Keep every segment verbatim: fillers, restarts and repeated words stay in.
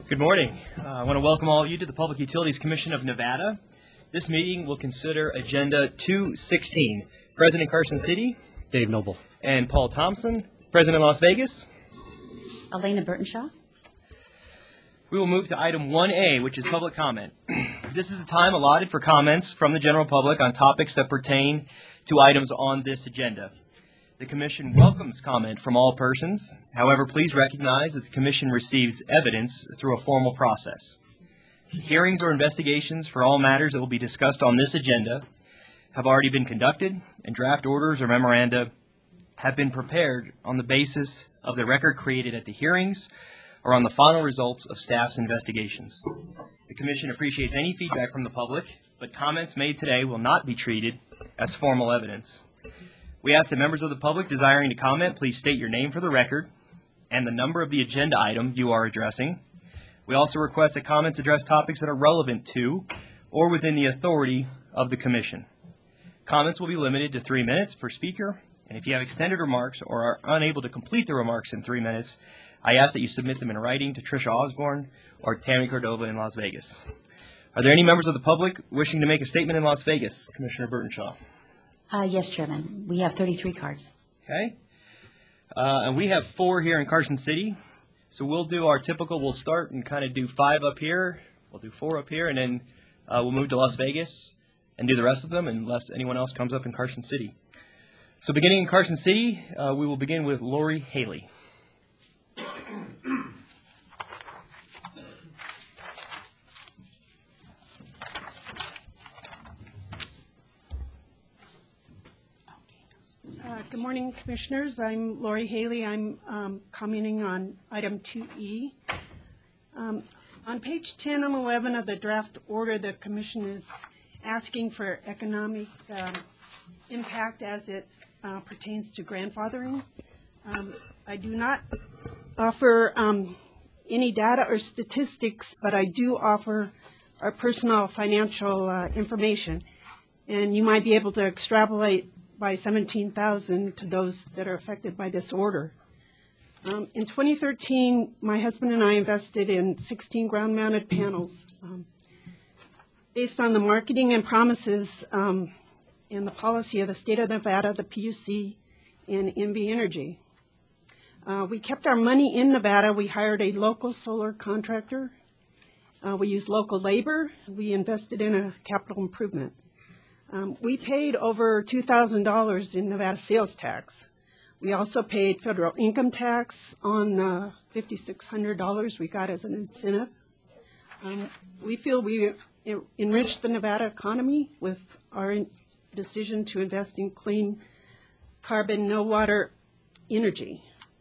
Good morning. Uh, I want to welcome all of you to the Public Utilities Commission of Nevada. This meeting will consider Agenda two sixteen. President Carson City. Dave Noble. And Paul Thompson. President Las Vegas. Elena Burtonshaw. We will move to item one A, which is public comment. This is the time allotted for comments from the general public on topics that pertain to items on this agenda. The Commission welcomes comment from all persons. However, please recognize that the Commission receives evidence through a formal process. Hearings or investigations for all matters that will be discussed on this agenda have already been conducted, and draft orders or memoranda have been prepared on the basis of the record created at the hearings or on the final results of staff's investigations. The Commission appreciates any feedback from the public, but comments made today will not be treated as formal evidence. We ask that members of the public desiring to comment please state your name for the record and the number of the agenda item you are addressing. We also request that comments address topics that are relevant to or within the authority of the Commission. Comments will be limited to three minutes per speaker, and if you have extended remarks or are unable to complete the remarks in three minutes, I ask that you submit them in writing to Tricia Osborne or Tammy Cordova in Las Vegas. Are there any members of the public wishing to make a statement in Las Vegas? Commissioner Burtonshaw. Uh, yes, Chairman. We have thirty-three cards. Okay. Uh, and we have four here in Carson City. So we'll do our typical, we'll start and kind of do five up here. We'll do four up here, and then uh, we'll move to Las Vegas and do the rest of them unless anyone else comes up in Carson City. So beginning in Carson City, uh, we will begin with Lori Haley. Uh, good morning, Commissioners. I'm Lori Haley. I'm um, commenting on item two E. Um, on page ten and eleven of the draft order, the Commission is asking for economic um, impact as it uh, pertains to grandfathering. Um, I do not offer um, any data or statistics, but I do offer our personal financial uh, information, and you might be able to extrapolate by seventeen thousand to those that are affected by this order. Um, in twenty thirteen, my husband and I invested in sixteen ground-mounted panels. Um, based on the marketing and promises um, and the policy of the state of Nevada, the P U C, and N V Energy. Uh, we kept our money in Nevada. We hired a local solar contractor. Uh, we used local labor. We invested in a capital improvement. Um, we paid over two thousand dollars in Nevada sales tax. We also paid federal income tax on the five thousand six hundred dollars we got as an incentive. Um, we feel we enriched the Nevada economy with our decision to invest in clean carbon, no water energy.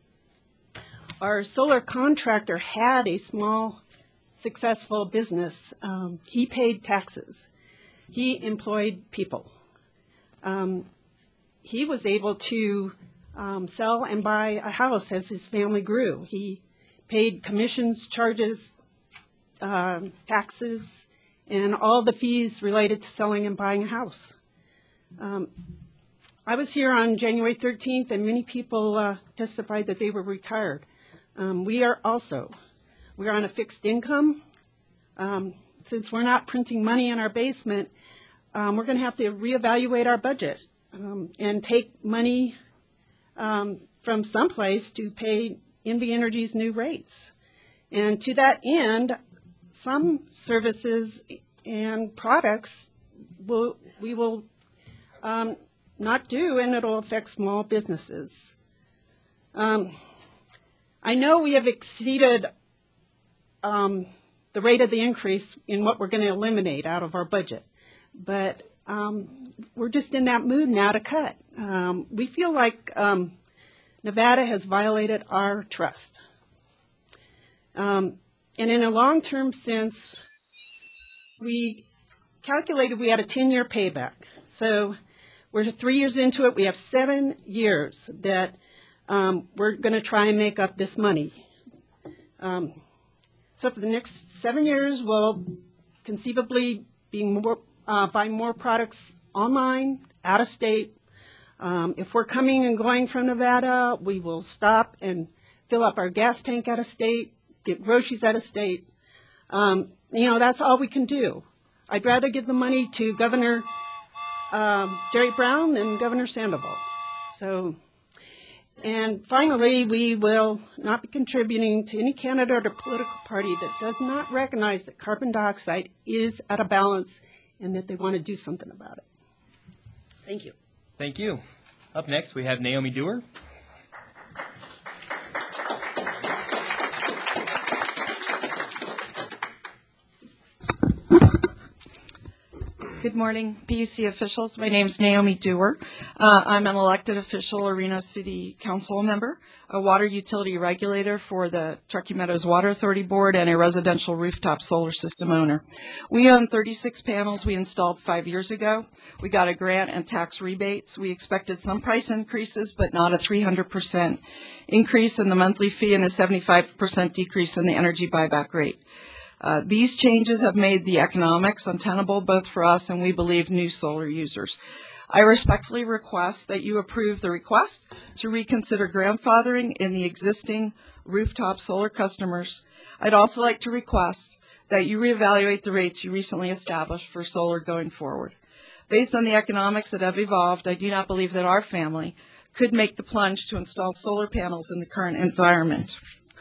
Our solar contractor had a small, successful business. Um, he paid taxes. He employed people. Um, he was able to um, sell and buy a house as his family grew. He paid commissions, charges, uh, taxes, and all the fees related to selling and buying a house. Um, I was here on January thirteenth, and many people uh, testified that they were retired. Um, we are also. We are on a fixed income. Um, Since we're not printing money in our basement, um, we're going to have to reevaluate our budget um, and take money um, from someplace to pay N V Energy's new rates. And to that end, some services and products will, we will um, not do, and it'll affect small businesses. Um, I know we have exceeded um, the rate of the increase in what we're going to eliminate out of our budget. But um, we're just in that mood now to cut. Um, we feel like um, Nevada has violated our trust. Um, and in a long-term sense, we calculated we had a ten-year payback. So we're three years into it. We have seven years that um, we're going to try and make up this money. Um, So for the next seven years, we'll conceivably be more, uh, buy more products online, out of state. Um, if we're coming and going from Nevada, we will stop and fill up our gas tank out of state, get groceries out of state. Um, you know, that's all we can do. I'd rather give the money to Governor um, Jerry Brown than Governor Sandoval. So, and finally, we will not be contributing to any candidate or political party that does not recognize that carbon dioxide is at a balance and that they want to do something about it. Thank you. Thank you. Up next, we have Naomi Dewar. Good morning, P U C officials. My name is Naomi Dewar. Uh, I'm an elected official, a Reno City Council member, a water utility regulator for the Truckee Meadows Water Authority Board, and a residential rooftop solar system owner. We own thirty-six panels we installed five years ago. We got a grant and tax rebates. We expected some price increases, but not a three hundred percent increase in the monthly fee and a seventy-five percent decrease in the energy buyback rate. Uh, these changes have made the economics untenable both for us and we believe new solar users. I respectfully request that you approve the request to reconsider grandfathering in the existing rooftop solar customers. I'd also like to request that you reevaluate the rates you recently established for solar going forward. Based on the economics that have evolved, I do not believe that our family could make the plunge to install solar panels in the current environment.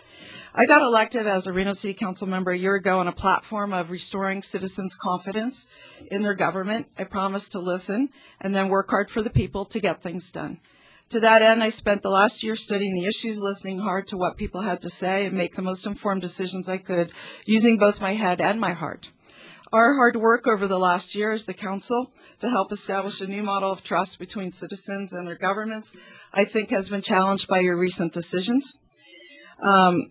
I got elected as a Reno City Council member a year ago on a platform of restoring citizens' confidence in their government. I promised to listen and then work hard for the people to get things done. To that end, I spent the last year studying the issues, listening hard to what people had to say, and make the most informed decisions I could, using both my head and my heart. Our hard work over the last year as the Council to help establish a new model of trust between citizens and their governments, I think, has been challenged by your recent decisions. Um,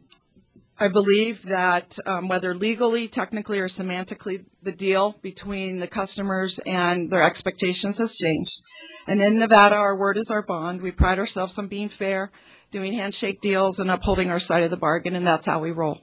I believe that um, whether legally, technically, or semantically, the deal between the customers and their expectations has changed. And in Nevada, our word is our bond. We pride ourselves on being fair, doing handshake deals, and upholding our side of the bargain, and that's how we roll.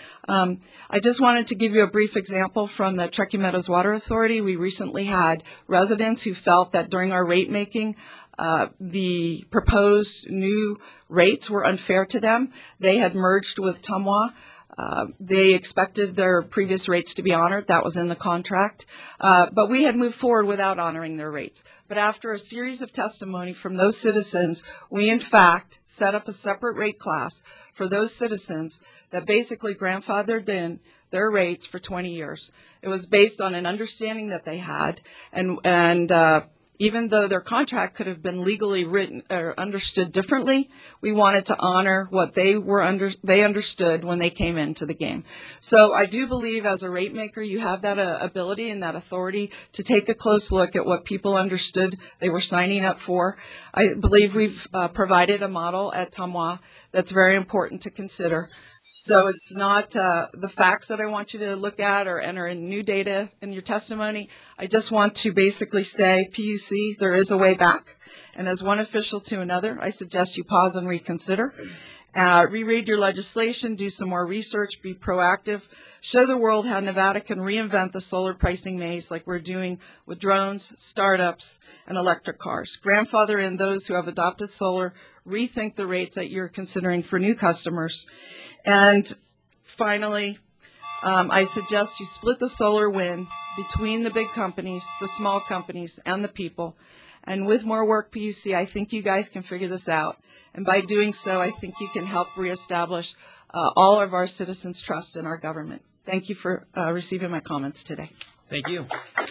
Um, I just wanted to give you a brief example from the Truckee Meadows Water Authority. We recently had residents who felt that during our rate making, Uh, the proposed new rates were unfair to them. They had merged with Tumwa. Uh, they expected their previous rates to be honored. That was in the contract. Uh, but we had moved forward without honoring their rates. But after a series of testimony from those citizens, we in fact set up a separate rate class for those citizens that basically grandfathered in their rates for twenty years. It was based on an understanding that they had, and, and uh, even though their contract could have been legally written or understood differently, we wanted to honor what they were under, they understood when they came into the game. So I do believe as a rate maker, you have that uh, ability and that authority to take a close look at what people understood they were signing up for. I believe we've uh, provided a model at Tumwa that's very important to consider. So it's not uh, the facts that I want you to look at or enter in new data in your testimony. I just want to basically say, P U C, there is a way back. And as one official to another, I suggest you pause and reconsider. Uh, reread your legislation, do some more research, be proactive, show the world how Nevada can reinvent the solar pricing maze like we're doing with drones, startups, and electric cars. Grandfather in those who have adopted solar, rethink the rates that you're considering for new customers. And finally, um, I suggest you split the solar win between the big companies, the small companies, and the people. And with more work, P U C, I think you guys can figure this out. And by doing so, I think you can help reestablish uh, all of our citizens' trust in our government. Thank you for uh, receiving my comments today. Thank you.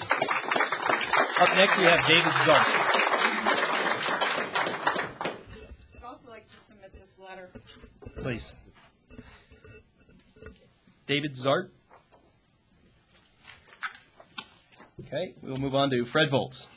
Up next, we have David Zark. I'd also like to submit this letter. Please. David Zart. Okay, we will move on to Fred Volz.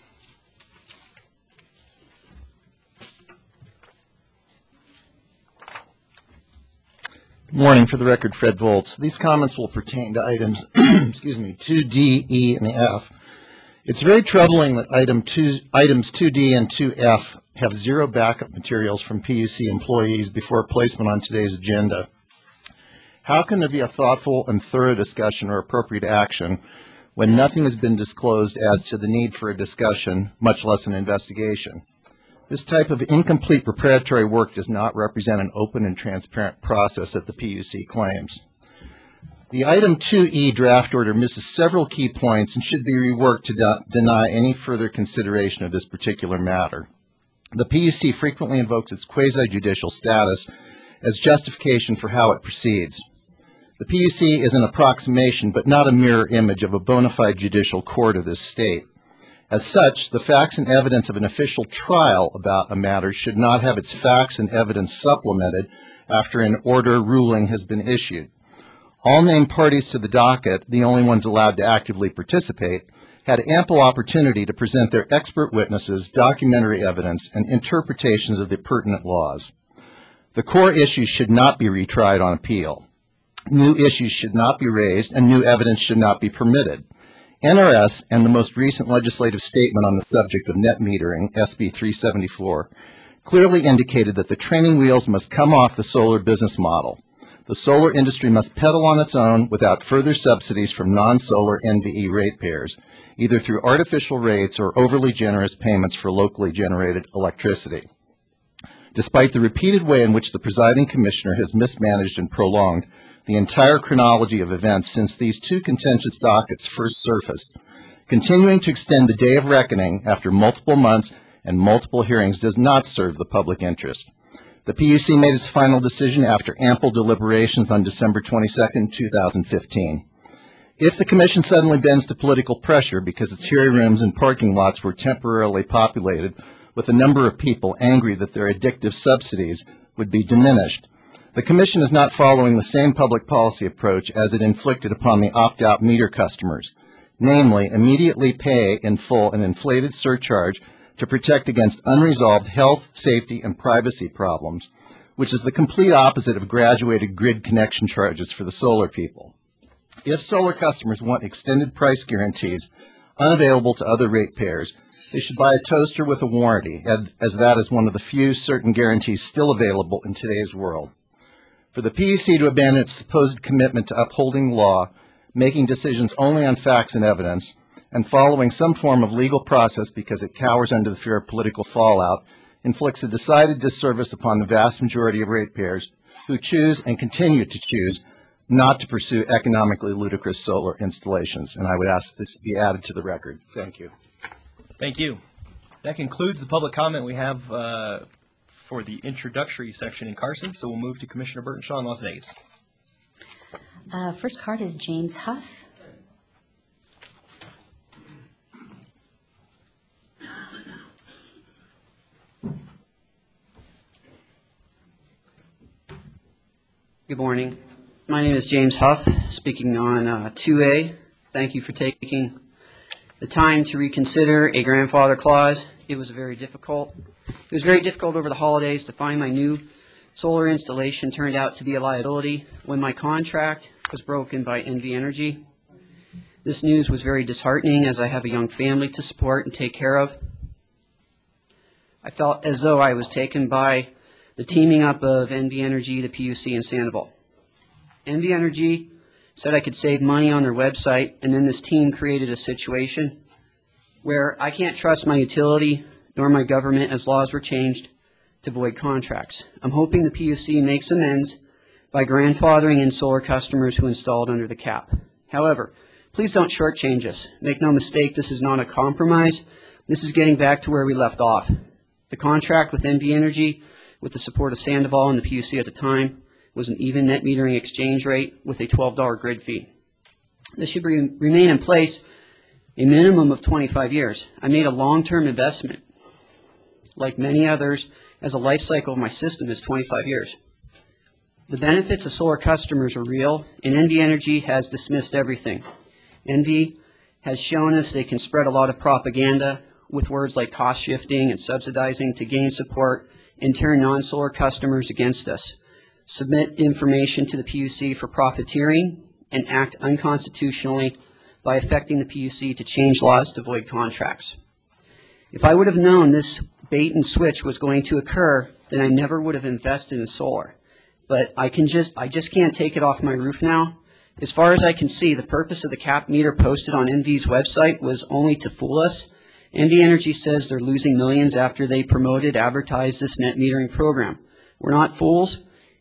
Good morning. For the record, Fred Volz. These comments will pertain to items, excuse me, two D, E, and F. It's very troubling that item two, items two D and two F have zero backup materials from P U C employees before placement on today's agenda. How can there be a thoughtful and thorough discussion or appropriate action when nothing has been disclosed as to the need for a discussion, much less an investigation? This type of incomplete preparatory work does not represent an open and transparent process that the P U C claims. The item two E draft order misses several key points and should be reworked to de- deny any further consideration of this particular matter. The P U C frequently invokes its quasi-judicial status as justification for how it proceeds. The P U C is an approximation, but not a mirror image of a bona fide judicial court of this state. As such, the facts and evidence of an official trial about a matter should not have its facts and evidence supplemented after an order ruling has been issued. All named parties to the docket, the only ones allowed to actively participate, had ample opportunity to present their expert witnesses, documentary evidence, and interpretations of the pertinent laws. The core issues should not be retried on appeal. New issues should not be raised, and new evidence should not be permitted. N R S and the most recent legislative statement on the subject of net metering, S B three seventy-four, clearly indicated that the training wheels must come off the solar business model. The solar industry must pedal on its own without further subsidies from non-solar N V E ratepayers, either through artificial rates or overly generous payments for locally generated electricity. Despite the repeated way in which the presiding commissioner has mismanaged and prolonged the entire chronology of events since these two contentious dockets first surfaced, continuing to extend the day of reckoning after multiple months and multiple hearings does not serve the public interest. The P U C made its final decision after ample deliberations on December twenty-second, two thousand fifteen. If the Commission suddenly bends to political pressure because its hearing rooms and parking lots were temporarily populated with a number of people angry that their addictive subsidies would be diminished, the Commission is not following the same public policy approach as it inflicted upon the opt-out meter customers, namely, immediately pay in full an inflated surcharge to protect against unresolved health, safety, and privacy problems, which is the complete opposite of graduated grid connection charges for the solar people. If solar customers want extended price guarantees unavailable to other ratepayers, they should buy a toaster with a warranty, as that is one of the few certain guarantees still available in today's world. For the P U C to abandon its supposed commitment to upholding law, making decisions only on facts and evidence, and following some form of legal process because it cowers under the fear of political fallout, inflicts a decided disservice upon the vast majority of ratepayers who choose and continue to choose not to pursue economically ludicrous solar installations. And I would ask this be added to the record. Thank you. Thank you. That concludes the public comment we have uh, for the introductory section in Carson, so we'll move to Commissioner Burtonshaw in Las Vegas. Uh, First card is James Huff. Good morning. My name is James Huff, speaking on uh, two A. Thank you for taking the time to reconsider a grandfather clause. It was very difficult. It was very difficult over the holidays to find my new solar installation turned out to be a liability when my contract was broken by N V Energy. This news was very disheartening as I have a young family to support and take care of. I felt as though I was taken by the teaming up of N V Energy, the P U C, and Sandoval. N V Energy said I could save money on their website, and then this team created a situation where I can't trust my utility nor my government as laws were changed to void contracts. I'm hoping the P U C makes amends by grandfathering in solar customers who installed under the cap. However, please don't shortchange us. Make no mistake, this is not a compromise. This is getting back to where we left off. The contract with N V Energy, with the support of Sandoval and the P U C at the time, was an even net metering exchange rate with a twelve dollar grid fee. This should re remain in place a minimum of twenty-five years. I made a long-term investment, like many others, as a life cycle of my system is twenty-five years. The benefits of solar customers are real, and N V Energy has dismissed everything. N V has shown us they can spread a lot of propaganda with words like cost shifting and subsidizing to gain support and turn non-solar customers against us, submit information to the P U C for profiteering, and act unconstitutionally by affecting the P U C to change laws to void contracts. If I would have known this bait and switch was going to occur, then I never would have invested in solar. But I can just, I just can't take it off my roof now. As far as I can see, the purpose of the cap meter posted on N V's website was only to fool us. N V Energy says they're losing millions after they promoted, advertised this net metering program. We're not fools.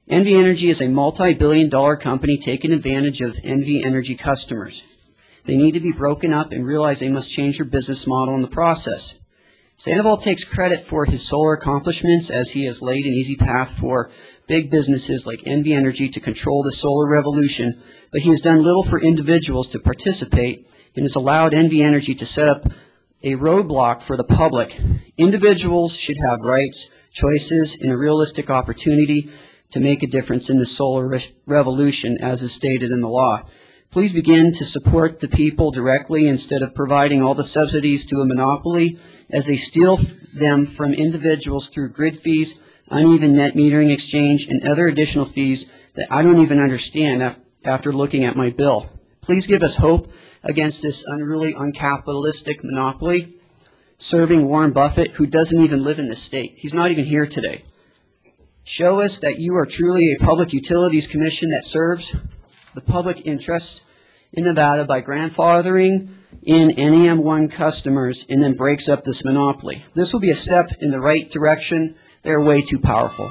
Envy Energy is a multi-billion dollar company taking advantage of Envy Energy customers. They need to be broken up and realize they must change their business model in the process. Sandoval takes credit for his solar accomplishments as he has laid an easy path for big businesses like Envy Energy to control the solar revolution, but he has done little for individuals to participate and has allowed Envy Energy to set up a roadblock for the public. Individuals should have rights, choices, and a realistic opportunity to make a difference in the solar re- revolution as is stated in the law. Please begin to support the people directly instead of providing all the subsidies to a monopoly as they steal them from individuals through grid fees, uneven net metering exchange, and other additional fees that I don't even understand af- after looking at my bill. Please give us hope against this unruly, uncapitalistic monopoly serving Warren Buffett, who doesn't even live in this state. He's not even here today. Show us that you are truly a Public Utilities Commission that serves the public interest in Nevada by grandfathering in N E M one customers and then breaks up this monopoly. This will be a step in the right direction. They're way too powerful.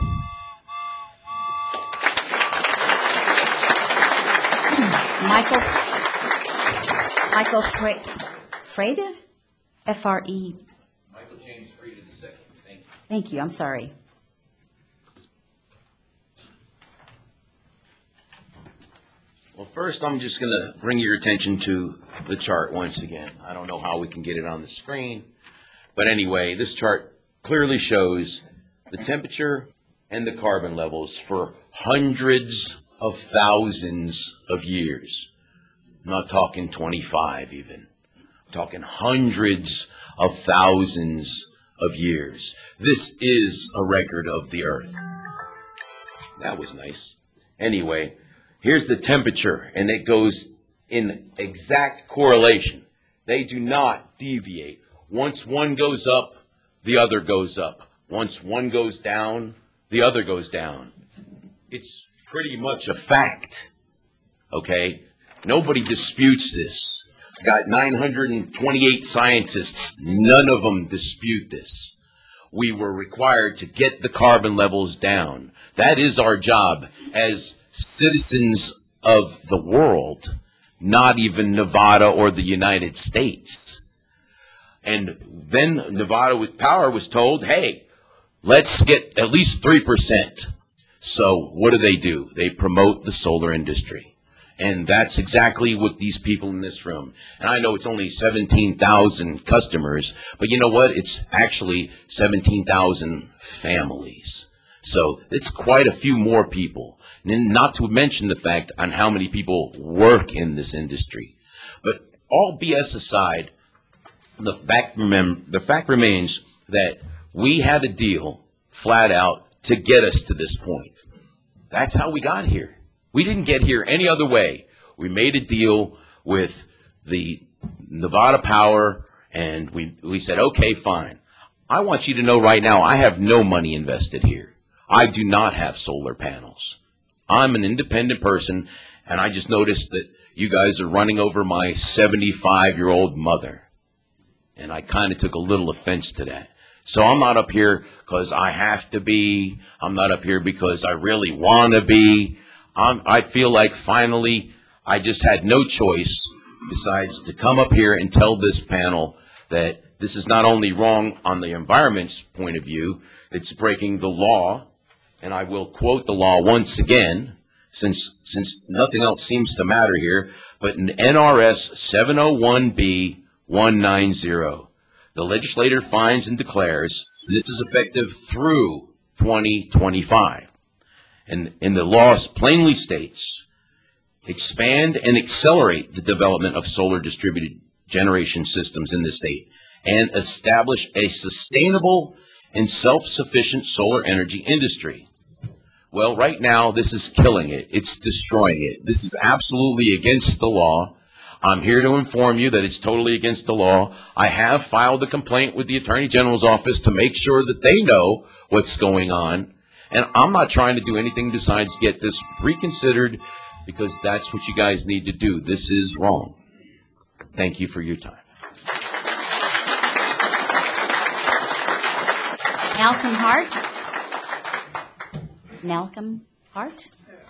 Michael, Michael Fre- Freda? F R E. Michael James Frieda the second. Thank you. Thank you, I'm sorry. Well, first, I'm just going to bring your attention to the chart once again. I don't know how we can get it on the screen, but anyway, this chart clearly shows the temperature and the carbon levels for hundreds of thousands of years. I'm not talking twenty-five even. I'm talking hundreds of thousands of years. This is a record of the Earth. That was nice. Anyway, here's the temperature, and it goes in exact correlation. They do not deviate. Once one goes up, the other goes up. Once one goes down, the other goes down. It's pretty much a fact, okay? Nobody disputes this. I got nine hundred twenty-eight scientists. None of them dispute this. We were required to get the carbon levels down. That is our job as citizens of the world, not even Nevada or the United States. And then Nevada with Power was told, hey, let's get at least three percent. So what do they do? They promote the solar industry. And that's exactly what these people in this room, and I know it's only seventeen thousand customers, but you know what? It's actually seventeen thousand families. So it's quite a few more people. And not to mention the fact on how many people work in this industry. But all B S aside, the fact, remem- the fact remains that we had a deal flat out to get us to this point. That's how we got here. We didn't get here any other way. We made a deal with the Nevada Power, and we, we said, okay, fine. I want you to know right now, I have no money invested here. I do not have solar panels. I'm an independent person, and I just noticed that you guys are running over my seventy-five-year-old mother. And I kind of took a little offense to that. So I'm not up here because I have to be. I'm not up here because I really want to be. I'm, I feel like finally I just had no choice besides to come up here and tell this panel that this is not only wrong on the environment's point of view, it's breaking the law. And I will quote the law once again, since since nothing else seems to matter here, but in N R S seven oh one B one ninety, the legislator finds and declares this is effective through twenty twenty-five. And, and the law plainly states, expand and accelerate the development of solar distributed generation systems in the state and establish a sustainable and self-sufficient solar energy industry. Well, right now, this is killing it. It's destroying it. This is absolutely against the law. I'm here to inform you that it's totally against the law. I have filed a complaint with the Attorney General's office to make sure that they know what's going on. And I'm not trying to do anything besides get this reconsidered because that's what you guys need to do. This is wrong. Thank you for your time. Malcolm Hart? Malcolm? Hart?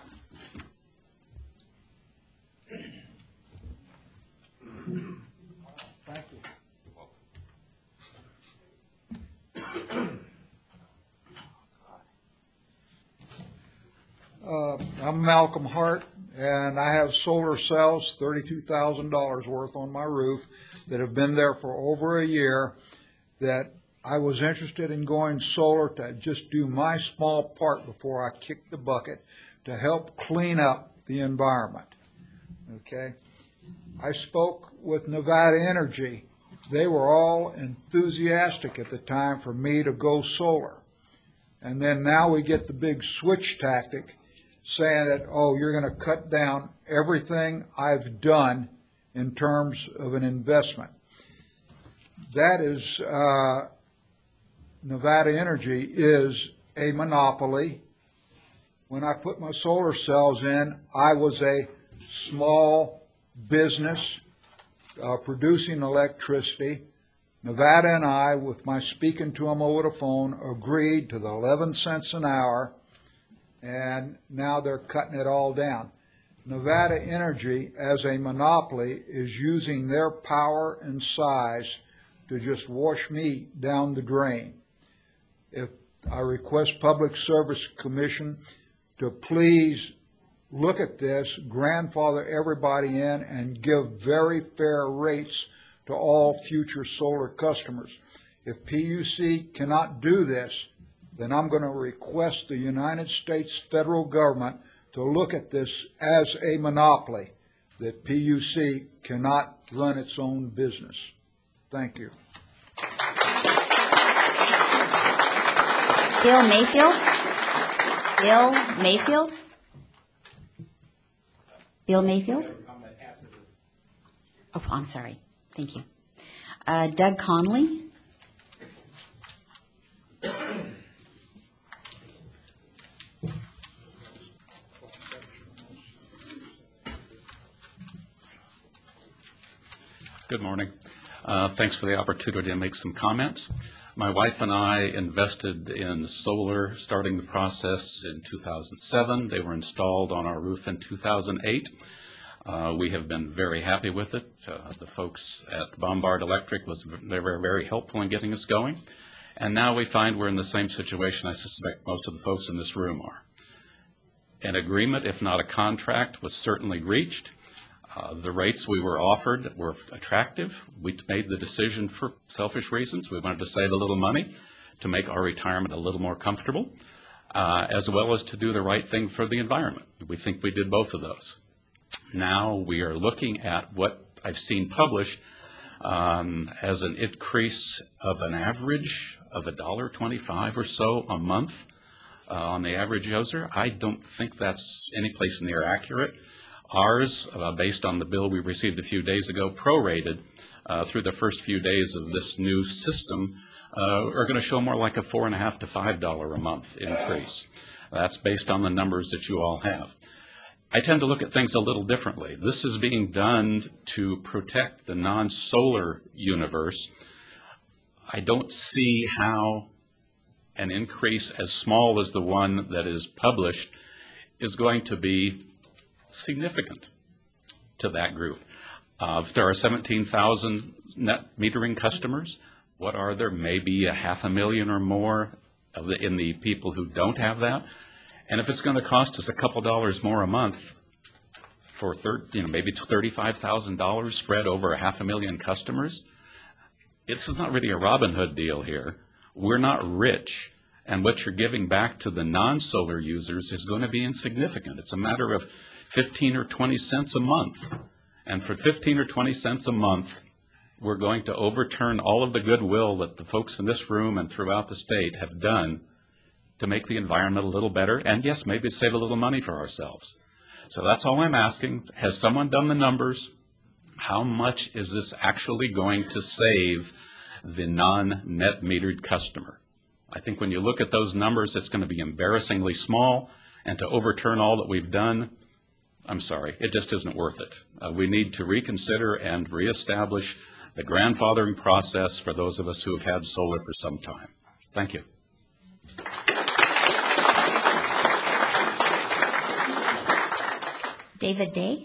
Uh, I'm Malcolm Hart, and I have solar cells, thirty-two thousand dollars worth on my roof, that have been there for over a year, that I was interested in going solar to just do my small part before I kicked the bucket to help clean up the environment. Okay? I spoke with Nevada Energy. They were all enthusiastic at the time for me to go solar. And then now we get the big switch tactic saying that, oh, you're going to cut down everything I've done in terms of an investment. That is, uh, Nevada Energy is a monopoly. When I put my solar cells in, I was a small business uh, producing electricity. Nevada and I, with my speaking to them over the phone, agreed to the eleven cents an hour, and now they're cutting it all down. Nevada Energy, as a monopoly, is using their power and size to just wash me down the drain. If I request Public Service Commission to please look at this, grandfather everybody in, and give very fair rates to all future solar customers. If P U C cannot do this, then I'm going to request the United States federal government to look at this as a monopoly, that P U C cannot run its own business. Thank you. Bill Mayfield? Bill Mayfield? Bill Mayfield? Oh, I'm sorry. Thank you. Uh, Doug Conley? Good morning. Uh, thanks for the opportunity to make some comments. My wife and I invested in solar starting the process in two thousand seven. They were installed on our roof in two thousand eight. Uh, we have been very happy with it. Uh, the folks at Bombard Electric was they were very helpful in getting us going. And now we find we're in the same situation I suspect most of the folks in this room are. An agreement, if not a contract, was certainly reached. Uh, the rates we were offered were attractive. We made the decision for selfish reasons. We wanted to save a little money to make our retirement a little more comfortable, uh, as well as to do the right thing for the environment. We think we did both of those. Now we are looking at what I've seen published um, as an increase of an average of one dollar twenty-five or so a month uh, on the average user. I don't think that's any place near accurate. Ours, uh, based on the bill we received a few days ago, prorated uh, through the first few days of this new system, uh, are going to show more like a four and a half to five dollar a month increase. That's based on the numbers that you all have. I tend to look at things a little differently. This is being done to protect the non-solar universe. I don't see how an increase as small as the one that is published is going to be significant to that group. Uh, if there are seventeen thousand net metering customers, what are there? Maybe a half a million or more of the, in the people who don't have that. And if it's going to cost us a couple dollars more a month for thir- you know, maybe thirty-five thousand dollars spread over a half a million customers, this is not really a Robin Hood deal here. We're not rich. And what you're giving back to the non-solar users is going to be insignificant. It's a matter of fifteen or twenty cents a month. And for fifteen or twenty cents a month, we're going to overturn all of the goodwill that the folks in this room and throughout the state have done to make the environment a little better, and yes, maybe save a little money for ourselves. So that's all I'm asking. Has someone done the numbers? How much is this actually going to save the non-net metered customer? I think when you look at those numbers, it's going to be embarrassingly small, and to overturn all that we've done, I'm sorry, it just isn't worth it. Uh, we need to reconsider and reestablish the grandfathering process for those of us who have had solar for some time. Thank you. David Day.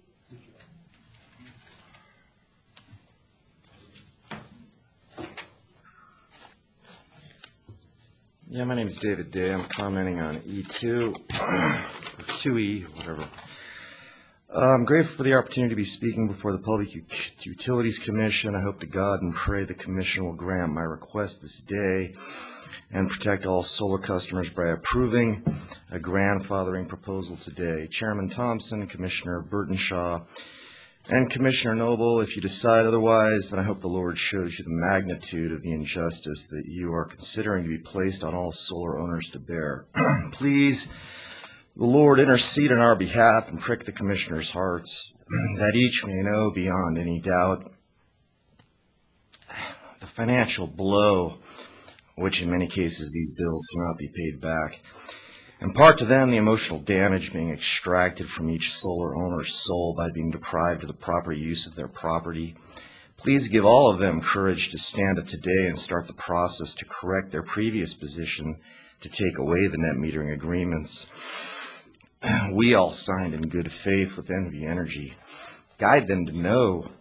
Yeah, my name is David Day. I'm commenting on E two, or two E, whatever. Uh, I'm grateful for the opportunity to be speaking before the Public U- Utilities Commission. I hope to God and pray the Commission will grant my request this day and protect all solar customers by approving a grandfathering proposal today. Chairman Thompson, Commissioner Burtonshaw, and Commissioner Noble, if you decide otherwise, then I hope the Lord shows you the magnitude of the injustice that you are considering to be placed on all solar owners to bear. Please, the Lord, intercede on our behalf and prick the commissioners' hearts, that each may know beyond any doubt the financial blow, which in many cases these bills cannot be paid back. Impart to them the emotional damage being extracted from each solar owner's soul by being deprived of the proper use of their property. Please give all of them courage to stand up today and start the process to correct their previous position to take away the net metering agreements we all signed in good faith with N V Energy. Guide them to know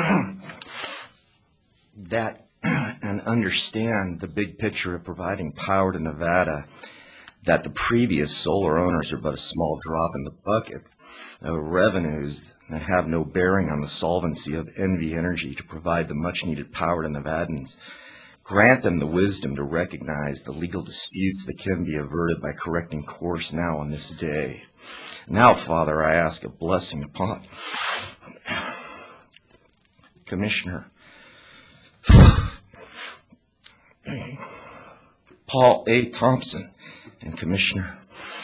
that and understand the big picture of providing power to Nevada, that the previous solar owners are but a small drop in the bucket of revenues that have no bearing on the solvency of N V Energy to provide the much-needed power to Nevadans. Grant them the wisdom to recognize the legal disputes that can be averted by correcting course now on this day. Now, Father, I ask a blessing upon Commissioner Paul A. Thompson and Commissioner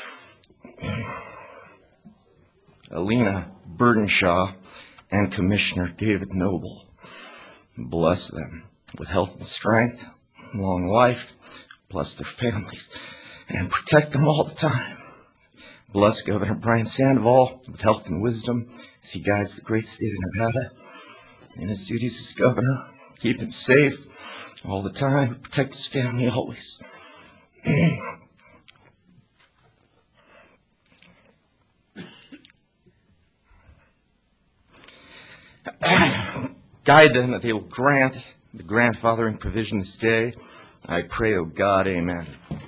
Alina Burdenshaw and Commissioner David Noble. Bless them with health and strength, long life, bless their families, and protect them all the time. Bless Governor Brian Sandoval with health and wisdom as he guides the great state of Nevada in his duties as governor. Keep him safe all the time, protect his family always. Guide them that they will grant the grandfathering provision this day. I pray, O God, amen.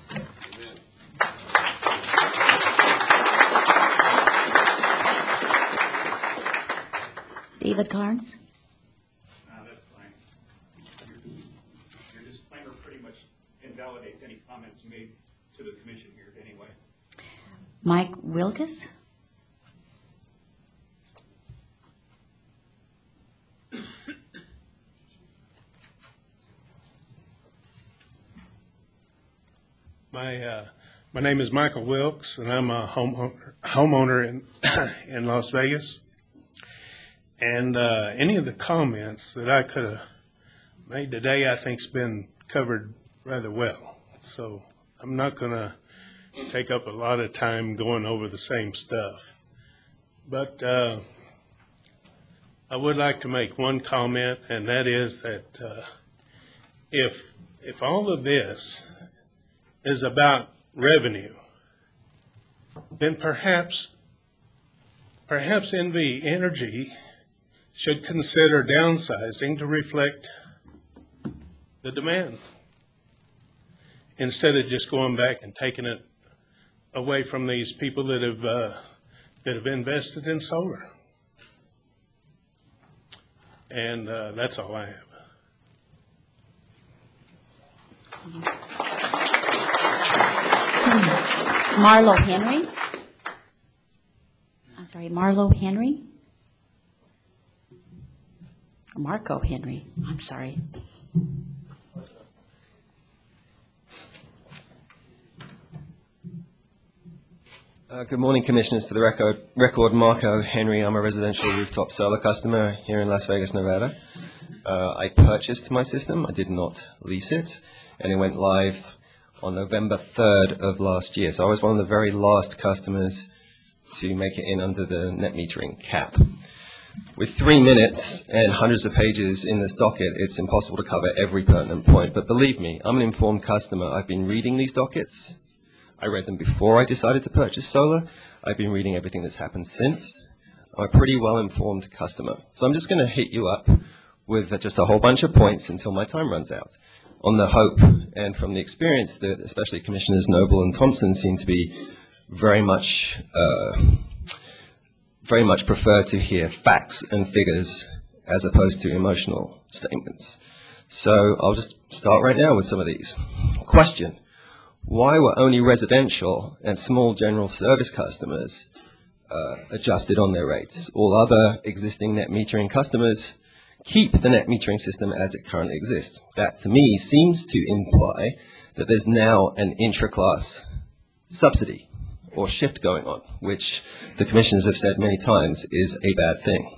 David Carnes. No, that's fine. Your, your disclaimer pretty much invalidates any comments made to the commission here anyway. Mike Wilkes. My uh, my name is Michael Wilkes, and I'm a homeowner homeowner in in Las Vegas. And uh, any of the comments that I could have made today, I think's been covered rather well. So I'm not going to take up a lot of time going over the same stuff. But uh, I would like to make one comment, and that is that uh, if if all of this is about revenue, then perhaps perhaps N V Energy should consider downsizing to reflect the demand instead of just going back and taking it away from these people that have uh, that have invested in solar. And uh, that's all I have. Marlo Henry. I'm sorry, Marlo Henry. Marco Henry. I'm sorry. Uh, good morning, Commissioners. For the record, record, Marco Henry. I'm a residential rooftop solar customer here in Las Vegas, Nevada. Uh, I purchased my system. I did not lease it, and it went live on November third of last year. So I was one of the very last customers to make it in under the net metering cap. With three minutes and hundreds of pages in this docket, it's impossible to cover every pertinent point. But believe me, I'm an informed customer. I've been reading these dockets. I read them before I decided to purchase solar. I've been reading everything that's happened since. I'm a pretty well-informed customer. So I'm just going to hit you up with just a whole bunch of points until my time runs out, on the hope and from the experience that especially Commissioners Noble and Thompson seem to be very much, uh, very much prefer to hear facts and figures as opposed to emotional statements. So I'll just start right now with some of these. Question: why were only residential and small general service customers uh, adjusted on their rates? All other existing net metering customers keep the net metering system as it currently exists. That, to me, seems to imply that there's now an intra-class subsidy or shift going on, which the commissioners have said many times is a bad thing.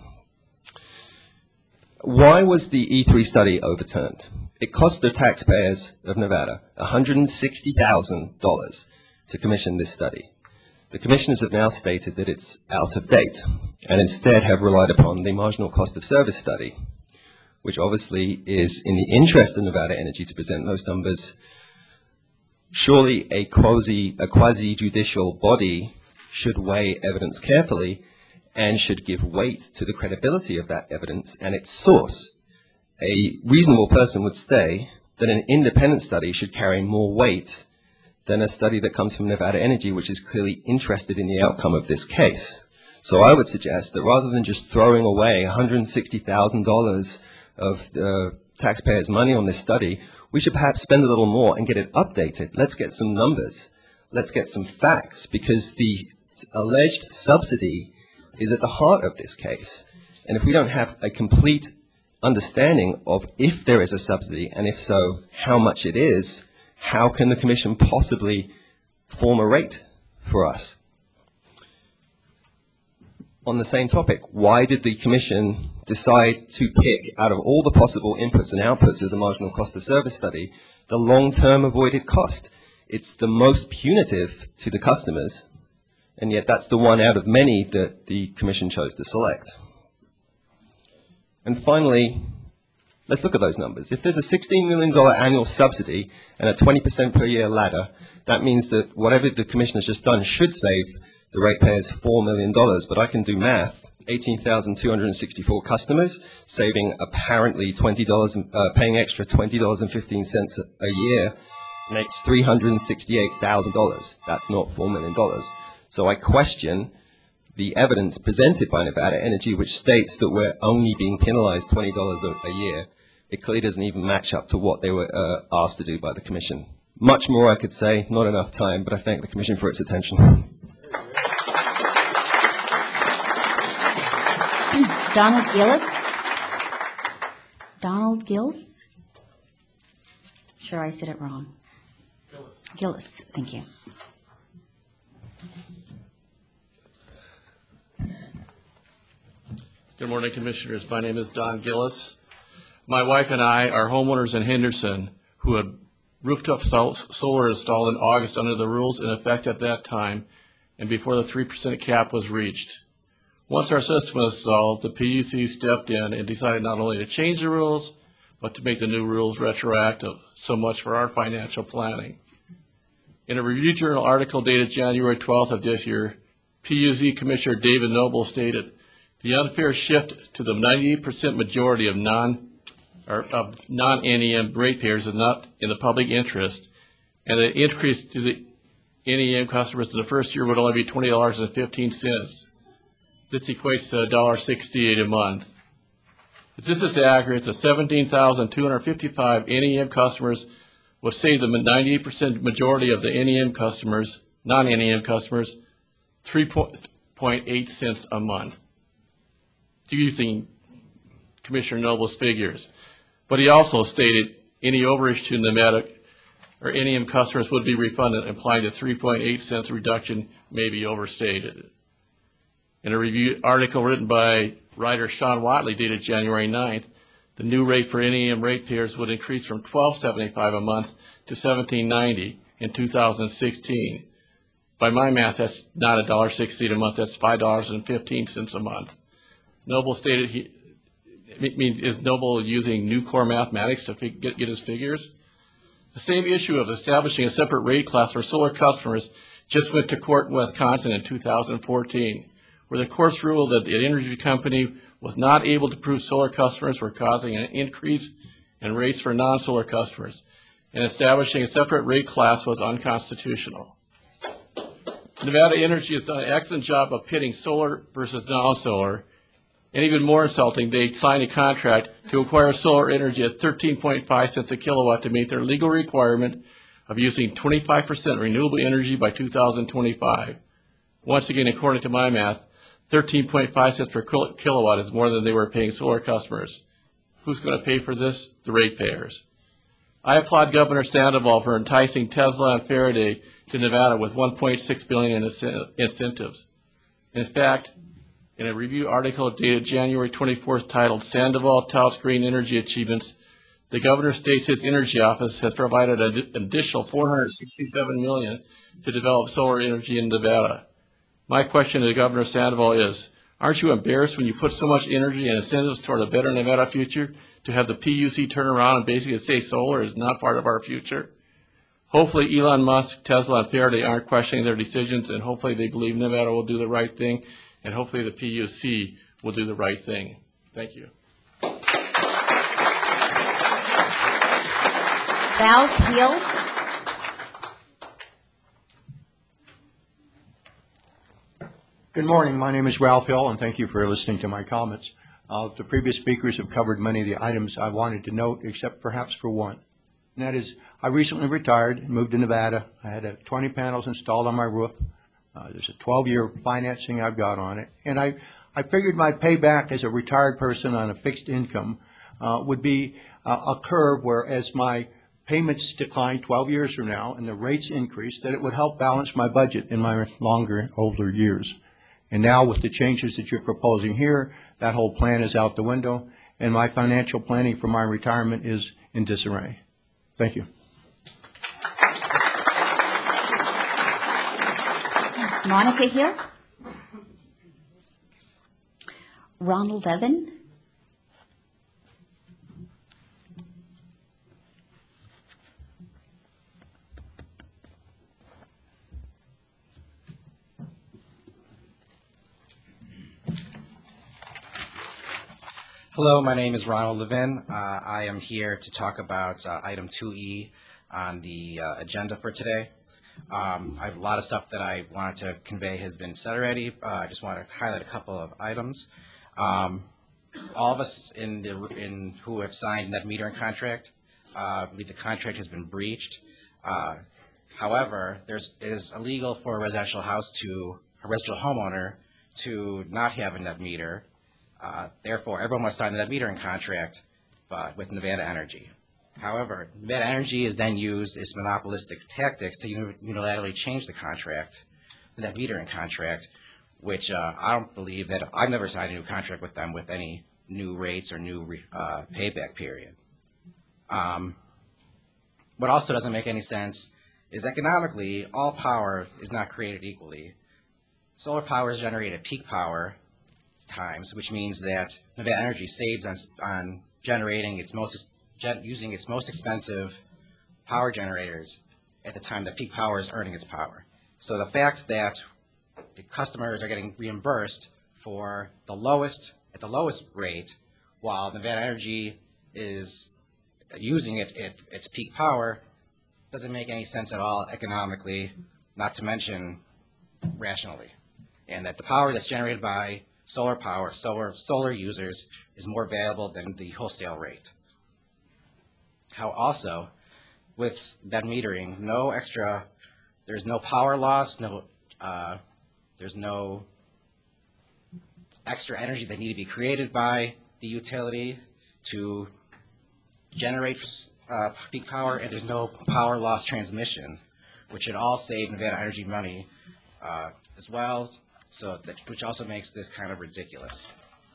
Why was the E three study overturned? It cost the taxpayers of Nevada one hundred sixty thousand dollars to commission this study. The commissioners have now stated that it's out of date and instead have relied upon the marginal cost of service study, which obviously is in the interest of Nevada Energy to present those numbers. Surely a quasi, a quasi-judicial body should weigh evidence carefully and should give weight to the credibility of that evidence and its source. A reasonable person would say that an independent study should carry more weight than a study that comes from Nevada Energy, which is clearly interested in the outcome of this case. So I would suggest that rather than just throwing away one hundred sixty thousand dollars of the taxpayers' money on this study, we should perhaps spend a little more and get it updated. Let's get some numbers. Let's get some facts, because the alleged subsidy is at the heart of this case. And if we don't have a complete understanding of if there is a subsidy, and if so, how much it is, how can the Commission possibly form a rate for us? On the same topic, why did the Commission decide to pick, out of all the possible inputs and outputs of the marginal cost of service study, the long-term avoided cost? It's the most punitive to the customers, and yet that's the one out of many that the Commission chose to select. And finally, let's look at those numbers. If there's a sixteen million dollars annual subsidy and a twenty percent per year ladder, that means that whatever the Commission has just done should save the ratepayers four million dollars. But I can do math. eighteen thousand two hundred sixty-four customers, saving apparently twenty dollars, uh, paying extra twenty dollars and fifteen cents a year, makes three hundred sixty-eight thousand dollars. That's not four million dollars. So I question the evidence presented by Nevada Energy, which states that we're only being penalized twenty dollars a, a year. It clearly doesn't even match up to what they were uh, asked to do by the Commission. Much more I could say, not enough time, but I thank the Commission for its attention. Donald Gillis. Donald Gillis? Sure, I said it wrong. Gillis. Gillis, thank you. Good morning, Commissioners. My name is Don Gillis. My wife and I are homeowners in Henderson who had rooftop solar installed in August under the rules in effect at that time and before the three percent cap was reached. Once our system was installed, the P U C stepped in and decided not only to change the rules, but to make the new rules retroactive. So much for our financial planning. In a Review Journal article dated January twelfth of this year, P U C Commissioner David Noble stated, "The unfair shift to the ninety-eight percent majority of non or of non-N E M ratepayers is not in the public interest, and the increase to the N E M customers in the first year would only be twenty dollars and fifteen cents. This equates to one dollar and sixty-eight cents a month. If this is accurate, the seventeen thousand two hundred fifty-five N E M customers would save the ninety-eight percent majority of the N E M customers, non-N E M customers, three point eight cents a month." Using Commissioner Noble's figures. But he also stated any overage to Nevada or N E M customers would be refunded, implying the three point eight cents reduction may be overstated. In a review article written by writer Sean Watley dated January ninth, the new rate for N E M ratepayers would increase from twelve seventy-five a month to seventeen ninety in two thousand sixteen. By my math, that's not one dollar and sixty-eight cents a month, that's five dollars and fifteen cents a month. Noble stated he, I mean, is Noble using new core mathematics to fig, get, get his figures? The same issue of establishing a separate rate class for solar customers just went to court in Wisconsin in two thousand fourteen, where the courts ruled that the energy company was not able to prove solar customers were causing an increase in rates for non-solar customers, and establishing a separate rate class was unconstitutional. Nevada Energy has done an excellent job of pitting solar versus non-solar, and even more insulting, they signed a contract to acquire solar energy at thirteen point five cents a kilowatt to meet their legal requirement of using twenty-five percent renewable energy by two thousand twenty-five. Once again, according to my math, thirteen point five cents per kil- kilowatt is more than they were paying solar customers. Who's going to pay for this? The ratepayers. I applaud Governor Sandoval for enticing Tesla and Faraday to Nevada with one point six billion dollars in incent- incentives. In fact, in a review article dated January twenty-fourth titled Sandoval Touts Green Energy Achievements, the governor states his energy office has provided an additional four hundred sixty-seven million dollars to develop solar energy in Nevada. My question to Governor Sandoval is, aren't you embarrassed when you put so much energy and incentives toward a better Nevada future to have the P U C turn around and basically say solar is not part of our future? Hopefully Elon Musk, Tesla, and Faraday aren't questioning their decisions, and hopefully they believe Nevada will do the right thing, and hopefully the P U C will do the right thing. Thank you. Val Peel. Good morning. My name is Ralph Hill, and thank you for listening to my comments. Uh, the previous speakers have covered many of the items I wanted to note, except perhaps for one. And that is, I recently retired, moved to Nevada. I had uh, twenty panels installed on my roof. Uh, there's a twelve-year financing I've got on it. And I, I figured my payback as a retired person on a fixed income uh, would be uh, a curve where as my payments decline twelve years from now and the rates increase, that it would help balance my budget in my longer, older years. And now with the changes that you're proposing here, that whole plan is out the window, and my financial planning for my retirement is in disarray. Thank you. Monica Hill. Ronald Levin. Hello, my name is Ronald Levin. Uh, I am here to talk about uh, item two E on the uh, agenda for today. Um, I have a lot of stuff that I wanted to convey has been said already. Uh, I just want to highlight a couple of items. Um, all of us in the in who have signed net metering contract uh, believe the contract has been breached. Uh, however, there's it is illegal for a residential house to a residential homeowner to not have a net meter. Uh, therefore, everyone must sign the net metering contract uh, with Nevada Energy. However, Nevada Energy has then used its monopolistic tactics to unilaterally change the contract, the net metering contract, which uh, I don't believe that I've never signed a new contract with them with any new rates or new re, uh, payback period. Um, what also doesn't make any sense is economically, all power is not created equally. Solar power is generated at peak power times, which means that Nevada Energy saves on, on generating its most gen, using its most expensive power generators at the time that peak power is earning its power. So the fact that the customers are getting reimbursed for the lowest at the lowest rate, while Nevada Energy is using it at its peak power, doesn't make any sense at all economically, not to mention rationally. And that the power that's generated by solar power, solar, solar users, is more valuable than the wholesale rate. How also, with net metering, no extra, there's no power loss, no, uh, there's no extra energy that need to be created by the utility to generate uh, peak power, and there's no power loss transmission, which should all save Nevada Energy money uh, as well. So that, which also makes this kind of ridiculous.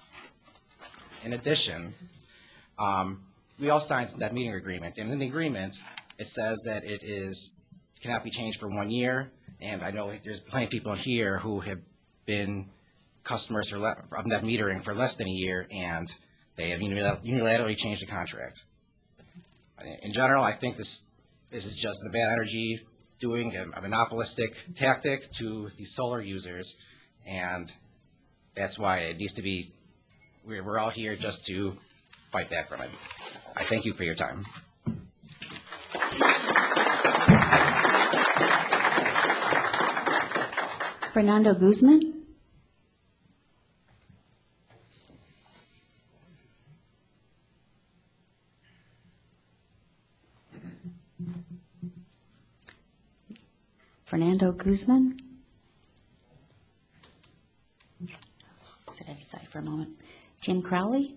In addition, um, we all signed that meeting agreement, and in the agreement, it says that it is cannot be changed for one year. And I know there's plenty of people here who have been customers for le- of net metering for less than a year, and they have unilaterally changed the contract. In general, I think this this is just Nevada Energy doing a, a monopolistic tactic to the solar users. And that's why it needs to be, we're, we're all here just to fight back from it. I thank you for your time. Fernando Guzman. Fernando Guzman. Set it aside for a moment. Tim Crowley.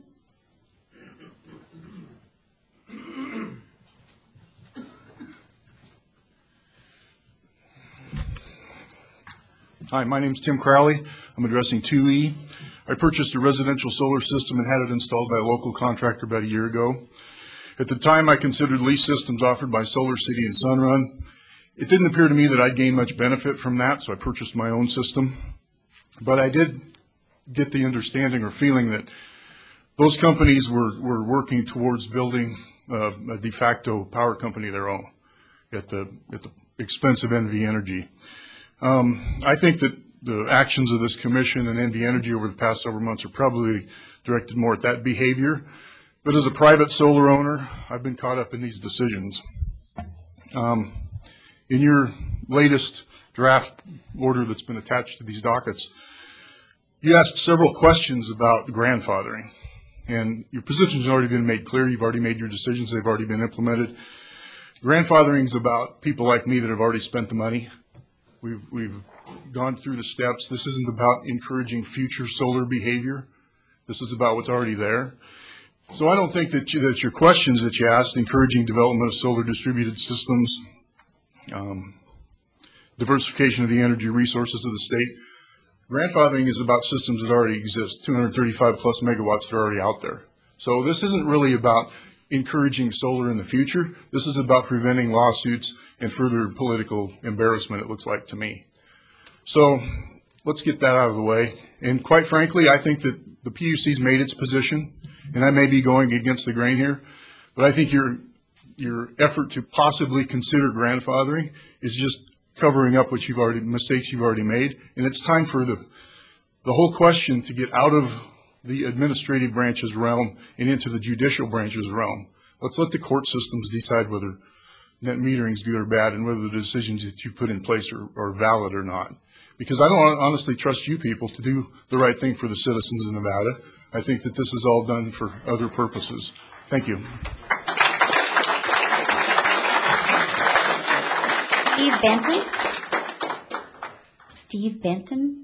Hi, my name's Tim Crowley. I'm addressing two E. I purchased a residential solar system and had it installed by a local contractor about a year ago. At the time, I considered lease systems offered by Solar City and Sunrun. It didn't appear to me that I'd gain much benefit from that, so I purchased my own system. But I did get the understanding or feeling that those companies were, were working towards building uh, a de facto power company of their own at the, at the expense of N V Energy. Um, I think that the actions of this commission and N V Energy over the past several months are probably directed more at that behavior. But as a private solar owner, I've been caught up in these decisions. Um, in your latest draft order that's been attached to these dockets, you asked several questions about grandfathering. And your position's already been made clear. You've already made your decisions. They've already been implemented. Grandfathering is about people like me that have already spent the money. We've, we've gone through the steps. This isn't about encouraging future solar behavior. This is about what's already there. So I don't think that, you, that your questions that you asked, encouraging development of solar distributed systems, um, diversification of the energy resources of the state, grandfathering is about systems that already exist, two hundred thirty-five plus megawatts that are already out there. So this isn't really about encouraging solar in the future. This is about preventing lawsuits and further political embarrassment, it looks like to me. So let's get that out of the way. And quite frankly, I think that the P U C's made its position, and I may be going against the grain here, but I think your, your effort to possibly consider grandfathering is just covering up what you've already, mistakes you've already made. And it's time for the, the whole question to get out of the administrative branch's realm and into the judicial branch's realm. Let's let the court systems decide whether net metering is good or bad and whether the decisions that you put in place are, are valid or not. Because I don't honestly trust you people to do the right thing for the citizens of Nevada. I think that this is all done for other purposes. Thank you. Steve Benton. Steve Benton.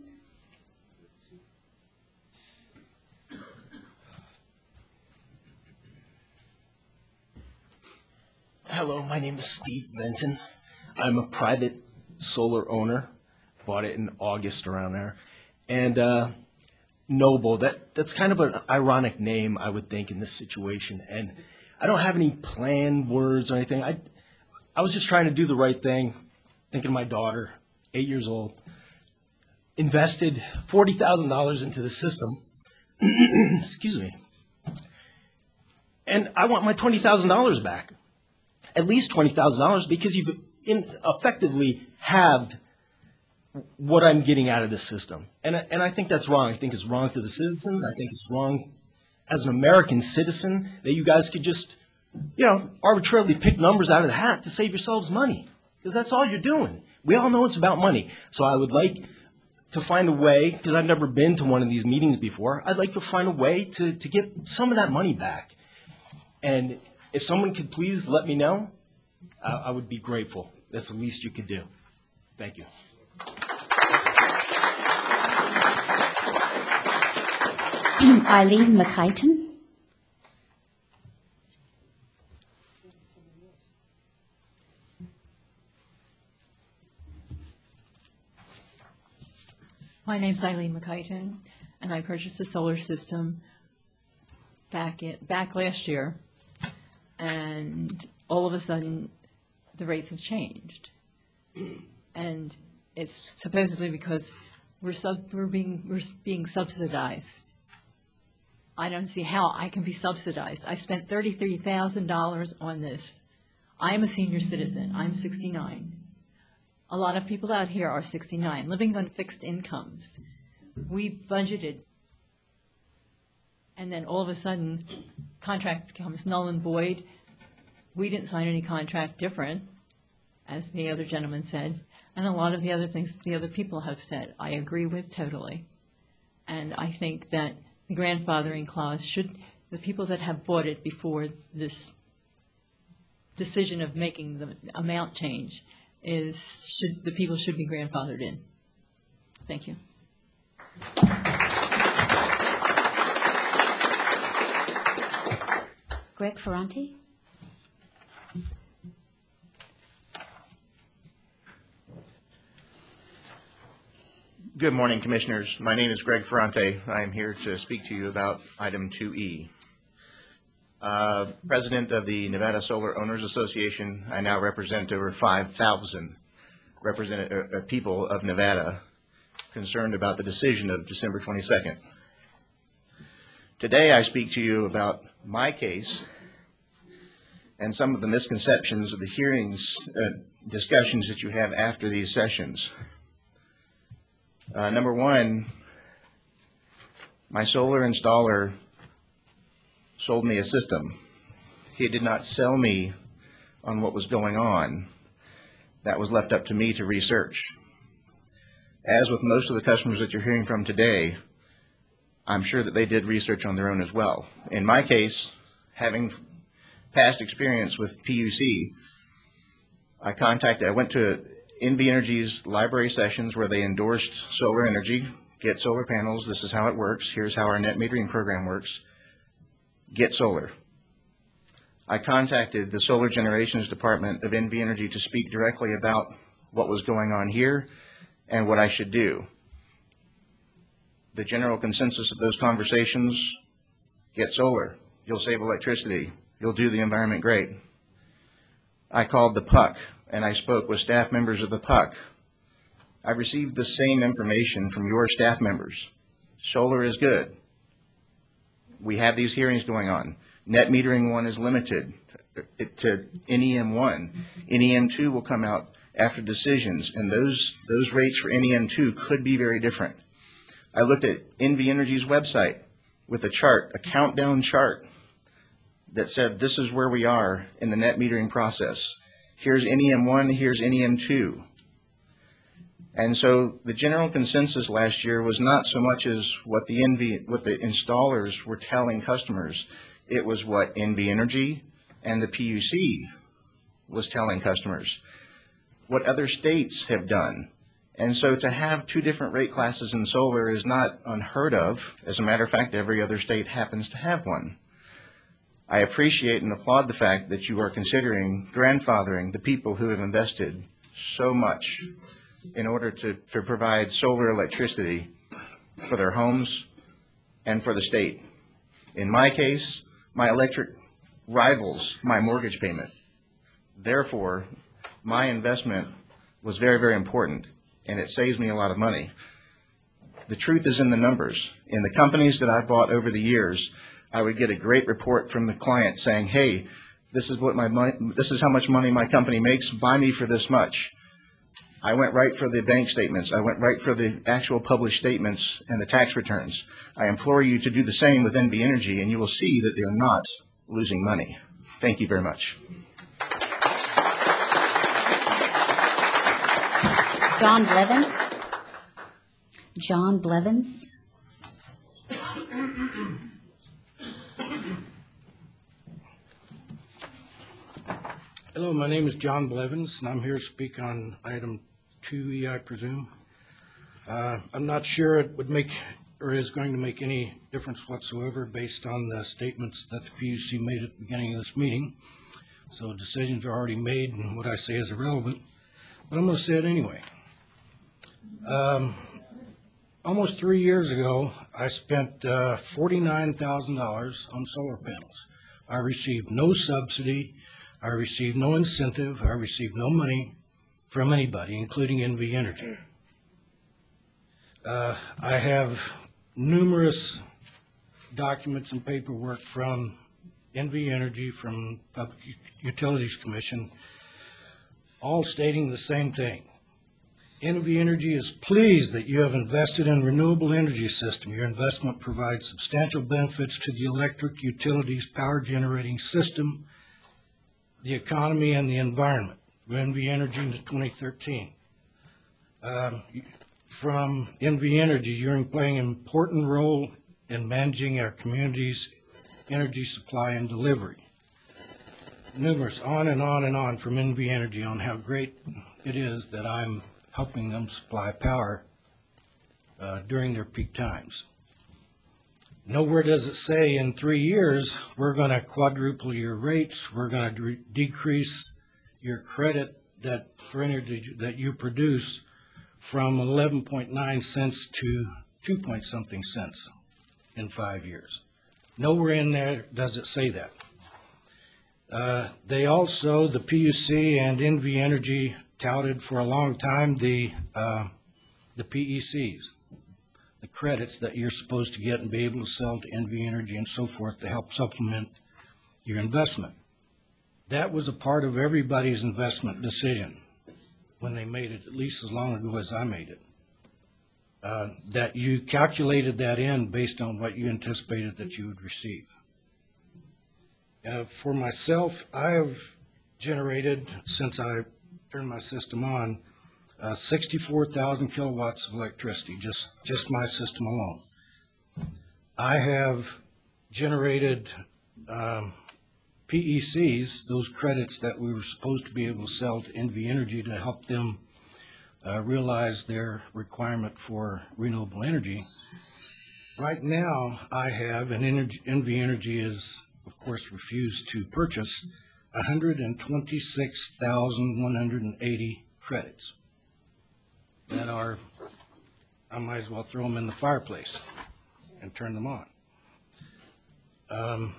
Hello, my name is Steve Benton. I'm a private solar owner. Bought it in August around there. And uh, Noble, that, that's kind of an ironic name, I would think, in this situation. And I don't have any planned words or anything. I, I was just trying to do the right thing, thinking of my daughter, eight years old. Invested forty thousand dollars into the system. Excuse me. And I want my twenty thousand dollars back. At least twenty thousand dollars, because you've in effectively halved what I'm getting out of this system. And, I- and I think that's wrong. I think it's wrong to the citizens. I think it's wrong as an American citizen that you guys could just, you know, arbitrarily pick numbers out of the hat to save yourselves money. Because that's all you're doing. We all know it's about money. So I would like to find a way, because I've never been to one of these meetings before, I'd like to find a way to, to get some of that money back. And if someone could please let me know, I, I would be grateful. That's the least you could do. Thank you. Eileen McKighton. My name's Eileen McKighton, and I purchased a solar system back in, back last year, and all of a sudden, the rates have changed. And it's supposedly because we're sub, we're being, we're being subsidized. I don't see how I can be subsidized. I spent thirty-three thousand dollars on this. I am a senior citizen. I'm sixty-nine. A lot of people out here are sixty-nine, living on fixed incomes. we budgeted, and then all of a sudden, contract becomes null and void. We didn't sign any contract different, as the other gentleman said, and a lot of the other things the other people have said, I agree with totally. And I think that the grandfathering clause should, the people that have bought it before this decision of making the amount change is, should, the people should be grandfathered in. Thank you. Greg Ferranti? Good morning, Commissioners. My name is Greg Ferrante. I am here to speak to you about item two E. Uh, President of the Nevada Solar Owners Association, I now represent over five thousand represent, uh, people of Nevada concerned about the decision of December twenty-second. Today I speak to you about my case and some of the misconceptions of the hearings, uh, discussions that you have after these sessions. Uh, number one, my solar installer sold me a system. He did not sell me on what was going on. That was left up to me to research. As with most of the customers that you're hearing from today, I'm sure that they did research on their own as well. In my case, having past experience with P U C, I contacted, I went to N V Energy's library sessions where they endorsed solar energy, get solar panels, this is how it works, here's how our net metering program works, get solar. I contacted the Solar Generations Department of N V Energy to speak directly about what was going on here and what I should do. The general consensus of those conversations, get solar, you'll save electricity, you'll do the environment great. I called the P U C and I spoke with staff members of the P U C. I received the same information from your staff members. Solar is good. We have these hearings going on. Net metering one is limited to N E M one. N E M two will come out after decisions, and those, those rates for N E M two could be very different. I looked at N V Energy's website with a chart, a countdown chart that said this is where we are in the net metering process. Here's N E M one, here's N E M two. And so the general consensus last year was not so much as what the N V, what the installers were telling customers. It was what N V Energy and the P U C was telling customers, what other states have done. And so to have two different rate classes in solar is not unheard of. As a matter of fact, every other state happens to have one. I appreciate and applaud the fact that you are considering grandfathering the people who have invested so much in order to, to provide solar electricity for their homes and for the state. In my case, my electric rivals my mortgage payment. Therefore, my investment was very, very important, and it saves me a lot of money. The truth is in the numbers. In the companies that I've bought over the years, I would get a great report from the client saying, hey, this is what my money, this is how much money my company makes, buy me for this much. I went right for the bank statements. I went right for the actual published statements and the tax returns. I implore you to do the same with N V Energy, and you will see that they're not losing money. Thank you very much. John Blevins? John Blevins? Hello, my name is John Blevins, and I'm here to speak on item two E, I presume. Uh, I'm not sure it would make, or is going to make any difference whatsoever based on the statements that the P U C made at the beginning of this meeting. So decisions are already made, and what I say is irrelevant, but I'm going to say it anyway. Um, almost three years ago, I spent uh, forty-nine thousand dollars on solar panels. I received no subsidy. I received no incentive. I received no money from anybody, including N V Energy. Uh, I have numerous documents and paperwork from N V Energy, from Public Utilities Commission, all stating the same thing. N V Energy is pleased that you have invested in renewable energy system. Your investment provides substantial benefits to the electric utilities power generating system, the economy, and the environment. From N V Energy into twenty thirteen. Um, from N V Energy, you're playing an important role in managing our community's energy supply and delivery. Numerous on and on and on from N V Energy on how great it is that I'm helping them supply power uh, during their peak times. Nowhere does it say in three years we're going to quadruple your rates, we're going to de- decrease your credit that for energy that you produce from eleven point nine cents to two point something cents in five years. Nowhere in there does it say that. Uh, they also, the P U C and N V Energy, touted for a long time the uh, the P E Cs, the credits that you're supposed to get and be able to sell to N V Energy and so forth to help supplement your investment. That was a part of everybody's investment decision when they made it, at least as long ago as I made it. Uh, that you calculated that in based on what you anticipated that you would receive. Uh, for myself, I have generated, since I turned my system on, uh, sixty-four thousand kilowatts of electricity, just, just my system alone. I have generated um, P E Cs, those credits that we were supposed to be able to sell to N V Energy to help them uh, realize their requirement for renewable energy. Right now, I have, and Energy, N V Energy is, of course, refused to purchase one hundred twenty-six thousand one hundred eighty credits that are, I might as well throw them in the fireplace and turn them on. Um,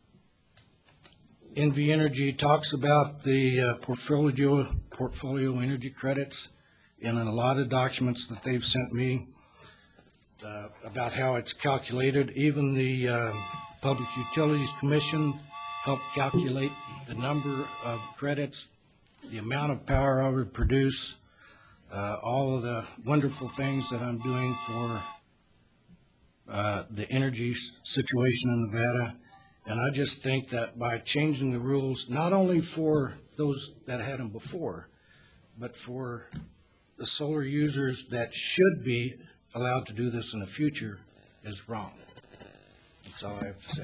N V Energy talks about the uh, portfolio, portfolio energy credits in a lot of documents that they've sent me uh, about how it's calculated. Even the uh, Public Utilities Commission helped calculate the number of credits, the amount of power I would produce, uh, all of the wonderful things that I'm doing for uh, the energy situation in Nevada. And I just think that by changing the rules, not only for those that had them before, but for the solar users that should be allowed to do this in the future, is wrong. That's all I have to say.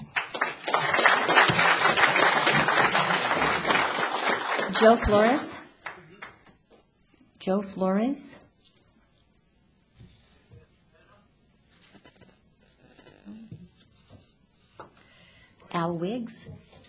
Joe Flores. Joe Flores. Al Wiggs.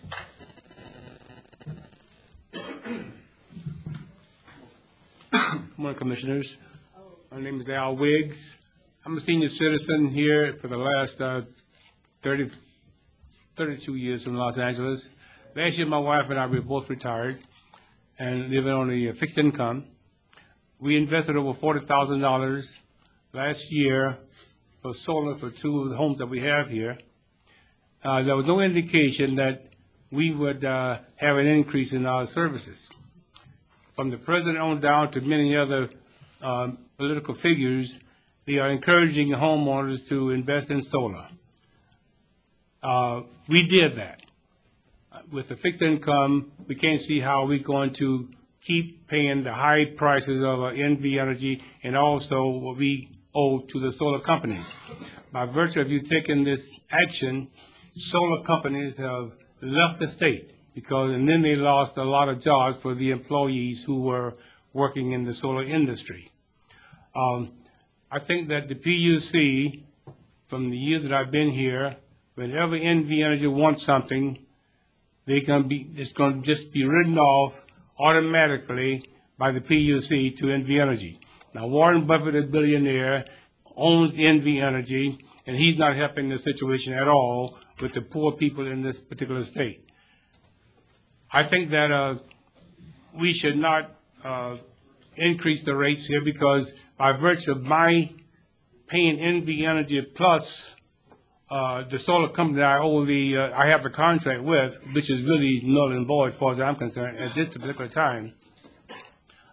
Good morning, Commissioners. My name is Al Wiggs. I'm a senior citizen here for the last uh, thirty, thirty-two years from Los Angeles. Last year, my wife and I were both retired and living on a fixed income. We invested over forty thousand dollars last year for solar for two of the homes that we have here. Uh, there was no indication that we would uh, have an increase in our services. From the president on down to many other um, political figures, they are encouraging homeowners to invest in solar. Uh, we did that. With the fixed income, we can't see how we're going to keep paying the high prices of uh, N V Energy and also what we owe to the solar companies. By virtue of you taking this action, solar companies have left the state because, and then they lost a lot of jobs for the employees who were working in the solar industry. Um, I think that the P U C, from the years that I've been here, whenever N V Energy wants something, they can be, it's going to just be written off automatically by the P U C to N V Energy. Now, Warren Buffett, a billionaire, owns N V Energy, and he's not helping the situation at all with the poor people in this particular state. I think that uh, we should not uh, increase the rates here because by virtue of my paying N V Energy plus uh, the solar company I owe the, uh, I have the contract with, which is really null and void as far as I'm concerned at this particular time,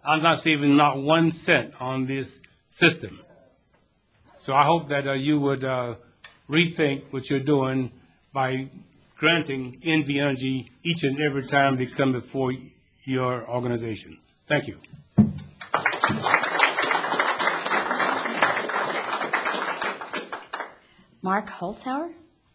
I'm not saving not one cent on this system. So I hope that uh, you would uh, rethink what you're doing by granting N V Energy each and every time they come before your organization. Thank you. Mark Holzhauer?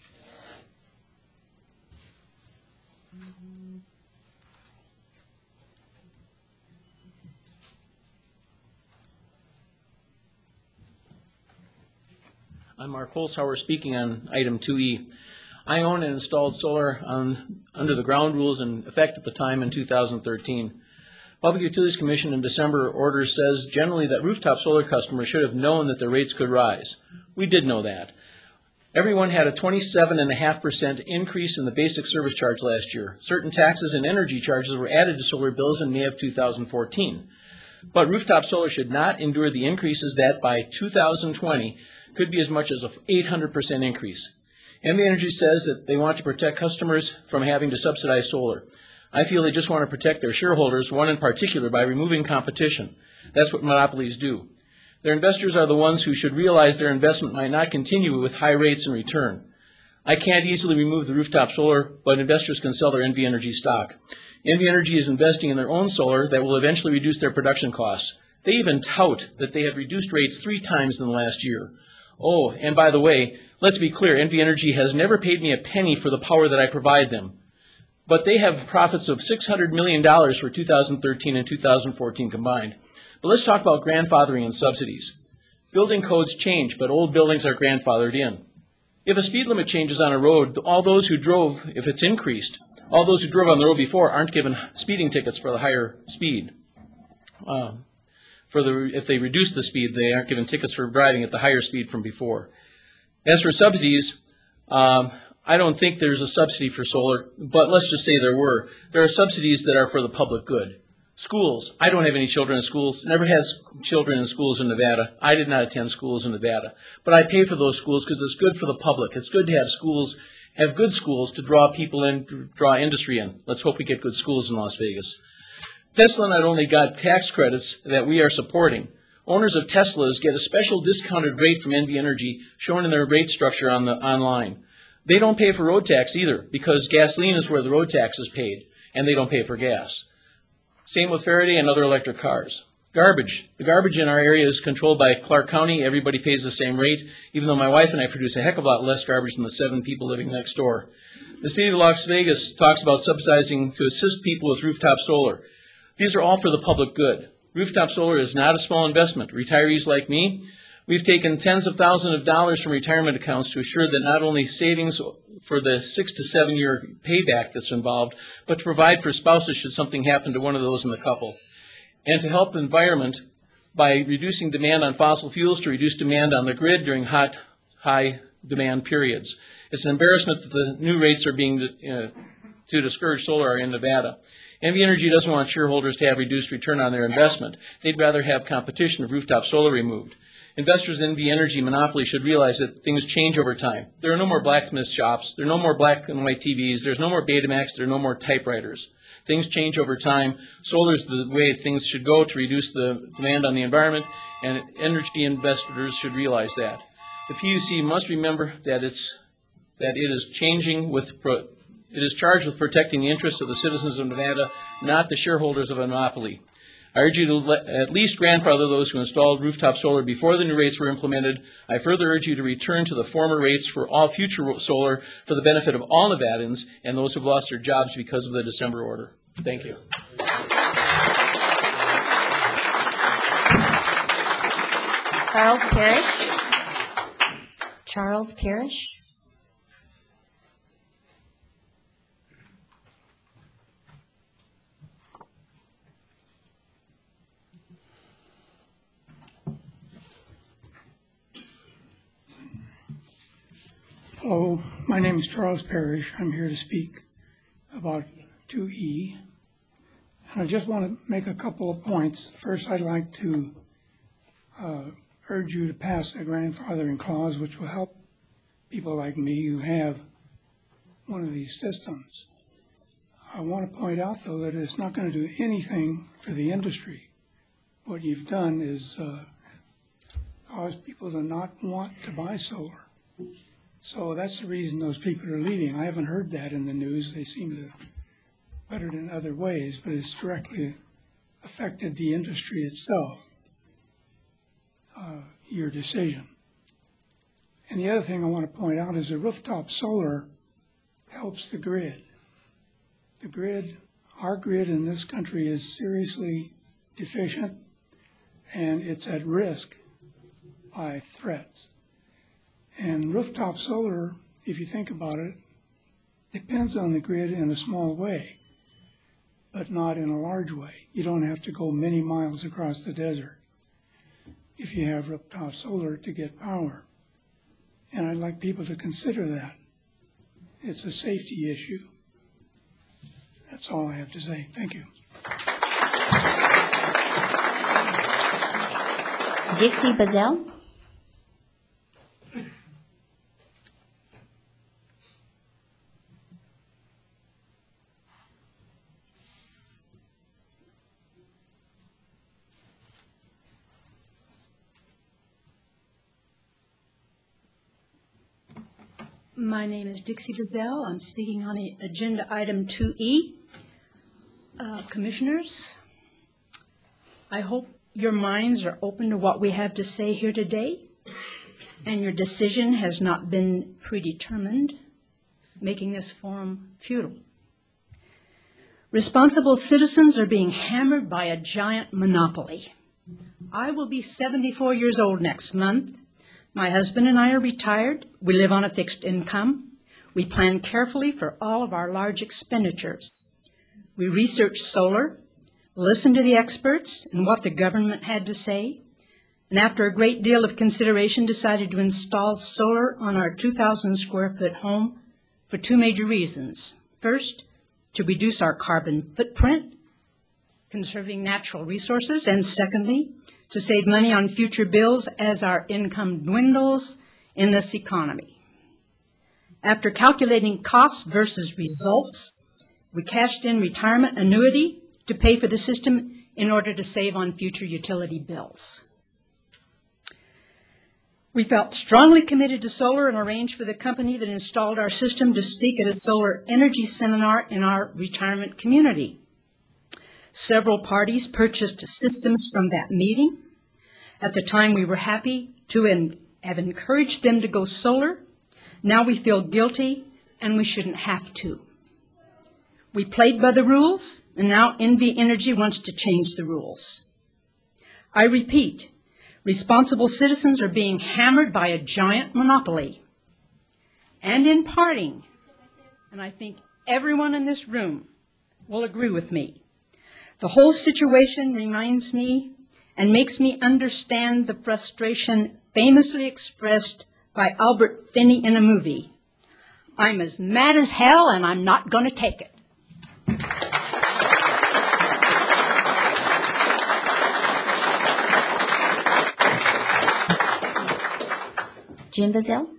I'm Mark Holzhauer speaking on item two E. I own and installed solar on, under the ground rules in effect at the time in two thousand thirteen. Public Utilities Commission in December order says generally that rooftop solar customers should have known that their rates could rise. We did know that. Everyone had a twenty-seven point five percent increase in the basic service charge last year. Certain taxes and energy charges were added to solar bills in May of two thousand fourteen. But rooftop solar should not endure the increases that by two thousand twenty could be as much as an eight hundred percent increase. N V Energy says that they want to protect customers from having to subsidize solar. I feel they just want to protect their shareholders, one in particular, by removing competition. That's what monopolies do. Their investors are the ones who should realize their investment might not continue with high rates in return. I can't easily remove the rooftop solar, but investors can sell their N V Energy stock. N V Energy is investing in their own solar that will eventually reduce their production costs. They even tout that they have reduced rates three times in the last year. Oh, and by the way, let's be clear, N V Energy has never paid me a penny for the power that I provide them. But they have profits of six hundred million dollars for two thousand thirteen and two thousand fourteen combined. But let's talk about grandfathering and subsidies. Building codes change, but old buildings are grandfathered in. If a speed limit changes on a road, all those who drove, if it's increased, all those who drove on the road before aren't given speeding tickets for the higher speed. Uh, For the, if they reduce the speed, they aren't given tickets for driving at the higher speed from before. As for subsidies, um, I don't think there's a subsidy for solar, but let's just say there were. There are subsidies that are for the public good. Schools. I don't have any children in schools, never had children in schools in Nevada. I did not attend schools in Nevada. But I pay for those schools because it's good for the public. It's good to have schools, have good schools to draw people in, to draw industry in. Let's hope we get good schools in Las Vegas. Tesla not only got tax credits that we are supporting, owners of Teslas get a special discounted rate from N V Energy shown in their rate structure on the online. They don't pay for road tax either because gasoline is where the road tax is paid, and they don't pay for gas. Same with Faraday and other electric cars. Garbage. The garbage in our area is controlled by Clark County. Everybody pays the same rate, even though my wife and I produce a heck of a lot less garbage than the seven people living next door. The city of Las Vegas talks about subsidizing to assist people with rooftop solar. These are all for the public good. Rooftop solar is not a small investment. Retirees like me, we've taken tens of thousands of dollars from retirement accounts to assure that not only savings for the six to seven year payback that's involved, but to provide for spouses should something happen to one of those in the couple. And to help the environment by reducing demand on fossil fuels to reduce demand on the grid during hot, high demand periods. It's an embarrassment that the new rates are being uh, to discourage solar are in Nevada. N V Energy doesn't want shareholders to have reduced return on their investment. They'd rather have competition of rooftop solar removed. Investors in N V Energy monopoly should realize that things change over time. There are no more blacksmith shops. There are no more black and white T Vs. There's no more Betamax. There are no more typewriters. Things change over time. Solar is the way things should go to reduce the demand on the environment, and energy investors should realize that. The P U C must remember that it's that it is changing with pro It is charged with protecting the interests of the citizens of Nevada, not the shareholders of a monopoly. I urge you to let, at least grandfather those who installed rooftop solar before the new rates were implemented. I further urge you to return to the former rates for all future solar for the benefit of all Nevadans and those who have lost their jobs because of the December order. Thank you. Charles Parrish. Charles Parrish. Hello, my name is Charles Parrish. I'm here to speak about two E. And I just want to make a couple of points. First, I'd like to uh, urge you to pass a grandfathering clause which will help people like me who have one of these systems. I want to point out, though, that it's not going to do anything for the industry. what you've done is uh, caused people to not want to buy solar. So that's the reason those people are leaving. I haven't heard that in the news. They seem to put it in other ways, but it's directly affected the industry itself, uh, your decision. And the other thing I want to point out is that rooftop solar helps the grid. The grid, our grid in this country is seriously deficient, and it's at risk by threats. And rooftop solar, if you think about it, depends on the grid in a small way, but not in a large way. You don't have to go many miles across the desert if you have rooftop solar to get power. And I'd like people to consider that. It's a safety issue. That's all I have to say. Thank you. Dixie Bazell. My name is Dixie Bazell. I'm speaking on a- agenda item two E. Uh, Commissioners, I hope your minds are open to what we have to say here today, and your decision has not been predetermined, making this forum futile. Responsible citizens are being hammered by a giant monopoly. I will be seventy-four years old next month. My husband and I are retired. We live on a fixed income. We plan carefully for all of our large expenditures. We researched solar, listened to the experts and what the government had to say, and after a great deal of consideration decided to install solar on our two thousand square foot home for two major reasons. First, to reduce our carbon footprint, conserving natural resources, and secondly, to save money on future bills as our income dwindles in this economy. After calculating costs versus results, we cashed in retirement annuity to pay for the system in order to save on future utility bills. We felt strongly committed to solar and arranged for the company that installed our system to speak at a solar energy seminar in our retirement community. Several parties purchased systems from that meeting. At the time, we were happy to en- have encouraged them to go solar. Now we feel guilty, and we shouldn't have to. We played by the rules, and now Envy Energy wants to change the rules. I repeat, responsible citizens are being hammered by a giant monopoly. And in parting, and I think everyone in this room will agree with me, the whole situation reminds me and makes me understand the frustration famously expressed by Albert Finney in a movie. I'm as mad as hell and I'm not going to take it. Jim Bazell.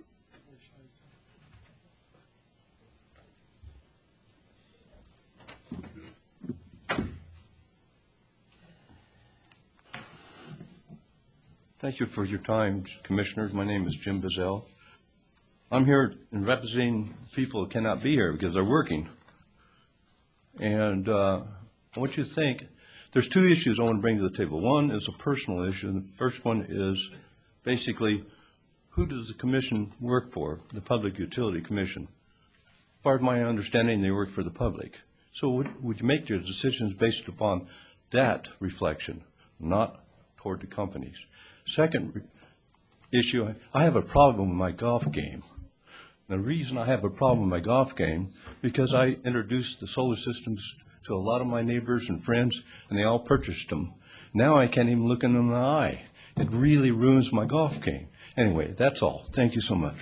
Thank you for your time, Commissioners. My name is Jim Bazell. I'm here in representing people who cannot be here because they're working. And uh, I want you to think, there's two issues I want to bring to the table. One is a personal issue, and the first one is basically, who does the commission work for, the Public Utility Commission? As far as my understanding, they work for the public. So would, would you make your decisions based upon that reflection, not toward the companies? Second re- issue, I have a problem with my golf game. The reason I have a problem with my golf game, because I introduced the solar systems to a lot of my neighbors and friends, and they all purchased them. Now I can't even look them in the eye. It really ruins my golf game. Anyway, that's all. Thank you so much.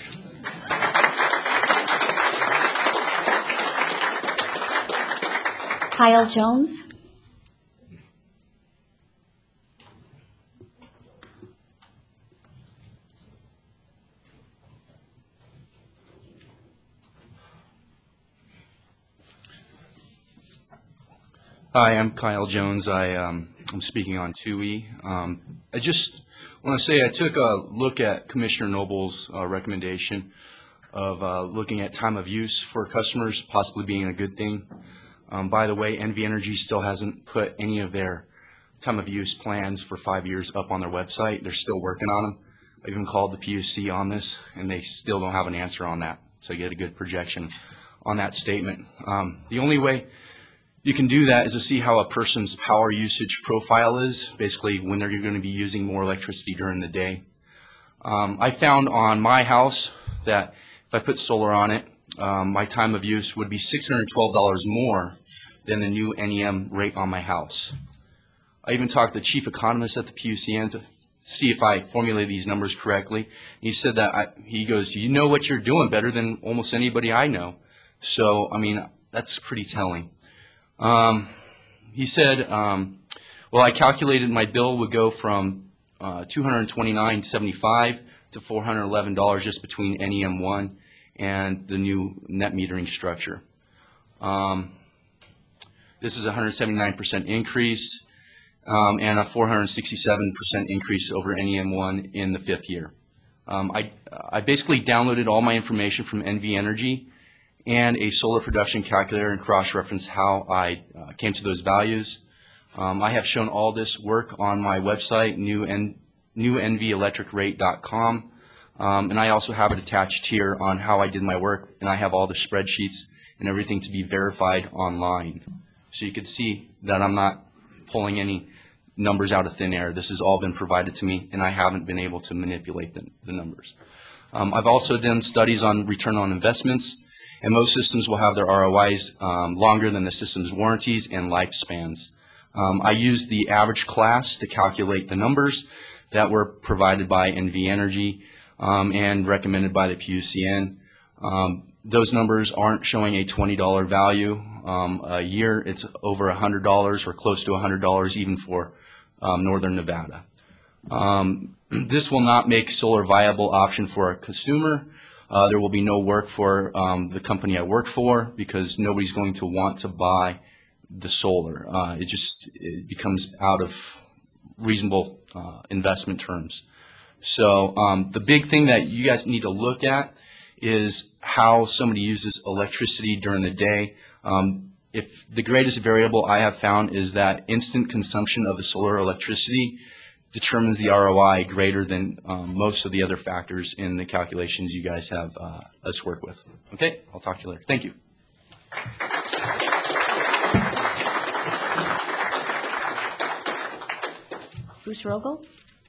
Kyle Jones. Hi, I'm Kyle Jones. I um, I'm speaking on two E. Um, I just want to say I took a look at Commissioner Noble's uh, recommendation of uh, looking at time of use for customers possibly being a good thing. Um, by the way, N V Energy still hasn't put any of their time of use plans for five years up on their website. They're still working on them. I even called the P U C on this, and they still don't have an answer on that. So you get a good projection on that statement. Um, the only way you can do that is to see how a person's power usage profile is, basically when they're going to be using more electricity during the day. Um, I found on my house that if I put solar on it, um, my time of use would be six hundred twelve dollars more than the new N E M rate on my house. I even talked to the chief economist at the P U C N to see if I formulated these numbers correctly. He said that, I, he goes, you know what you're doing better than almost anybody I know. So, I mean, that's pretty telling. Um, he said, um, well, I calculated my bill would go from uh, two hundred twenty-nine dollars and seventy-five cents to four hundred eleven dollars just between N E M one and the new net metering structure. Um, this is a one hundred seventy-nine percent increase. Um, and a four hundred sixty-seven percent increase over N E M one in the fifth year. Um, I, I basically downloaded all my information from N V Energy and a solar production calculator and cross-referenced how I uh, came to those values. Um, I have shown all this work on my website, new N V electric rate dot com, um, and I also have it attached here on how I did my work, and I have all the spreadsheets and everything to be verified online. So you can see that I'm not pulling any numbers out of thin air. This has all been provided to me, and I haven't been able to manipulate the, the numbers. Um, I've also done studies on return on investments, and most systems will have their R O Is um, longer than the system's warranties and lifespans. Um, I used the average class to calculate the numbers that were provided by N V Energy um, and recommended by the P U C N. Um, those numbers aren't showing a twenty dollar value um, a year. It's over one hundred dollars or close to one hundred dollars even for um, Northern Nevada. Um, this will not make solar a viable option for a consumer. Uh, there will be no work for um, the company I work for because nobody's going to want to buy the solar. Uh, it just it becomes out of reasonable uh, investment terms. So um, the big thing that you guys need to look at is how somebody uses electricity during the day. Um, if the greatest variable I have found is that instant consumption of the solar electricity determines the R O I greater than um, most of the other factors in the calculations you guys have uh, us work with. Okay, I'll talk to you later. Thank you. Bruce Rogel?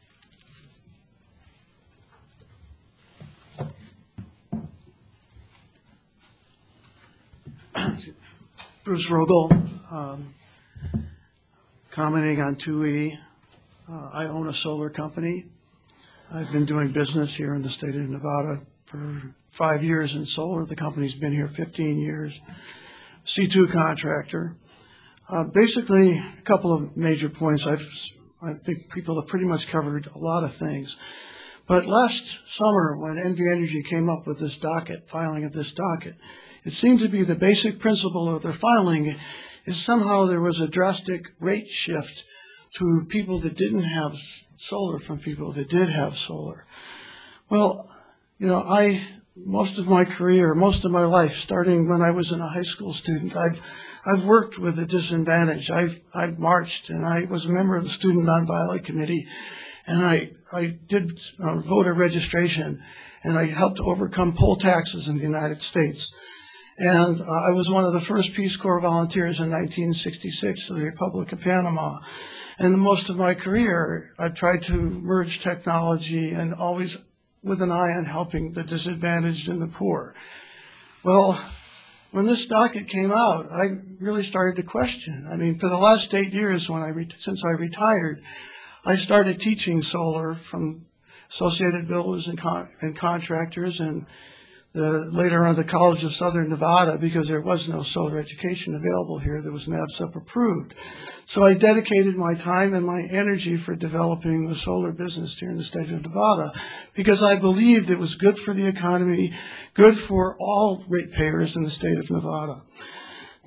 Bruce Rogel, um, commenting on two E. Uh, I own a solar company. I've been doing business here in the state of Nevada for five years in solar. The company's been here fifteen years. C two contractor. Uh, basically, a couple of major points. I've, I think people have pretty much covered a lot of things. But last summer, when N V Energy came up with this docket, filing of this docket, it seemed to be the basic principle of their filing is somehow there was a drastic rate shift to people that didn't have solar from people that did have solar. Well, you know, I, most of my career, most of my life, starting when I was in a high school student, I've, I've worked with the disadvantaged. I've, I've marched, and I was a member of the Student Nonviolent Committee, and I, I did uh, voter registration, and I helped overcome poll taxes in the United States. And uh, I was one of the first Peace Corps volunteers in nineteen sixty-six to the Republic of Panama. And most of my career, I've tried to merge technology and always with an eye on helping the disadvantaged and the poor. Well, when this docket came out, I really started to question. I mean, for the last eight years when I re- since I retired, I started teaching solar from Associated Builders and, con- and Contractors and the, later on the College of Southern Nevada, because there was no solar education available here. There was N A B C E P approved. So I dedicated my time and my energy for developing the solar business here in the state of Nevada because I believed it was good for the economy, good for all ratepayers in the state of Nevada.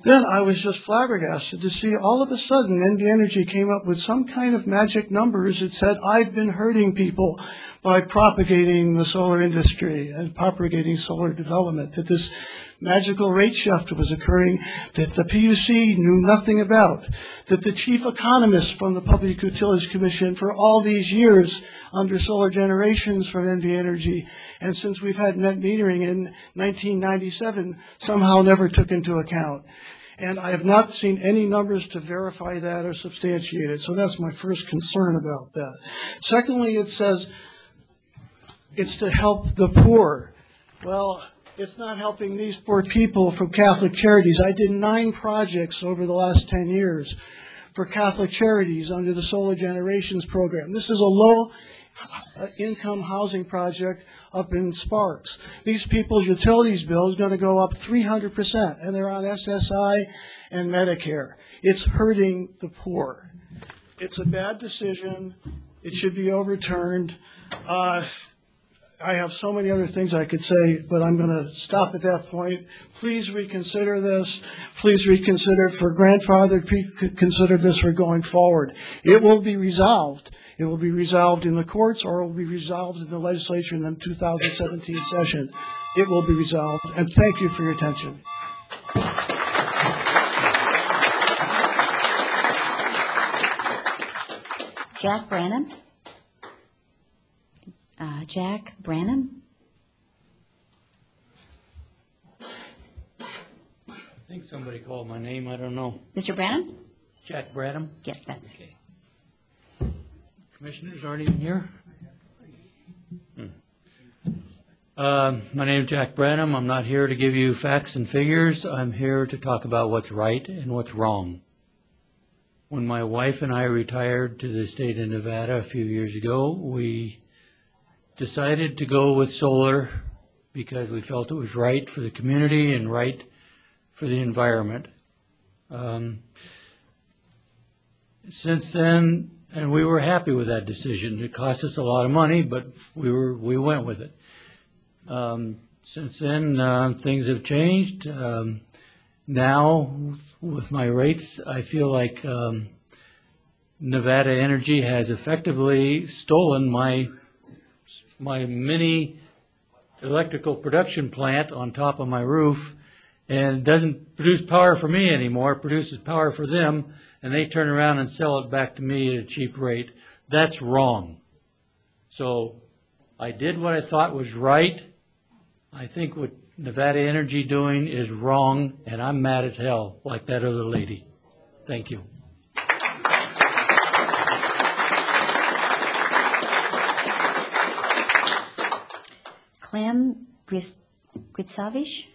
Then I was just flabbergasted to see all of a sudden N V Energy came up with some kind of magic numbers that said I've been hurting people by propagating the solar industry and propagating solar development, that this magical rate shift was occurring that the P U C knew nothing about, that the chief economist from the Public Utilities Commission for all these years under solar generations from N V Energy, and since we've had net metering in nineteen ninety-seven, somehow never took into account. And I have not seen any numbers to verify that or substantiate it, so that's my first concern about that. Secondly, it says it's to help the poor. Well, it's not helping these poor people from Catholic Charities. I did nine projects over the last ten years for Catholic Charities under the Solar Generations program. This is a low-income housing project up in Sparks. These people's utilities bill is going to go up three hundred percent, and they're on S S I and Medicare. It's hurting the poor. It's a bad decision. It should be overturned. Uh, I have so many other things I could say, but I'm going to stop at that point. Please reconsider this. Please reconsider for grandfather. Consider this for going forward. It will be resolved. It will be resolved in the courts, or it will be resolved in the legislature in the two thousand seventeen session. It will be resolved, and thank you for your attention. Jack Branham? Uh, Jack Branham? I think somebody called my name, I don't know. Mister Branham? Jack Branham? Yes, that's. Okay. Commissioners aren't even here? Hmm. Uh, my name is Jack Branham. I'm not here to give you facts and figures. I'm here to talk about what's right and what's wrong. When my wife and I retired to the state of Nevada a few years ago, we decided to go with solar because we felt it was right for the community and right for the environment. Um, since then, and we were happy with that decision. It cost us a lot of money, but we were we went with it. Um, since then, uh, things have changed. Um, now, with my rates, I feel like um, Nevada Energy has effectively stolen my my mini electrical production plant on top of my roof, and it doesn't produce power for me anymore. It produces power for them, and they turn around and sell it back to me at a cheap rate. That's wrong. So I did what I thought was right. I think what Nevada Energy doing is wrong, and I'm mad as hell, like that other lady. Thank you. Clem Gris- Gritsavich?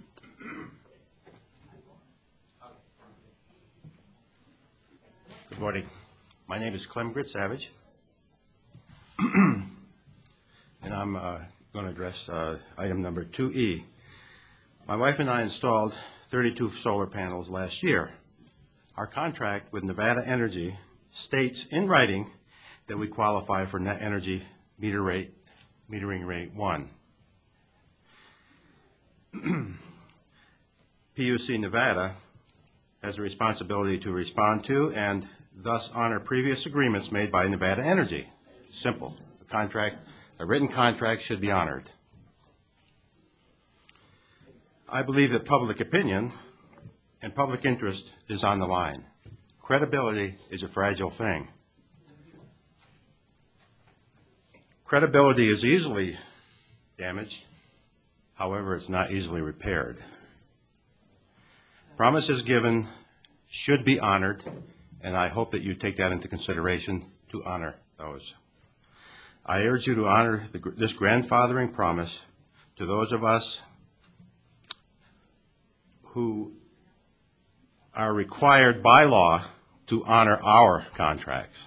Good morning. My name is Clem Gritsavich, and I'm uh, going to address uh, item number two E. My wife and I installed thirty-two solar panels last year. Our contract with Nevada Energy states in writing that we qualify for net energy meter rate, metering rate one. P U C Nevada has a responsibility to respond to and thus honor previous agreements made by Nevada Energy. Simple. A contract, a written contract should be honored. I believe that public opinion and public interest is on the line. Credibility is a fragile thing. Credibility is easily damaged. However, it's not easily repaired. Promises given should be honored, and I hope that you take that into consideration to honor those. I urge you to honor the, this grandfathering promise to those of us who are required by law to honor our contracts.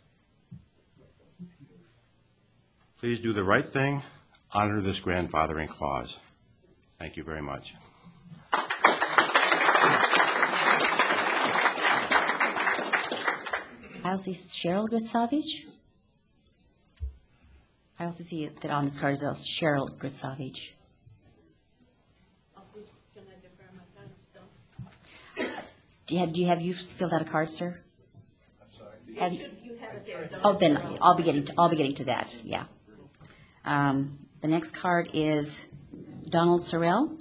Please do the right thing. Honor this grandfathering clause. Thank you very much. I also see Cheryl Gritsavich. I also see that on this card is also Cheryl Gritsavich. Do you have, do you have, you filled out a card, sir? Have you? Oh, then I'll be getting, to I'll be getting to that, yeah. Um, The next card is Donald Sorrell.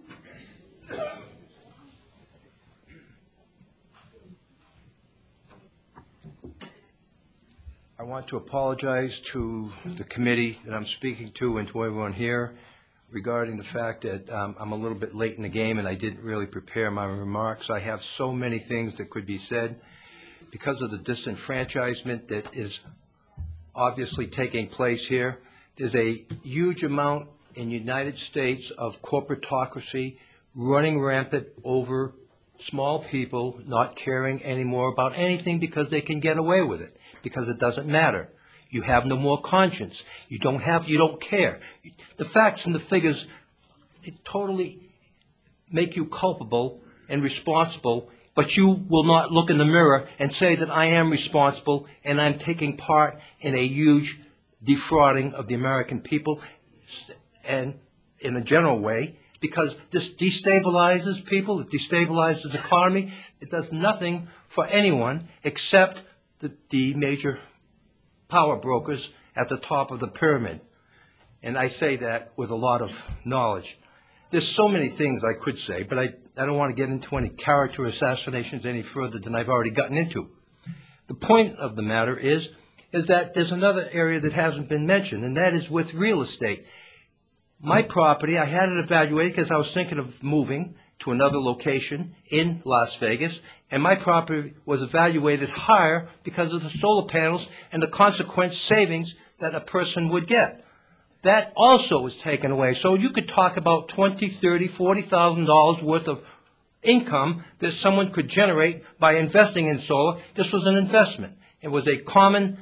I want to apologize to the committee that I'm speaking to and to everyone here regarding the fact that um, I'm a little bit late in the game and I didn't really prepare my remarks. I have so many things that could be said because of the disenfranchisement that is obviously taking place here. There's a huge amount in the United States of corporatocracy running rampant over small people not caring anymore about anything because they can get away with it, because it doesn't matter. You have no more conscience. You don't have, you don't care. The facts and the figures it totally make you culpable and responsible, but you will not look in the mirror and say that I am responsible and I'm taking part in a huge defrauding of the American people and in a general way, because this destabilizes people, it destabilizes the economy. It does nothing for anyone except the, the major power brokers at the top of the pyramid. And I say that with a lot of knowledge. There's so many things I could say, but I, I don't want to get into any character assassinations any further than I've already gotten into. The point of the matter is, is that there's another area that hasn't been mentioned, and that is with real estate. My property, I had it evaluated because I was thinking of moving to another location in Las Vegas, and my property was evaluated higher because of the solar panels and the consequent savings that a person would get. That also was taken away. So you could talk about twenty, thirty, forty thousand dollars worth of income that someone could generate by investing in solar. This was an investment. It was a common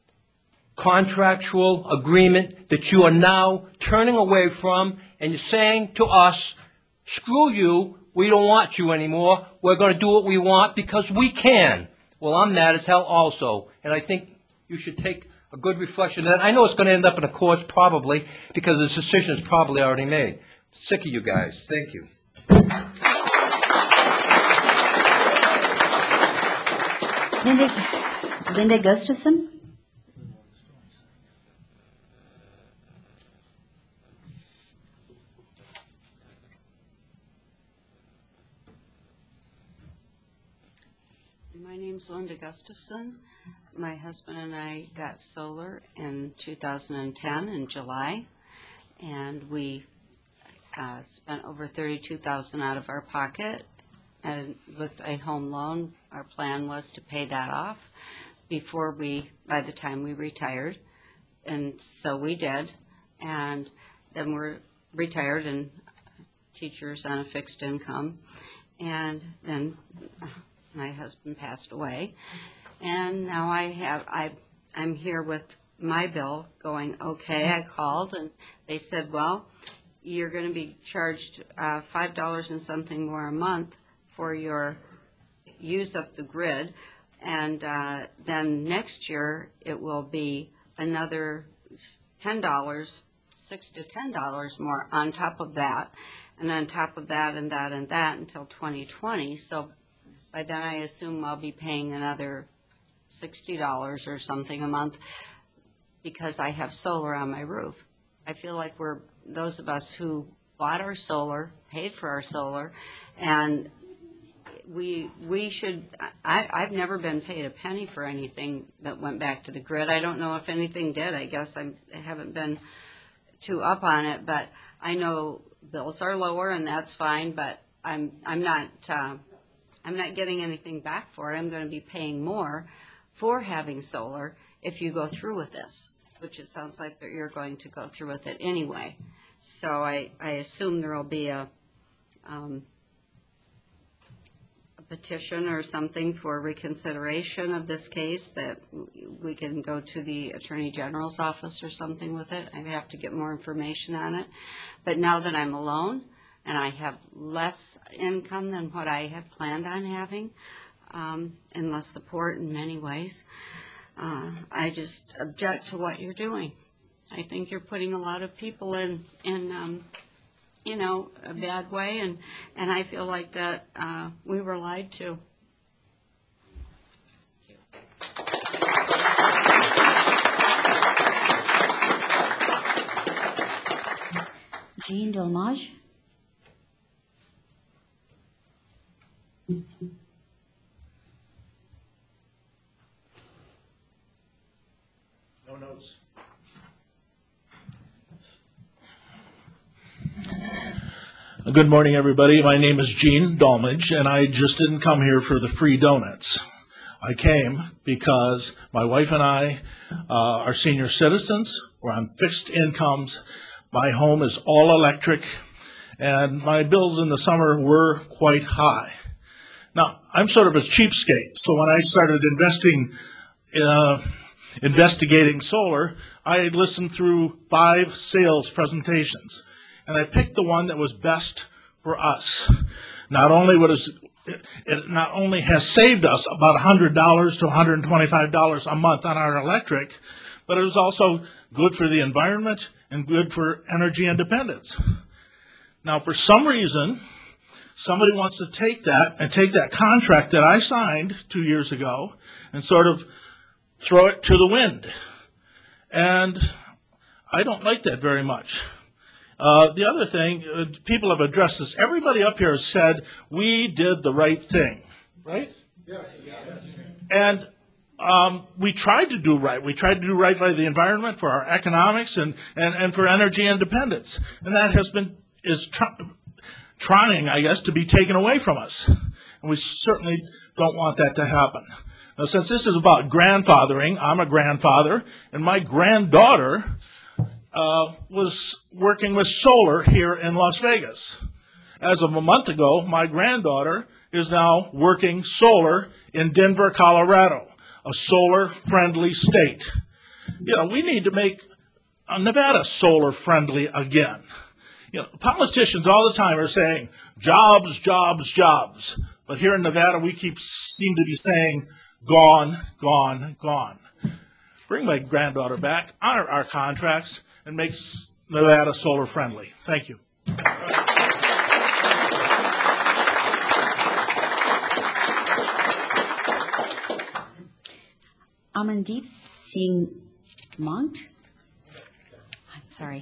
contractual agreement that you are now turning away from, and you're saying to us, screw you, we don't want you anymore, we're going to do what we want because we can. Well, I'm mad as hell also, and I think you should take a good reflection of that. I know it's going to end up in the courts probably because the decision is probably already made. Sick of you guys. Thank you. Linda, Linda Gustafson. My name's Linda Gustafson. My husband and I got solar in two thousand ten in July, and we uh, spent over thirty-two thousand dollars out of our pocket. And with a home loan, our plan was to pay that off before we, by the time we retired. And so we did. And then we're retired and teachers on a fixed income. And then uh, my husband passed away. And now I have, I, I'm here with my bill going, okay, I called and they said, well, you're going to be charged uh, five dollars and something more a month for your use of the grid. And uh, then next year it will be another ten dollars, six to ten dollars more on top of that. And on top of that and that and that until twenty twenty. So by then I assume I'll be paying another sixty dollars or something a month because I have solar on my roof. I feel like we're, those of us who bought our solar, paid for our solar, and we we should, I, I've never been paid a penny for anything that went back to the grid. I don't know if anything did. I guess I'm, I haven't been too up on it, but I know bills are lower and that's fine, but I'm, I'm not, uh, I'm not getting anything back for it. I'm going to be paying more for having solar if you go through with this, which it sounds like that you're going to go through with it anyway. So I, I assume there will be a, um, a petition or something for reconsideration of this case that we can go to the Attorney General's office or something with it. I have to get more information on it. But now that I'm alone and I have less income than what I had planned on having, um, and less support in many ways, uh, I just object to what you're doing. I think you're putting a lot of people in, in um, you know, a bad way, and, and I feel like that uh, we were lied to. Jean Dolmage. No notes. Good morning, everybody. My name is Gene Dolmage, and I just didn't come here for the free donuts. I came because my wife and I uh, are senior citizens. We're on fixed incomes. My home is all electric, and my bills in the summer were quite high. Now, I'm sort of a cheapskate, so when I started investing, uh, investigating solar, I listened through five sales presentations, and I picked the one that was best for us. Not only was it not only has saved us about one hundred dollars to one hundred twenty-five dollars a month on our electric, but it was also good for the environment and good for energy independence. Now, for some reason, somebody wants to take that and take that contract that I signed two years ago and sort of throw it to the wind. And I don't like that very much. Uh, the other thing, uh, people have addressed this. Everybody up here has said, we did the right thing, right? Yes. And um, we tried to do right. We tried to do right by the environment, for our economics, and, and, and for energy independence. And that has been, is tr- trying, I guess, to be taken away from us. And we certainly don't want that to happen. Now, since this is about grandfathering, I'm a grandfather, and my granddaughter Uh, was working with solar here in Las Vegas. As of a month ago, my granddaughter is now working solar in Denver, Colorado, a solar-friendly state. You know, we need to make uh, Nevada solar-friendly again. You know, politicians all the time are saying, jobs, jobs, jobs. But here in Nevada, we keep seem to be saying, gone, gone, gone. Bring my granddaughter back, honor our contracts, and makes Nevada solar friendly. Thank you. Amandeep Singh Mont. I'm sorry.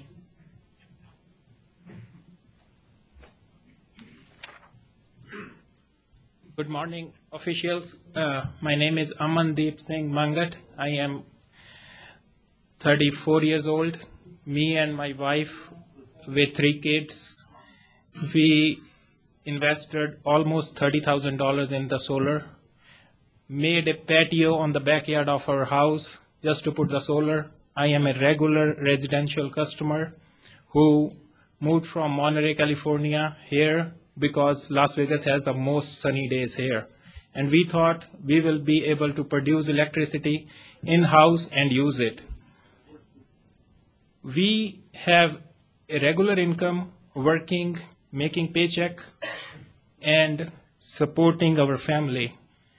Good morning, officials. Uh, my name is Amandeep Singh Mangat. I am thirty-four years old. Me and my wife with three kids, we invested almost thirty thousand dollars in the solar, made a patio on the backyard of our house just to put the solar. I am a regular residential customer who moved from Monterey, California here because Las Vegas has the most sunny days here. And we thought we will be able to produce electricity in-house and use it. We have a regular income, working, making paycheck, and supporting our family.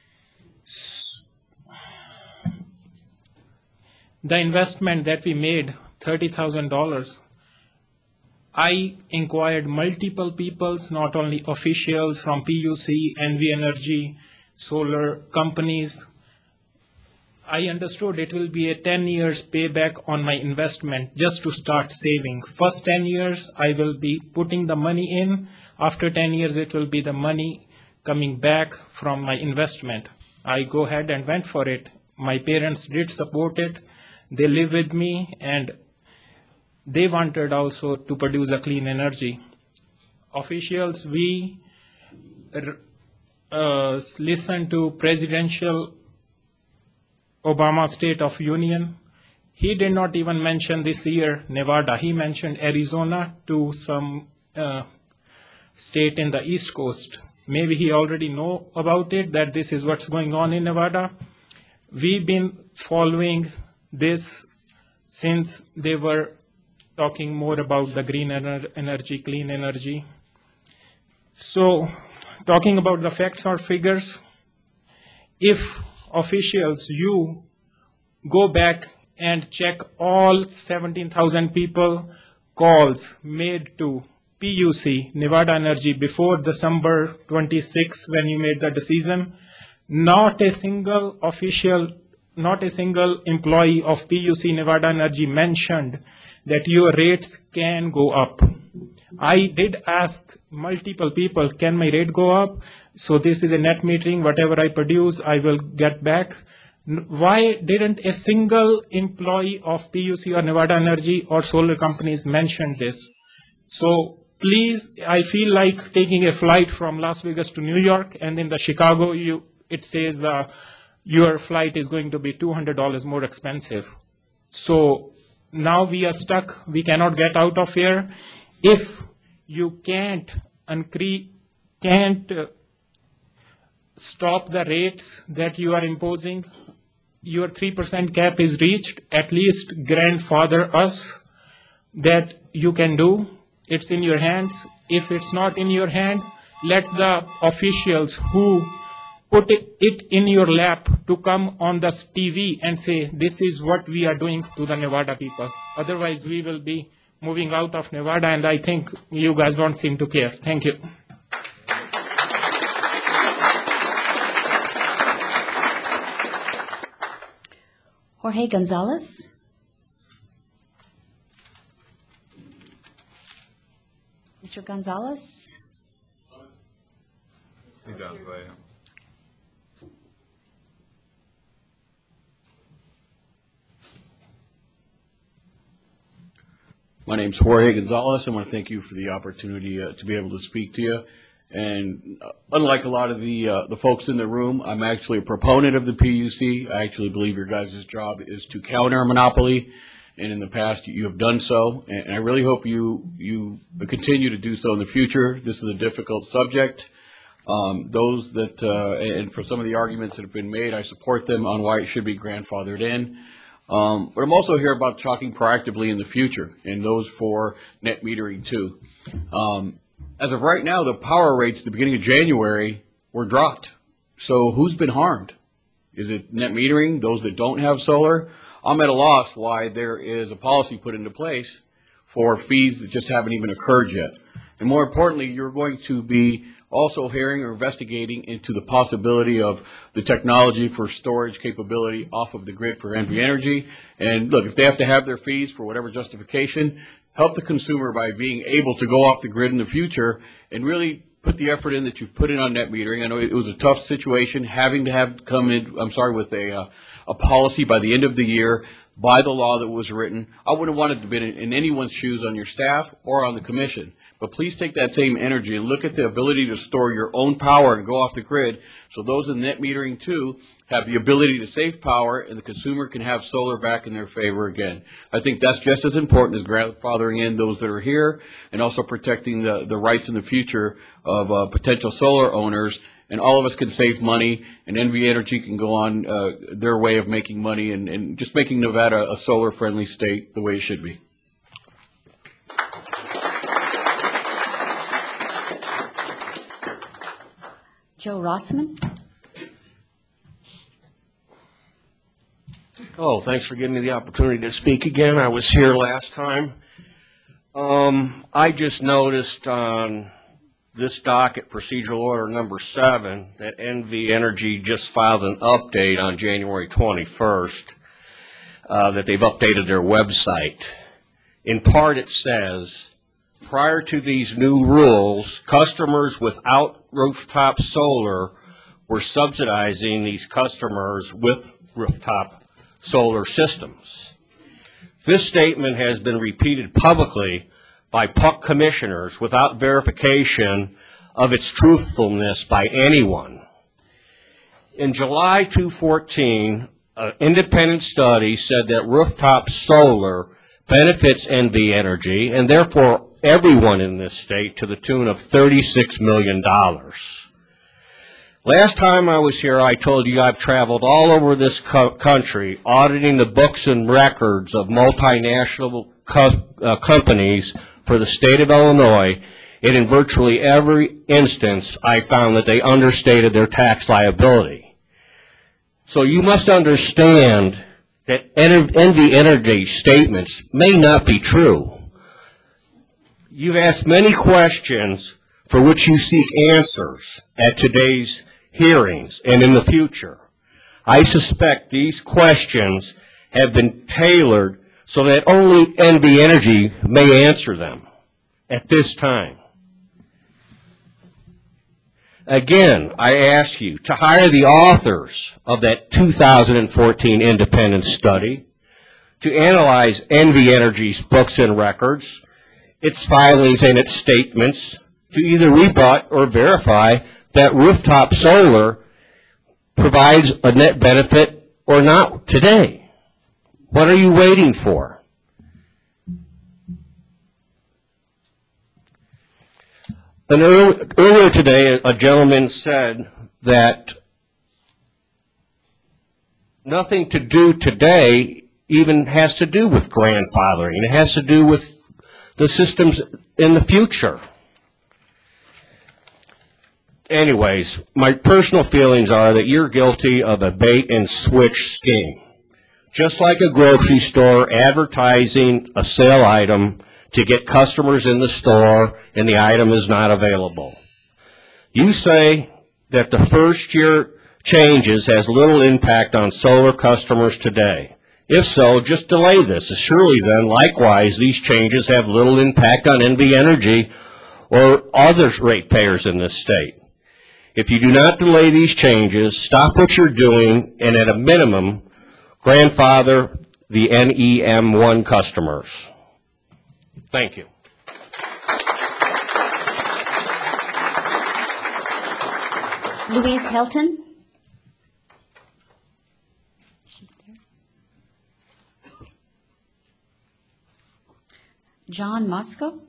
The investment that we made, thirty thousand dollars, I inquired multiple peoples, not only officials from P U C, N V Energy, solar companies. I understood it will be a ten years payback on my investment just to start saving. First ten years, I will be putting the money in. After ten years, it will be the money coming back from my investment. I go ahead and went for it. My parents did support it. They live with me, and they wanted also to produce a clean energy. Officials, we uh, listened to presidential Obama State of Union. He did not even mention this year Nevada. He mentioned Arizona to some uh, state in the East Coast. Maybe he already know about it, that this is what's going on in Nevada. We've been following this since they were talking more about the green ener- energy, clean energy. So, talking about the facts or figures, if officials, you go back and check all seventeen thousand people calls made to P U C, Nevada Energy, before December twenty-sixth when you made the decision, not a single official, not a single employee of P U C Nevada Energy mentioned that your rates can go up. I did ask multiple people, can my rate go up? So this is a net metering, whatever I produce, I will get back. N- Why didn't a single employee of P U C or Nevada Energy or solar companies mention this? So please, I feel like taking a flight from Las Vegas to New York, and in the Chicago, you, it says uh, your flight is going to be two hundred dollars more expensive. So now we are stuck. We cannot get out of here. If you can't uncre- can't uh, stop the rates that you are imposing, your three percent cap is reached, at least grandfather us that you can do. It's in your hands. If it's not in your hand, let the officials who put it, it in your lap to come on the T V and say, this is what we are doing to the Nevada people. Otherwise, we will be moving out of Nevada, and I think you guys don't seem to care. Thank you. Jorge Gonzalez. Mister Gonzalez? He's out of the way. My name's Jorge Gonzalez. I want to thank you for the opportunity uh, to be able to speak to you. And uh, unlike a lot of the uh, the folks in the room, I'm actually a proponent of the P U C. I actually believe your guys' job is to counter monopoly, and in the past you have done so. And I really hope you you continue to do so in the future. This is a difficult subject. Um, those that uh, and for some of the arguments that have been made, I support them on why it should be grandfathered in. Um, but I'm also here about talking proactively in the future, and those for net metering too. Um, as of right now, the power rates at the beginning of January were dropped. So who's been harmed? Is it net metering, those that don't have solar? I'm at a loss why there is a policy put into place for fees that just haven't even occurred yet. And more importantly, you're going to be also hearing or investigating into the possibility of the technology for storage capability off of the grid for N V Energy. And look, if they have to have their fees for whatever justification, help the consumer by being able to go off the grid in the future and really put the effort in that you've put in on net metering. I know it was a tough situation having to have come in, I'm sorry, with a, uh, a policy by the end of the year by the law that was written. I wouldn't want it to be in, in anyone's shoes on your staff or on the commission. But please take that same energy and look at the ability to store your own power and go off the grid, so those in net metering too have the ability to save power and the consumer can have solar back in their favor again. I think that's just as important as grandfathering in those that are here and also protecting the, the rights in the future of uh, potential solar owners. And all of us can save money, and N V Energy can go on uh, their way of making money and, and just making Nevada a solar-friendly state the way it should be. Joe Rossman. Oh, thanks for giving me the opportunity to speak again. I was here last time. Um, I just noticed on this docket, procedural order number seven, that N V Energy just filed an update on January twenty-first, uh, that they've updated their website. In part, it says, prior to these new rules, customers without rooftop solar were subsidizing these customers with rooftop solar systems. This statement has been repeated publicly by P U C commissioners without verification of its truthfulness by anyone. In July two fourteen, an independent study said that rooftop solar benefits N V Energy and therefore everyone in this state to the tune of thirty-six million dollars. Last time I was here, I told you I've traveled all over this co country auditing the books and records of multinational co uh, companies for the state of Illinois, and in virtually every instance, I found that they understated their tax liability. So you must understand that N V Energy statements may not be true. You've asked many questions for which you seek answers at today's hearings and in the future. I suspect these questions have been tailored so that only N V Energy may answer them. at this time. Again, I ask you to hire the authors of that two thousand fourteen independent study to analyze N V Energy's books and records, its filings and its statements, to either rebut or verify that rooftop solar provides a net benefit or not today. What are you waiting for? And earlier today, a gentleman said that nothing to do today even has to do with grandfathering. It has to do with the systems in the future. Anyways, my personal feelings are that you're guilty of a bait and switch scheme. Just like a grocery store advertising a sale item to get customers in the store and the item is not available. You say that the first year changes has little impact on solar customers today. If so, just delay this. Surely then, likewise, these changes have little impact on N V Energy or other ratepayers in this state. If you do not delay these changes, stop what you're doing, and at a minimum, grandfather the N E M one customers. Thank you. Louise Helton? John Mosco?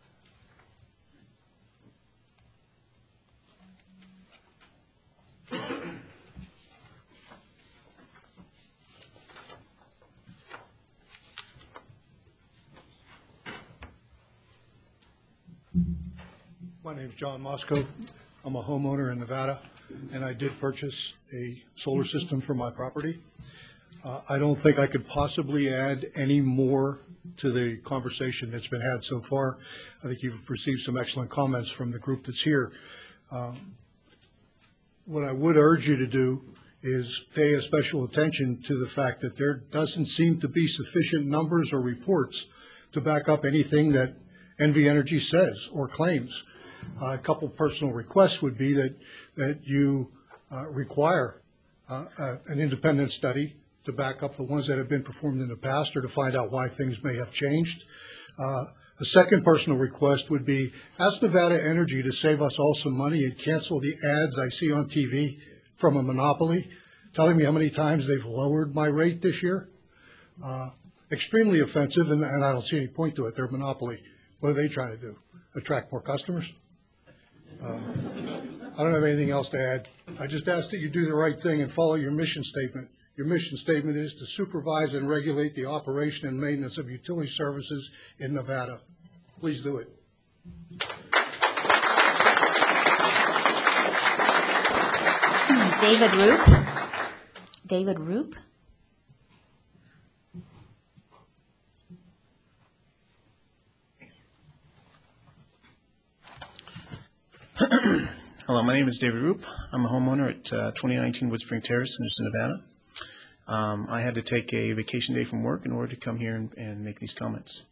My name's John Mosco. I'm a homeowner in Nevada, and I did purchase a solar system for my property. Uh, I don't think I could possibly add any more to the conversation that's been had so far. I think you've received some excellent comments from the group that's here. Um, what I would urge you to do is pay a special attention to the fact that there doesn't seem to be sufficient numbers or reports to back up anything that N V Energy says or claims. Uh, a couple personal requests would be that, that you uh, require uh, uh, an independent study to back up the ones that have been performed in the past or to find out why things may have changed. Uh, a second personal request would be ask Nevada Energy to save us all some money and cancel the ads I see on T V from a monopoly telling me how many times they've lowered my rate this year. Uh, extremely offensive, and, and I don't see any point to it. They're a monopoly. What are they trying to do? Attract more customers? Uh, I don't have anything else to add. I just ask that you do the right thing and follow your mission statement. Your mission statement is to supervise and regulate the operation and maintenance of utility services in Nevada. Please do it. David Roop. David Roop. Hello, my name is David Roop. I'm a homeowner at uh, twenty nineteen Wood Spring Terrace in Henderson, Nevada. Um, I had to take a vacation day from work in order to come here and, and make these comments.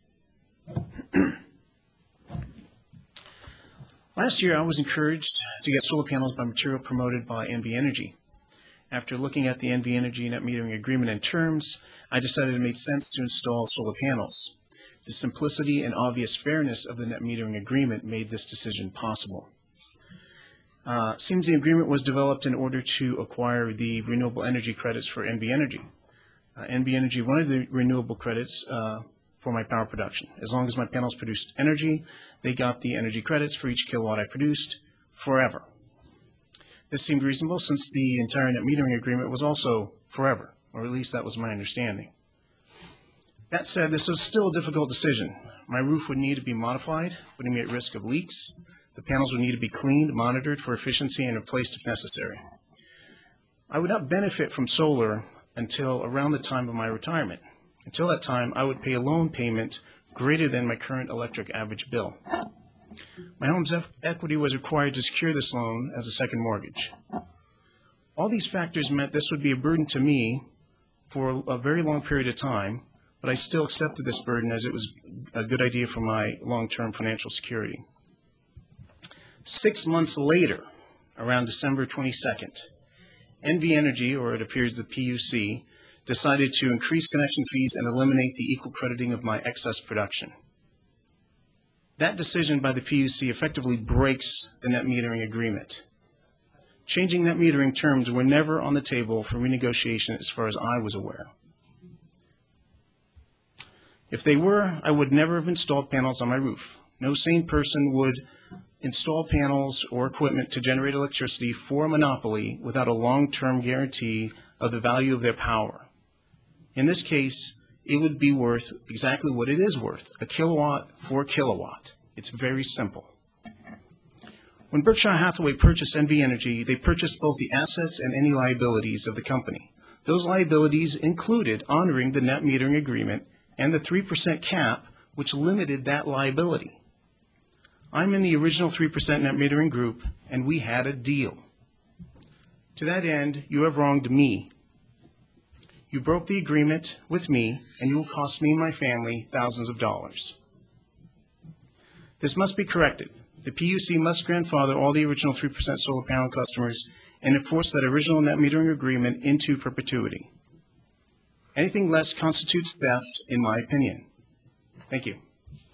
Last year, I was encouraged to get solar panels by material promoted by N V Energy. After looking at the N V Energy net metering agreement and terms, I decided it made sense to install solar panels. The simplicity and obvious fairness of the net metering agreement made this decision possible. Uh, seems the agreement was developed in order to acquire the renewable energy credits for N V Energy. Uh, N V Energy wanted the renewable credits uh, for my power production. As long as my panels produced energy, they got the energy credits for each kilowatt I produced forever. This seemed reasonable since the entire net metering agreement was also forever, or at least that was my understanding. That said, this was still a difficult decision. My roof would need to be modified, putting me at risk of leaks. The panels would need to be cleaned, monitored for efficiency, and replaced if necessary. I would not benefit from solar until around the time of my retirement. Until that time, I would pay a loan payment greater than my current electric average bill. My home's equity was required to secure this loan as a second mortgage. All these factors meant this would be a burden to me for a very long period of time, but I still accepted this burden as it was a good idea for my long-term financial security. Six months later, around December twenty-second, N V Energy, or it appears the P U C, decided to increase connection fees and eliminate the equal crediting of my excess production. That decision by the P U C effectively breaks the net metering agreement. Changing net metering terms were never on the table for renegotiation as far as I was aware. If they were, I would never have installed panels on my roof. No sane person would install panels or equipment to generate electricity for a monopoly without a long-term guarantee of the value of their power. In this case, it would be worth exactly what it is worth, a kilowatt for a kilowatt. It's very simple. When Berkshire Hathaway purchased N V Energy, they purchased both the assets and any liabilities of the company. Those liabilities included honoring the net metering agreement and the three percent cap, which limited that liability. I'm in the original three percent net metering group, and we had a deal. To that end, you have wronged me. You broke the agreement with me, and you will cost me and my family thousands of dollars. This must be corrected. The P U C must grandfather all the original three percent solar panel customers and enforce that original net metering agreement into perpetuity. Anything less constitutes theft, in my opinion. Thank you.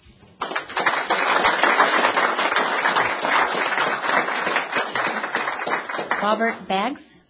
Robert Baggs.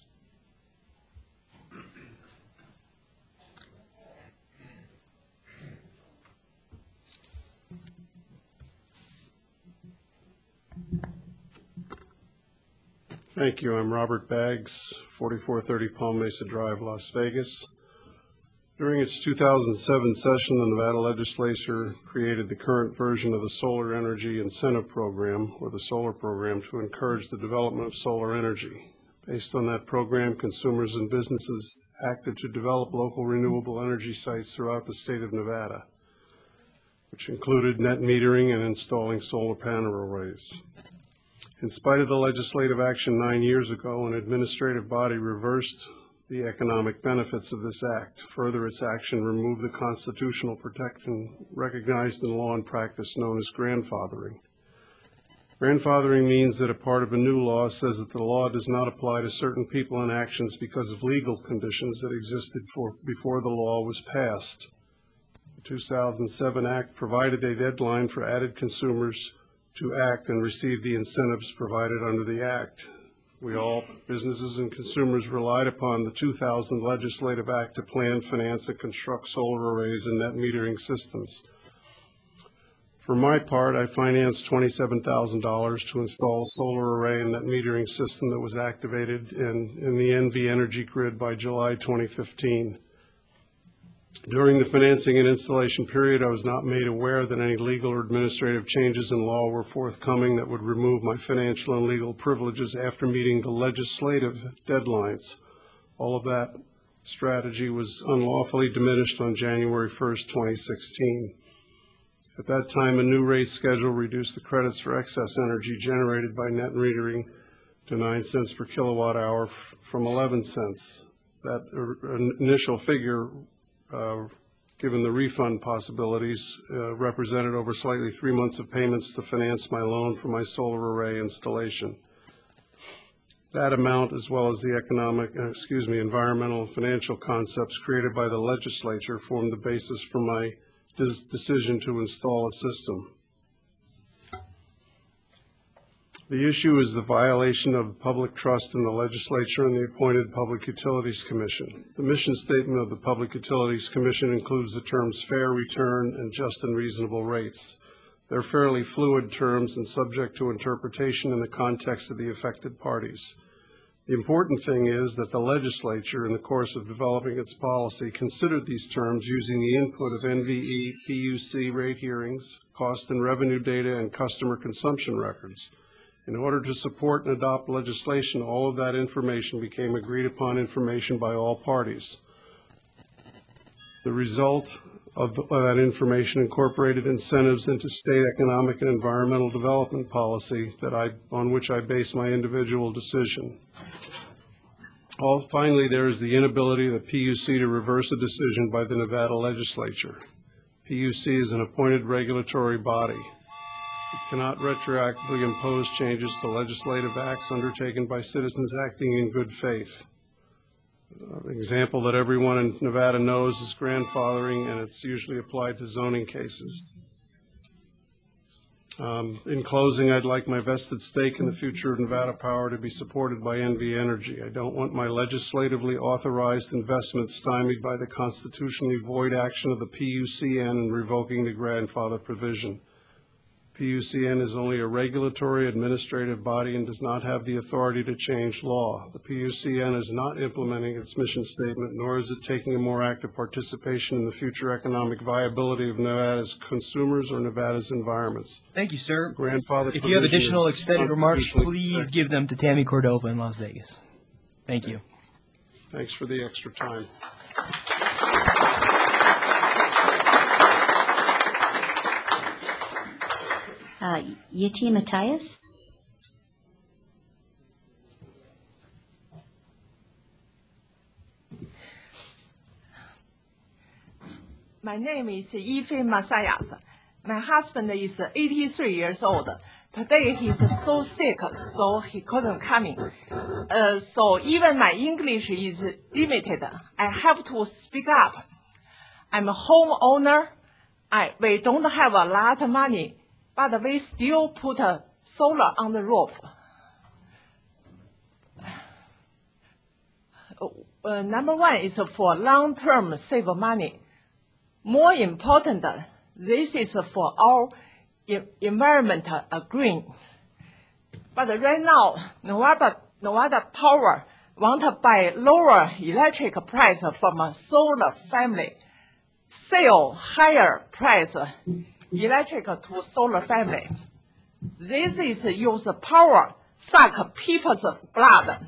Thank you. I'm Robert Baggs, forty-four thirty Palm Mesa Drive, Las Vegas. During its two thousand seven session, the Nevada legislature created the current version of the Solar Energy Incentive Program, or the SOLAR program, to encourage the development of solar energy. Based on that program, consumers and businesses acted to develop local renewable energy sites throughout the state of Nevada, which included net metering and installing solar panel arrays. In spite of the legislative action nine years ago, an administrative body reversed the economic benefits of this act. Further, its action removed the constitutional protection recognized in law and practice known as grandfathering. Grandfathering means that a part of a new law says that the law does not apply to certain people and actions because of legal conditions that existed for, before the law was passed. The two thousand seven Act provided a deadline for added consumers to act and receive the incentives provided under the Act. We all, businesses and consumers, relied upon the two thousand Legislative Act to plan, finance, and construct solar arrays and net metering systems. For my part, I financed twenty-seven thousand dollars to install a solar array and net metering system that was activated in, in the N V Energy grid by July twenty fifteen. During the financing and installation period, I was not made aware that any legal or administrative changes in law were forthcoming that would remove my financial and legal privileges after meeting the legislative deadlines. All of that strategy was unlawfully diminished on January first, twenty sixteen. At that time, a new rate schedule reduced the credits for excess energy generated by net metering to nine cents per kilowatt hour f- from eleven cents. That uh, initial figure, uh, given the refund possibilities, uh, represented over slightly three months of payments to finance my loan for my solar array installation. That amount, as well as the economic, uh, excuse me, environmental and financial concepts created by the legislature, formed the basis for my des- decision to install a system. The issue is the violation of public trust in the legislature and the appointed Public Utilities Commission. The mission statement of the Public Utilities Commission includes the terms fair return and just and reasonable rates. They're fairly fluid terms and subject to interpretation in the context of the affected parties. The important thing is that the legislature, in the course of developing its policy, considered these terms using the input of N V E, P U C rate hearings, cost and revenue data, and customer consumption records. In order to support and adopt legislation, all of that information became agreed upon information by all parties. The result of that information incorporated incentives into state economic and environmental development policy that I, on which I base my individual decision. All, finally, there is the inability of the P U C to reverse a decision by the Nevada legislature. P U C is an appointed regulatory body. It cannot retroactively impose changes to legislative acts undertaken by citizens acting in good faith. Uh, the example that everyone in Nevada knows is grandfathering, and it's usually applied to zoning cases. Um, in closing, I'd like my vested stake in the future of Nevada Power to be supported by N V Energy. I don't want my legislatively authorized investments stymied by the constitutionally void action of the P U C N in revoking the grandfather provision. P U C N is only a regulatory administrative body and does not have the authority to change law. The P U C N is not implementing its mission statement, nor is it taking a more active participation in the future economic viability of Nevada's consumers or Nevada's environments. Thank you, sir. Grandfather If you have provision additional is extended remarks, constitutionally- please give them to Tammy Cordova in Las Vegas. Thank you. Thanks for the extra time. Uh, Yeti Matthias? My name is Ife Masayas. My husband is eighty-three years old. Today he's so sick, so he couldn't come in. Uh, so even my English is limited. I have to speak up. I'm a homeowner. I, we don't have a lot of money, but we still put a solar on the roof. Uh, number one is for long-term save money. More important, this is for our environment uh, green. But right now, Nevada, Nevada Power want to buy lower electric price from a solar family, sell higher price electric to solar family. This is use power suck people's blood.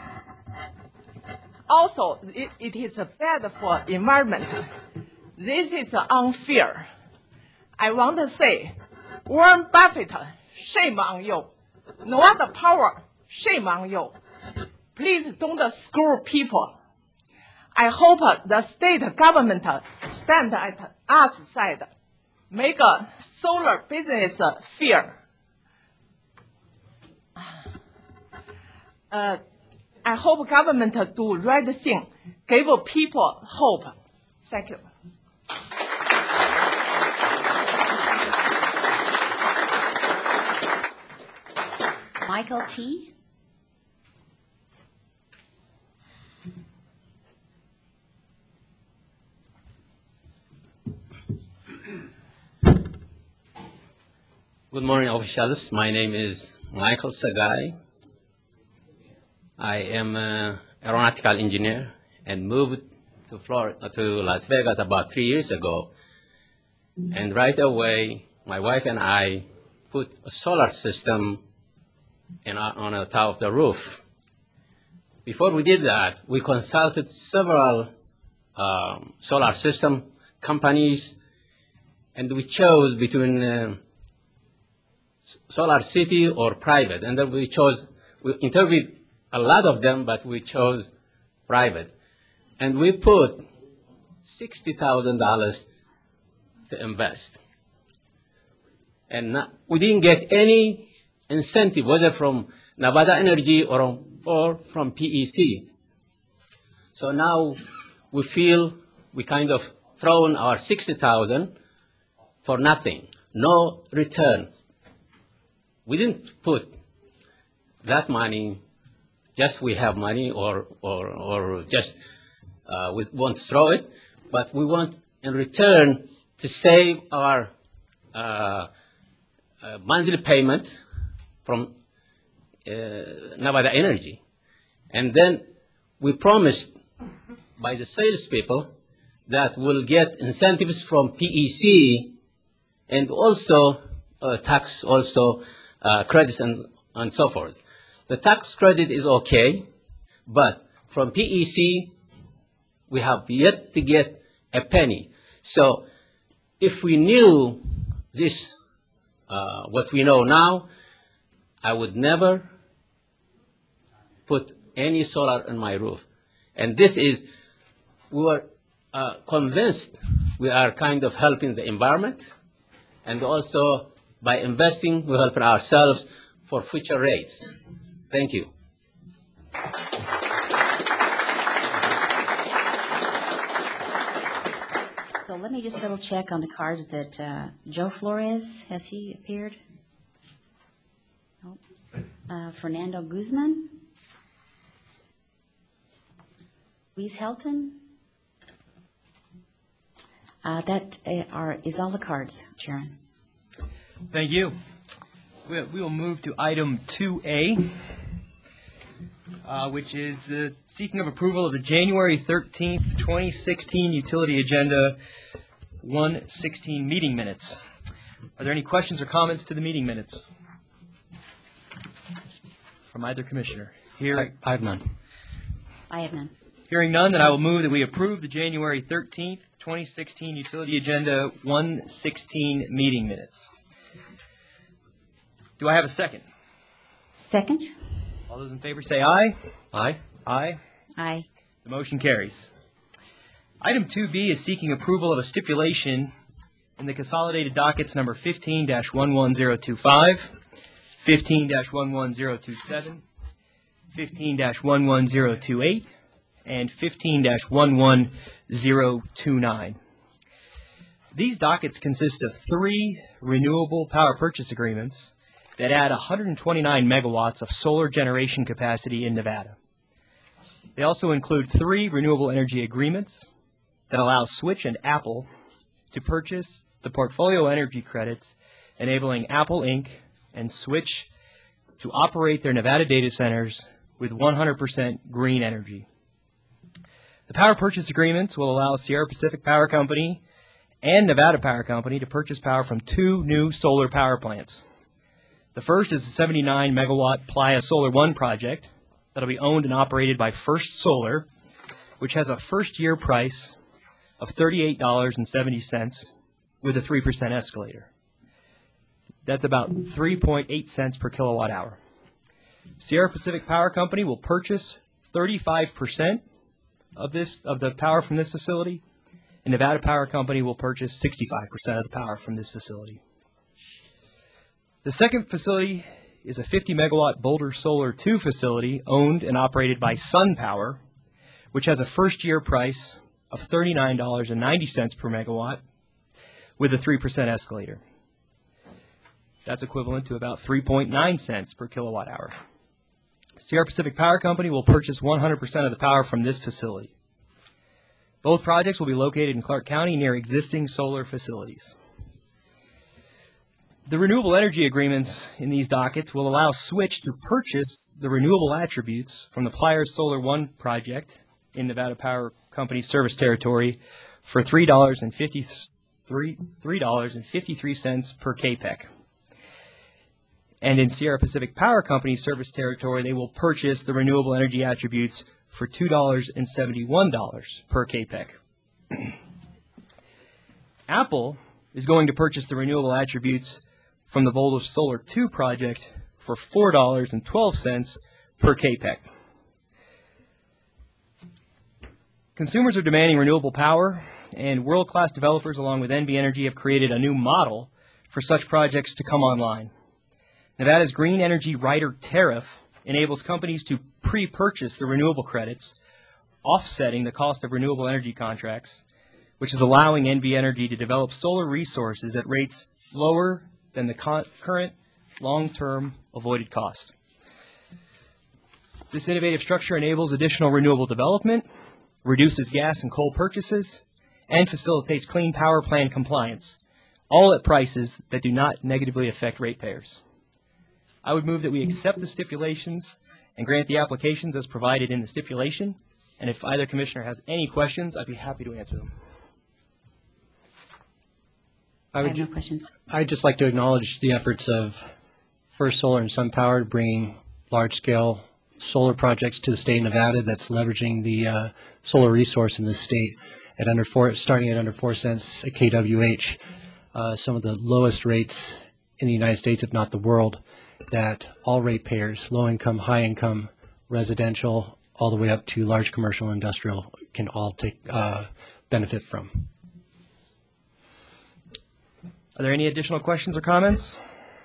Also, it, it is bad for environment. This is unfair. I want to say, Warren Buffett, shame on you. Nevada Power, shame on you. Please don't screw people. I hope the state government stand at us side, make a solar business fair. Uh, I hope government do right thing, give people hope. Thank you. Michael T. Good morning, officials. My name is Michael Sagai. I am an aeronautical engineer and moved to Florida, to Las Vegas about three years ago. And right away, my wife and I put a solar system in our, on the top of the roof. Before we did that, we consulted several um, solar system companies, and we chose between uh, Solar City or private. And then we chose, we interviewed a lot of them, but we chose private. And we put sixty thousand dollars to invest. And not, we didn't get any incentive, whether from Nevada Energy or, or from P E C. So now we feel we kind of thrown our sixty thousand for nothing, no return. We didn't put that money, just we have money or, or, or just uh, we want to throw it, but we want in return to save our uh, uh, monthly payment from uh, Nevada Energy. And then we promised by the salespeople that we'll get incentives from P E C and also uh, tax also uh, credits and, and so forth. The tax credit is okay, but from P E C, we have yet to get a penny. So if we knew this, uh, what we know now, I would never put any solar on my roof. And this is, we were uh, convinced we are kind of helping the environment, and also by investing, we're helping ourselves for future rates. Thank you. So let me just double check on the cards that uh, Joe Flores, has he appeared? Nope. Uh, Fernando Guzman? Louise Helton? Uh, That uh, are, is all the cards, Sharon. Thank you. We we will move to item two A, uh, which is the seeking of approval of the January thirteenth, twenty sixteen utility agenda one sixteen meeting minutes. Are there any questions or comments to the meeting minutes from either commissioner? Here, I have none. I have none. Hearing none, then I will move that we approve the January thirteenth, twenty sixteen utility agenda one sixteen meeting minutes. Do I have a second? Second? All those in favor say aye. Aye. Aye. Aye. The motion carries. Item two B is seeking approval of a stipulation in the consolidated dockets number fifteen dash one one zero two five, fifteen dash one one zero two seven, fifteen dash one one zero two eight, and fifteen dash one one zero two nine. These dockets consist of three renewable power purchase agreements that add one hundred twenty-nine megawatts of solar generation capacity in Nevada. They also include three renewable energy agreements that allow Switch and Apple to purchase the portfolio energy credits, enabling Apple Incorporated and Switch to operate their Nevada data centers with one hundred percent green energy. The power purchase agreements will allow Sierra Pacific Power Company and Nevada Power Company to purchase power from two new solar power plants. The first is the seventy-nine megawatt Playa Solar One project that will be owned and operated by First Solar, which has a first-year price of thirty-eight dollars and seventy cents with a three percent escalator. That's about three point eight cents per kilowatt hour. Sierra Pacific Power Company will purchase thirty-five percent of this of the power from this facility, and Nevada Power Company will purchase sixty-five percent of the power from this facility. The second facility is a fifty megawatt Boulder Solar Two facility owned and operated by SunPower, which has a first-year price of thirty-nine dollars and ninety cents per megawatt with a three percent escalator. That's equivalent to about three point nine cents per kilowatt hour. Sierra Pacific Power Company will purchase one hundred percent of the power from this facility. Both projects will be located in Clark County near existing solar facilities. The renewable energy agreements in these dockets will allow Switch to purchase the renewable attributes from the Playa Solar One project in Nevada Power Company's service territory for three dollars and fifty-three cents per K P E C. And in Sierra Pacific Power Company's service territory, they will purchase the renewable energy attributes for two dollars and seventy-one cents per K P E C. Apple is going to purchase the renewable attributes from the Boulder Solar Two project for four dollars and twelve cents per K P E C. Consumers are demanding renewable power, and world-class developers along with N V Energy have created a new model for such projects to come online. Nevada's Green Energy Rider Tariff enables companies to pre-purchase the renewable credits, offsetting the cost of renewable energy contracts, which is allowing N V Energy to develop solar resources at rates lower than the con- current long-term avoided cost. This innovative structure enables additional renewable development, reduces gas and coal purchases, and facilitates clean power plan compliance, all at prices that do not negatively affect ratepayers. I would move that we accept the stipulations and grant the applications as provided in the stipulation, and if either commissioner has any questions, I'd be happy to answer them. I would have no ju- questions. I'd just like to acknowledge the efforts of First Solar and SunPower bringing large-scale solar projects to the state of Nevada that's leveraging the uh, solar resource in the state at under four, starting at under four cents a K W H, uh, some of the lowest rates in the United States, if not the world, that all ratepayers, low-income, high-income, residential, all the way up to large commercial, industrial, can all take, uh, benefit from. Are there any additional questions or comments?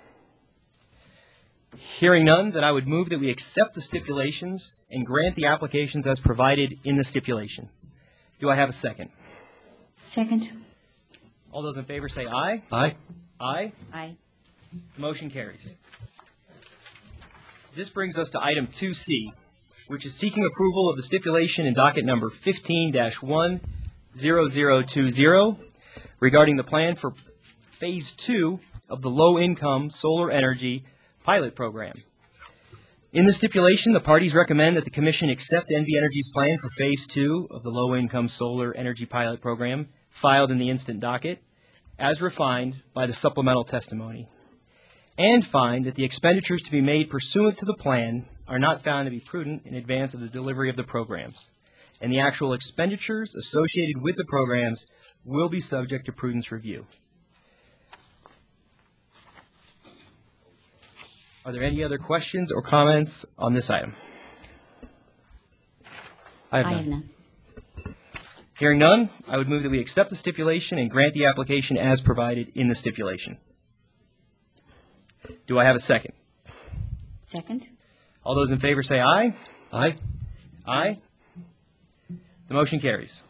Hearing none, then I would move that we accept the stipulations and grant the applications as provided in the stipulation. Do I have a second? Second. All those in favor say aye. Aye. Aye. Aye. The motion carries. This brings us to item two C, which is seeking approval of the stipulation in docket number fifteen dash one zero zero two zero regarding the plan for phase two of the low-income solar energy pilot program. In the stipulation, the parties recommend that the Commission accept N V Energy's plan for phase two of the low-income solar energy pilot program filed in the instant docket, as refined by the supplemental testimony, and find that the expenditures to be made pursuant to the plan are not found to be prudent in advance of the delivery of the programs, and the actual expenditures associated with the programs will be subject to prudence review. Are there any other questions or comments on this item? I have I none. have none. Hearing none, I would move that we accept the stipulation and grant the application as provided in the stipulation. Do I have a second? Second. All those in favor say aye. Aye. Aye. The motion carries.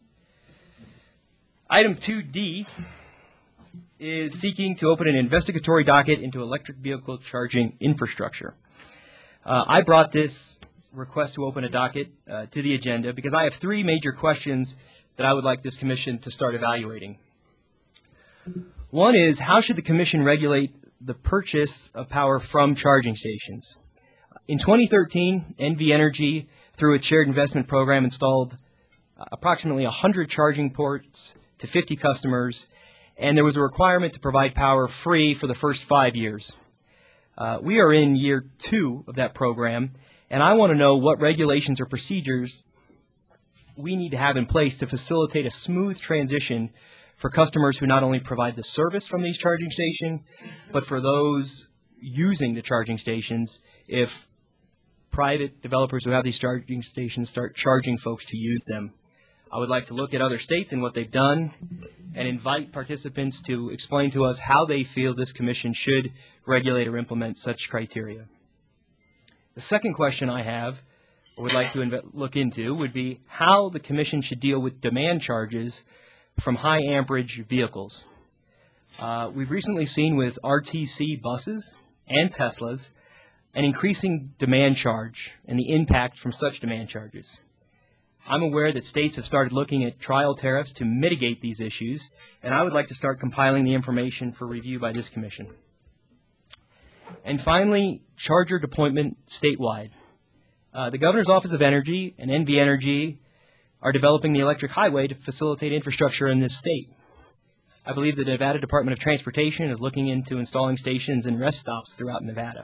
Item two D is seeking to open an investigatory docket into electric vehicle charging infrastructure. Uh, I brought this request to open a docket uh, to the agenda because I have three major questions that I would like this commission to start evaluating. One is, how should the commission regulate the purchase of power from charging stations? In twenty thirteen, N V Energy, through its shared investment program, installed uh, approximately one hundred charging ports to fifty customers, and there was a requirement to provide power free for the first five years. Uh, we are in year two of that program, and I want to know what regulations or procedures we need to have in place to facilitate a smooth transition for customers who not only provide the service from these charging stations, but for those using the charging stations if private developers who have these charging stations start charging folks to use them. I would like to look at other states and what they've done and invite participants to explain to us how they feel this commission should regulate or implement such criteria. The second question I have, or would like to inv- look into, would be how the commission should deal with demand charges from high amperage vehicles. Uh, we've recently seen with R T C buses and Teslas an increasing demand charge and the impact from such demand charges. I'm aware that states have started looking at trial tariffs to mitigate these issues, and I would like to start compiling the information for review by this commission. And finally, charger deployment statewide. Uh, the Governor's Office of Energy and N V Energy are developing the electric highway to facilitate infrastructure in this state. I believe the Nevada Department of Transportation is looking into installing stations and rest stops throughout Nevada.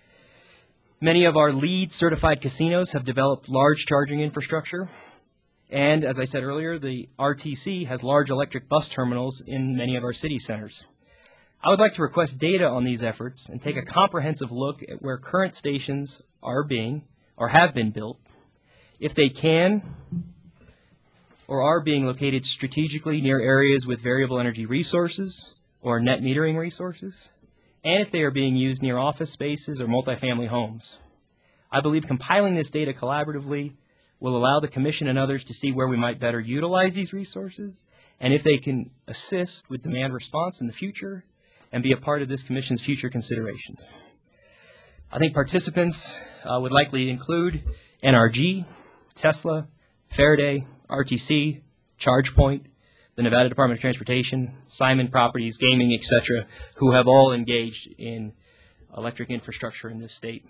Many of our LEED certified casinos have developed large charging infrastructure. And as I said earlier, the R T C has large electric bus terminals in many of our city centers. I would like to request data on these efforts and take a comprehensive look at where current stations are being or have been built, if they can or are being located strategically near areas with variable energy resources or net metering resources, and if they are being used near office spaces or multifamily homes. I believe compiling this data collaboratively will allow the Commission and others to see where we might better utilize these resources, and if they can assist with demand response in the future and be a part of this Commission's future considerations. I think participants uh, would likely include N R G, Tesla, Faraday, R T C, ChargePoint, the Nevada Department of Transportation, Simon Properties, Gaming, et cetera, who have all engaged in electric infrastructure in this state.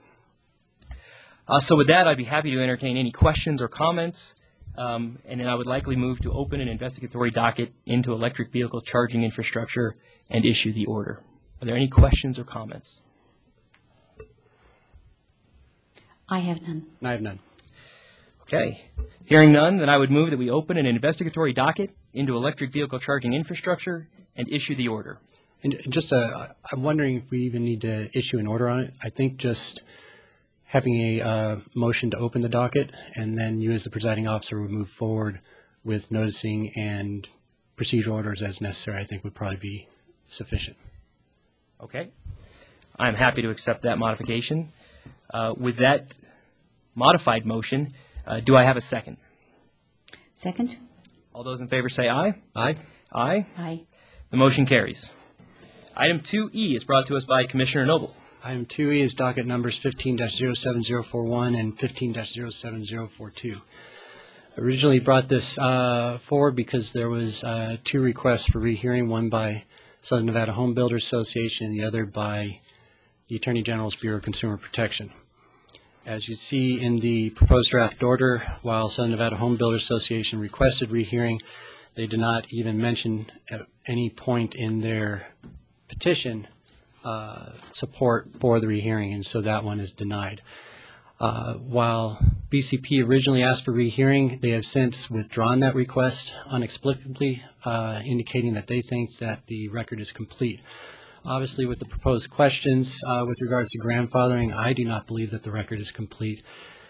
Uh, so with that, I'd be happy to entertain any questions or comments, um, and then I would likely move to open an investigatory docket into electric vehicle charging infrastructure and issue the order. Are there any questions or comments? I have none. I have none. Okay. Hearing none, then I would move that we open an investigatory docket into electric vehicle charging infrastructure and issue the order. And just, uh, I'm wondering if we even need to issue an order on it. I think just having a uh, motion to open the docket, and then you as the presiding officer would move forward with noticing and procedural orders as necessary, I think would probably be sufficient. Okay. I'm happy to accept that modification. Uh, With that modified motion, uh, do I have a second? Second? All those in favor say aye. Aye. Aye. Aye. The motion carries. Item two E is brought to us by Commissioner Noble. Item two E is docket numbers fifteen dash zero seven zero four one and fifteen dash zero seven zero four two. Originally brought this uh, forward because there was uh, two requests for rehearing, one by Southern Nevada Home Builders Association and the other by the Attorney General's Bureau of Consumer Protection. As you see in the proposed draft order, while Southern Nevada Home Builders Association requested rehearing, they did not even mention at any point in their petition uh, support for the rehearing, and so that one is denied. Uh, while B C P originally asked for rehearing, they have since withdrawn that request inexplicably, uh, indicating that they think that the record is complete. Obviously, with the proposed questions uh, with regards to grandfathering, I do not believe that the record is complete.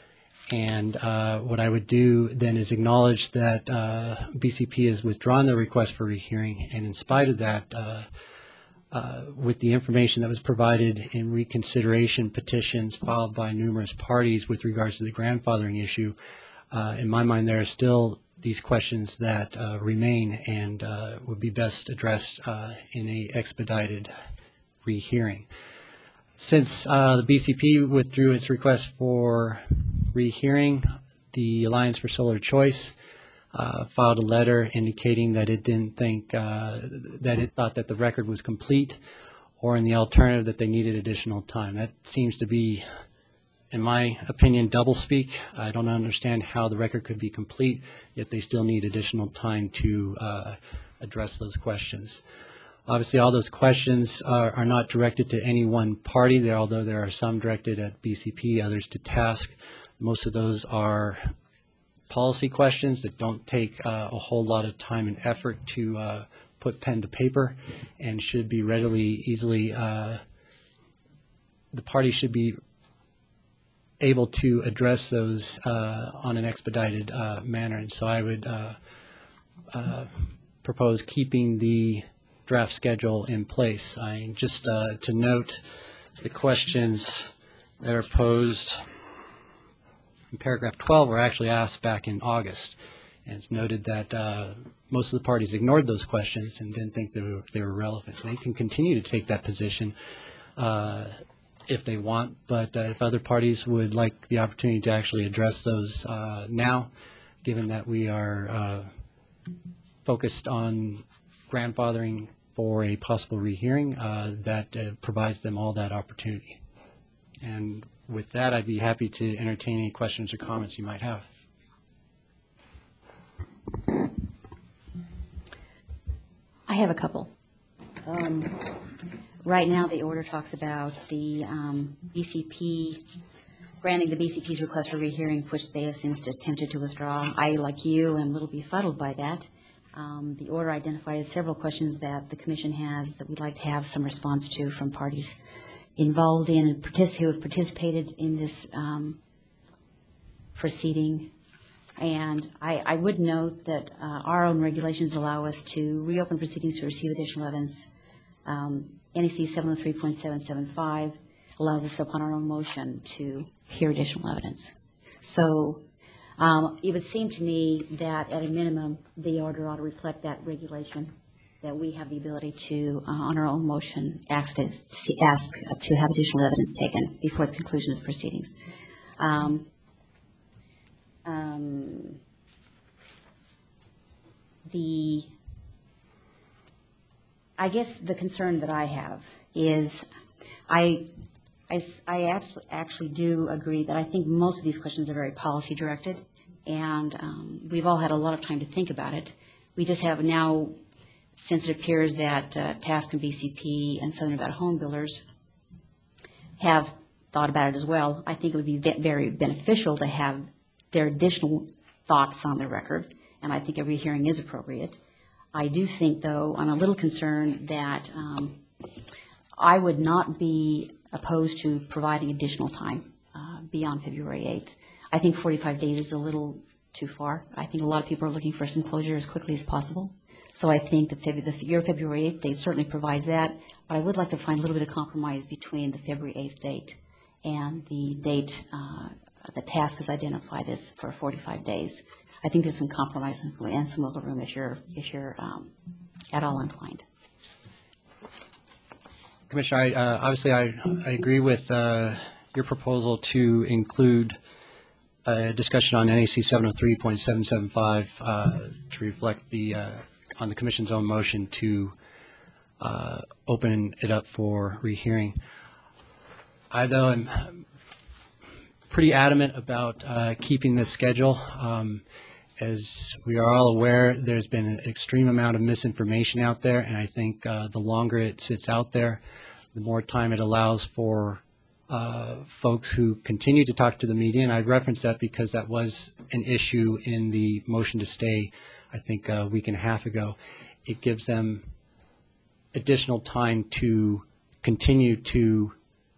And uh, what I would do then is acknowledge that uh, B C P has withdrawn their request for rehearing, and in spite of that, uh, uh, with the information that was provided in reconsideration petitions filed by numerous parties with regards to the grandfathering issue, uh, in my mind there are still these questions that uh, remain and uh, would be best addressed uh, in a expedited rehearing. Since uh, the B C P withdrew its request for rehearing, the Alliance for Solar Choice uh, filed a letter indicating that it didn't think uh, that it thought that the record was complete, or in the alternative that they needed additional time. That seems to be, in my opinion, doublespeak. I don't understand how the record could be complete, yet they still need additional time to uh, address those questions. Obviously, all those questions are, are not directed to any one party, there, although there are some directed at B C P, others to task. Most of those are policy questions that don't take uh, a whole lot of time and effort to uh, put pen to paper, and should be readily, easily, uh, the party should be able to address those uh, on an expedited uh, manner. And so I would uh, uh, propose keeping the draft schedule in place. I just uh, to note the questions that are posed in paragraph twelve were actually asked back in August, and it's noted that uh, most of the parties ignored those questions and didn't think they were, they were relevant. They can continue to take that position uh, if they want, but uh, if other parties would like the opportunity to actually address those uh, now, given that we are uh, focused on grandfathering for a possible rehearing, uh, that uh, provides them all that opportunity. And with that, I'd be happy to entertain any questions or comments you might have. I have a couple. Um, right now, the order talks about the um, B C P, granting the B C P's request for rehearing, which they have since attempted to withdraw. I, like you, am a little befuddled by that. Um, the order identifies several questions that the commission has that we'd like to have some response to from parties involved in and partic- who have participated in this um, proceeding. And I, I would note that uh, our own regulations allow us to reopen proceedings to receive additional evidence. Um, N E C seven oh three point seven seven five allows us upon our own motion to hear additional evidence. So um, it would seem to me that at a minimum, the order ought to reflect that regulation, that we have the ability to, uh, on our own motion, ask to, ask to have additional evidence taken before the conclusion of the proceedings. Um, um, the, I guess the concern that I have is I, I, I abso- actually do agree that I think most of these questions are very policy directed, and um, we've all had a lot of time to think about it. We just have now, since it appears that uh, TASC and B C P and Southern Nevada Home Builders have thought about it as well, I think it would be ve- very beneficial to have their additional thoughts on the record, and I think a rehearing is appropriate. I do think, though, I'm a little concerned that um, I would not be opposed to providing additional time. Uh, beyond February eighth. I think forty-five days is a little too far. I think a lot of people are looking for some closure as quickly as possible. So I think the, Feb- the your February eighth date certainly provides that, but I would like to find a little bit of compromise between the February eighth date and the date uh, the task is identified as for forty-five days. I think there's some compromise and and some wiggle room if you're if you're um, at all inclined. Commissioner, I, uh, obviously I, I agree with uh, your proposal to include a discussion on N A C seven oh three point seven seven five uh, to reflect the, uh, on the Commission's own motion to uh, open it up for rehearing. I, though, am pretty adamant about uh, keeping this schedule. Um, As we are all aware, there's been an extreme amount of misinformation out there, and I think uh, the longer it sits out there, the more time it allows for uh, folks who continue to talk to the media. And I reference that because that was an issue in the motion to stay, I think, a week and a half ago. It gives them additional time to continue to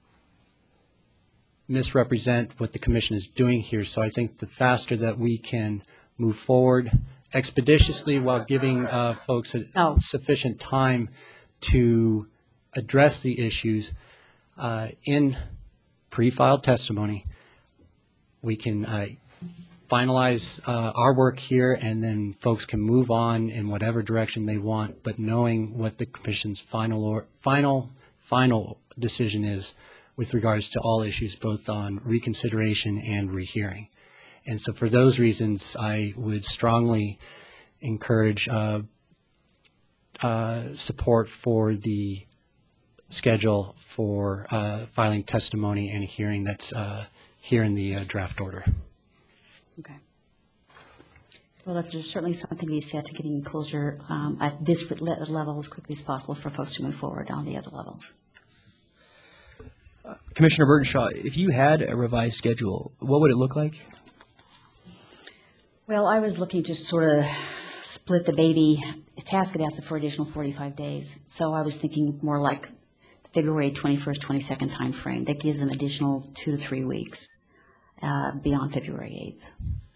misrepresent what the commission is doing here. So I think the faster that we can move forward expeditiously while giving uh, folks a, oh. sufficient time to address the issues uh, in pre-filed testimony, we can uh, finalize uh, our work here, and then folks can move on in whatever direction they want, but knowing what the commission's final or final final decision is with regards to all issues, both on reconsideration and rehearing. And so for those reasons, I would strongly encourage uh, uh, support for the schedule for uh, filing testimony and a hearing that's uh, here in the uh, draft order. Okay. Well, that's there's certainly something to be said to getting closure um, at this le- level as quickly as possible for folks to move forward on the other levels. Uh, Commissioner Burtonshaw, if you had a revised schedule, what would it look like? Well, I was looking to sort of split the baby. The task had asked for additional forty-five days, so I was thinking more like the February twenty-first, twenty-second time frame. That gives them additional two to three weeks uh, beyond February eighth.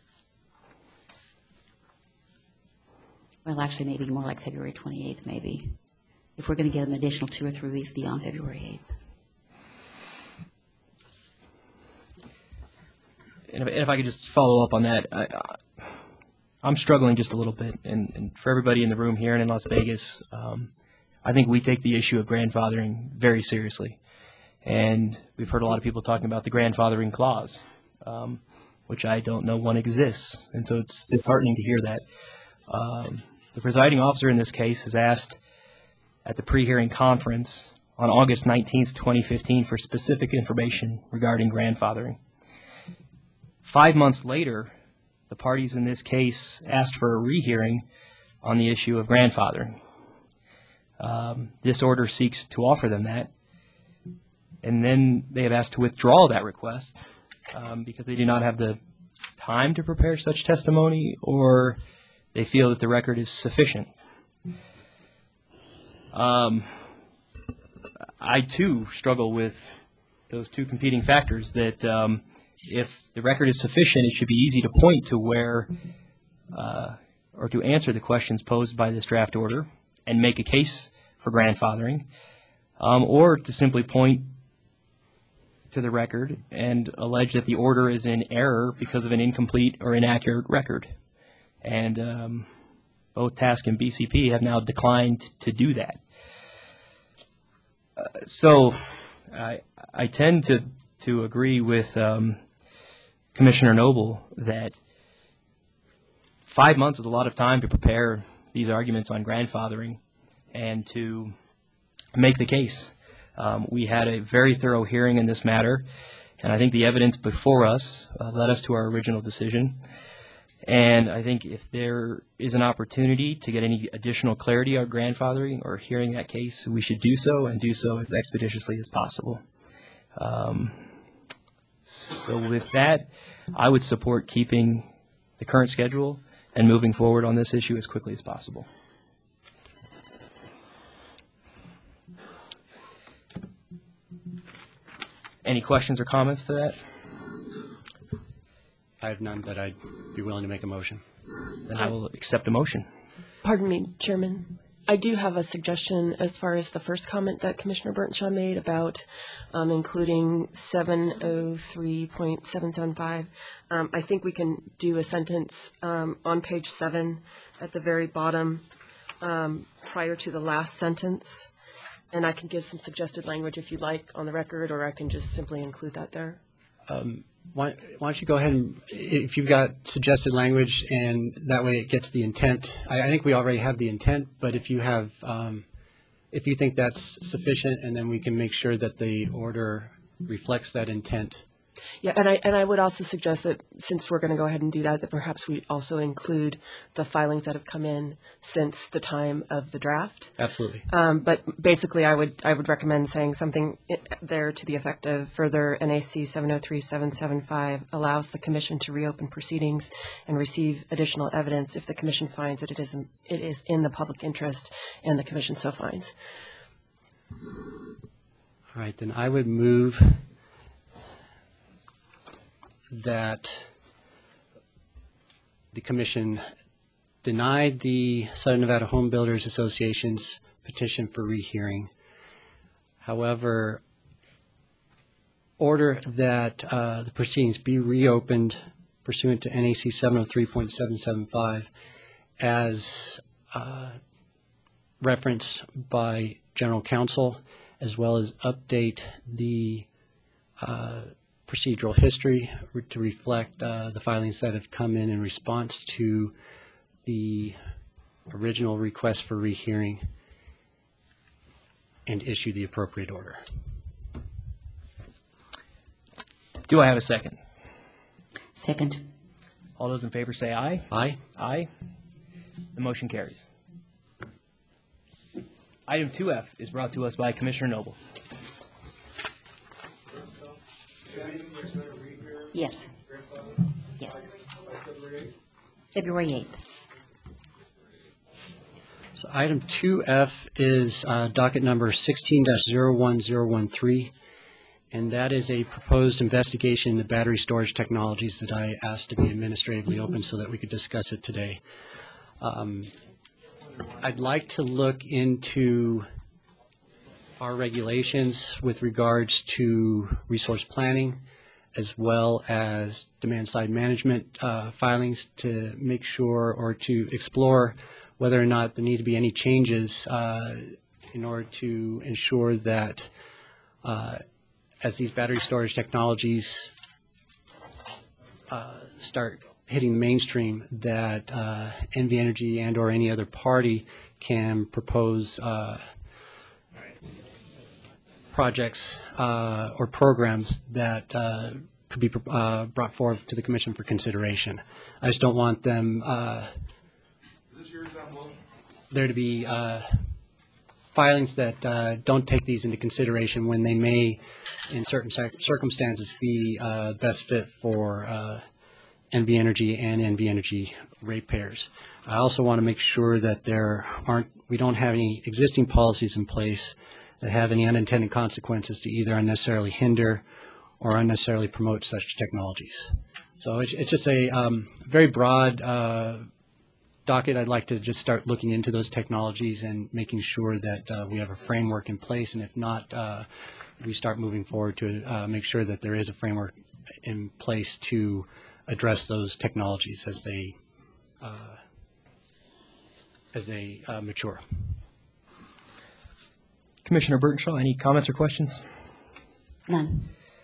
Well, actually, maybe more like February twenty-eighth, maybe, if we're going to give them additional two or three weeks beyond February eighth. And if, and if I could just follow up on that, I, I'm struggling just a little bit, and, and for everybody in the room here and in Las Vegas, um, I think we take the issue of grandfathering very seriously. And we've heard a lot of people talking about the grandfathering clause, um, which I don't know one exists, and so it's disheartening to hear that. Um, the presiding officer in this case has asked at the pre-hearing conference on August nineteenth, twenty fifteen, for specific information regarding grandfathering. Five months later, the parties in this case asked for a rehearing on the issue of grandfathering. Um, this order seeks to offer them that, and then they have asked to withdraw that request um, because they do not have the time to prepare such testimony, or they feel that the record is sufficient. Um, I, too, struggle with those two competing factors that um, if the record is sufficient, it should be easy to point to where uh, or to answer the questions posed by this draft order and make a case for grandfathering, um, or to simply point to the record and allege that the order is in error because of an incomplete or inaccurate record. And um, both TASC and B C P have now declined to do that. Uh, so I, I tend to, to agree with um, Commissioner Noble that five months is a lot of time to prepare these arguments on grandfathering and to make the case. Um, we had a very thorough hearing in this matter, and I think the evidence before us uh, led us to our original decision. And I think if there is an opportunity to get any additional clarity on grandfathering or hearing that case, we should do so, and do so as expeditiously as possible. Um, so with that, I would support keeping the current schedule and moving forward on this issue as quickly as possible. Any questions or comments to that? I have none, but I'd be willing to make a motion. Then I will accept a motion. Pardon me, Chairman. I do have a suggestion as far as the first comment that Commissioner Burnshaw made about um, including seven oh three point seven seven five. Um, I think we can do a sentence um, on page seven at the very bottom um, prior to the last sentence. And I can give some suggested language if you'd like on the record, or I can just simply include that there. Um, why, why don't you go ahead and, if you've got suggested language, and that way it gets the intent. I, I think we already have the intent, but if you have, um, if you think that's sufficient, and then we can make sure that the order reflects that intent. Yeah, and I and I would also suggest that since we're going to go ahead and do that, that perhaps we also include the filings that have come in since the time of the draft. Absolutely. Um, but basically, I would I would recommend saying something i- there to the effect of further N A C seven oh three seven seven five allows the commission to reopen proceedings and receive additional evidence if the commission finds that it is in, it is in the public interest and the commission so finds. All right, then I would move that the commission denied the Southern Nevada Home Builders Association's petition for rehearing. However, order that uh, the proceedings be reopened pursuant to N A C seven oh three point seven seven five as uh, referenced by General Counsel, as well as update the uh, procedural history to reflect uh, the filings that have come in in response to the original request for rehearing, and issue the appropriate order. Do I have a second? Second. All those in favor say aye. Aye. Aye. The motion carries. Item two F is brought to us by Commissioner Noble. Yes. Yes. February eighth. So item two F is uh, docket number sixteen dash zero one zero one three, and that is a proposed investigation into battery storage technologies that I asked to be administratively open so that we could discuss it today. Um, I'd like to look into our regulations with regards to resource planning, as well as demand-side management uh, filings, to make sure or to explore whether or not there need to be any changes uh, in order to ensure that uh, as these battery storage technologies uh, start hitting the mainstream, that uh, N V Energy and or any other party can propose uh, projects uh, or programs that uh, could be uh, brought forward to the Commission for consideration. I just don't want them uh, there to be uh, filings that uh, don't take these into consideration when they may, in certain cir- circumstances, be uh, best fit for uh, N V Energy and N V Energy ratepayers. I also want to make sure that there aren't, we don't have any existing policies in place that have any unintended consequences to either unnecessarily hinder or unnecessarily promote such technologies. So it's, it's just a um, very broad uh, docket. I'd like to just start looking into those technologies and making sure that uh, we have a framework in place, and if not, uh, we start moving forward to uh, make sure that there is a framework in place to address those technologies as they uh, as they uh, mature. Commissioner Burnshaw, any comments or questions? None.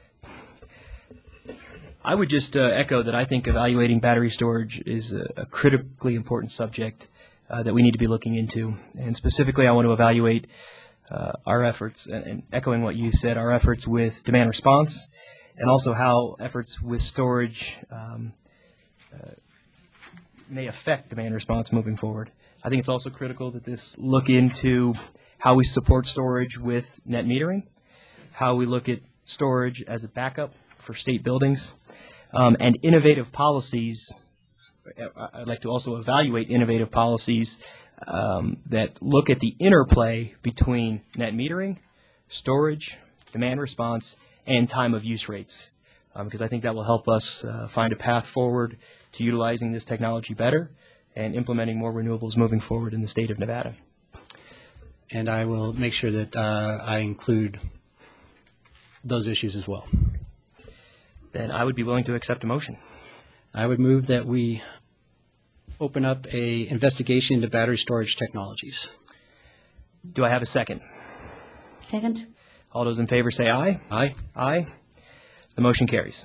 I would just uh, echo that I think evaluating battery storage is a, a critically important subject uh, that we need to be looking into. And specifically, I want to evaluate uh, our efforts, and, and echoing what you said, our efforts with demand response, and also how efforts with storage um, uh, may affect demand response moving forward. I think it's also critical that this look into how we support storage with net metering, how we look at storage as a backup for state buildings, um, and innovative policies. I'd like to also evaluate innovative policies um, that look at the interplay between net metering, storage, demand response, and time of use rates. because I think that will help us uh, find a path forward to utilizing this technology better and implementing more renewables moving forward in the state of Nevada. And I will make sure that uh, I include those issues as well. Then I would be willing to accept a motion. I would move that we open up a investigation into battery storage technologies. Do I have a second? Second. All those in favor say aye. Aye. Aye. The motion carries.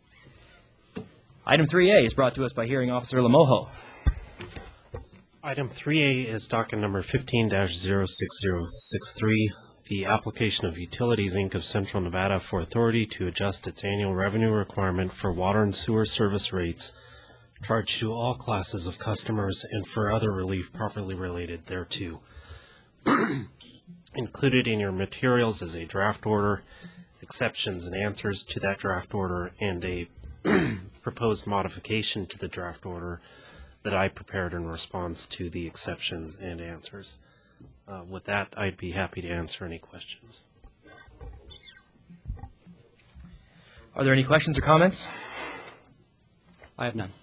Item three A is brought to us by Hearing Officer Lamojo. Item three A is docket number fifteen dash zero six zero six three, the application of Utilities, Incorporated of Central Nevada for authority to adjust its annual revenue requirement for water and sewer service rates charged to all classes of customers and for other relief properly related thereto. Included in your materials is a draft order, exceptions and answers to that draft order, and a proposed modification to the draft order that I prepared in response to the exceptions and answers. Uh, with that, I'd be happy to answer any questions. Are there any questions or comments? I have none.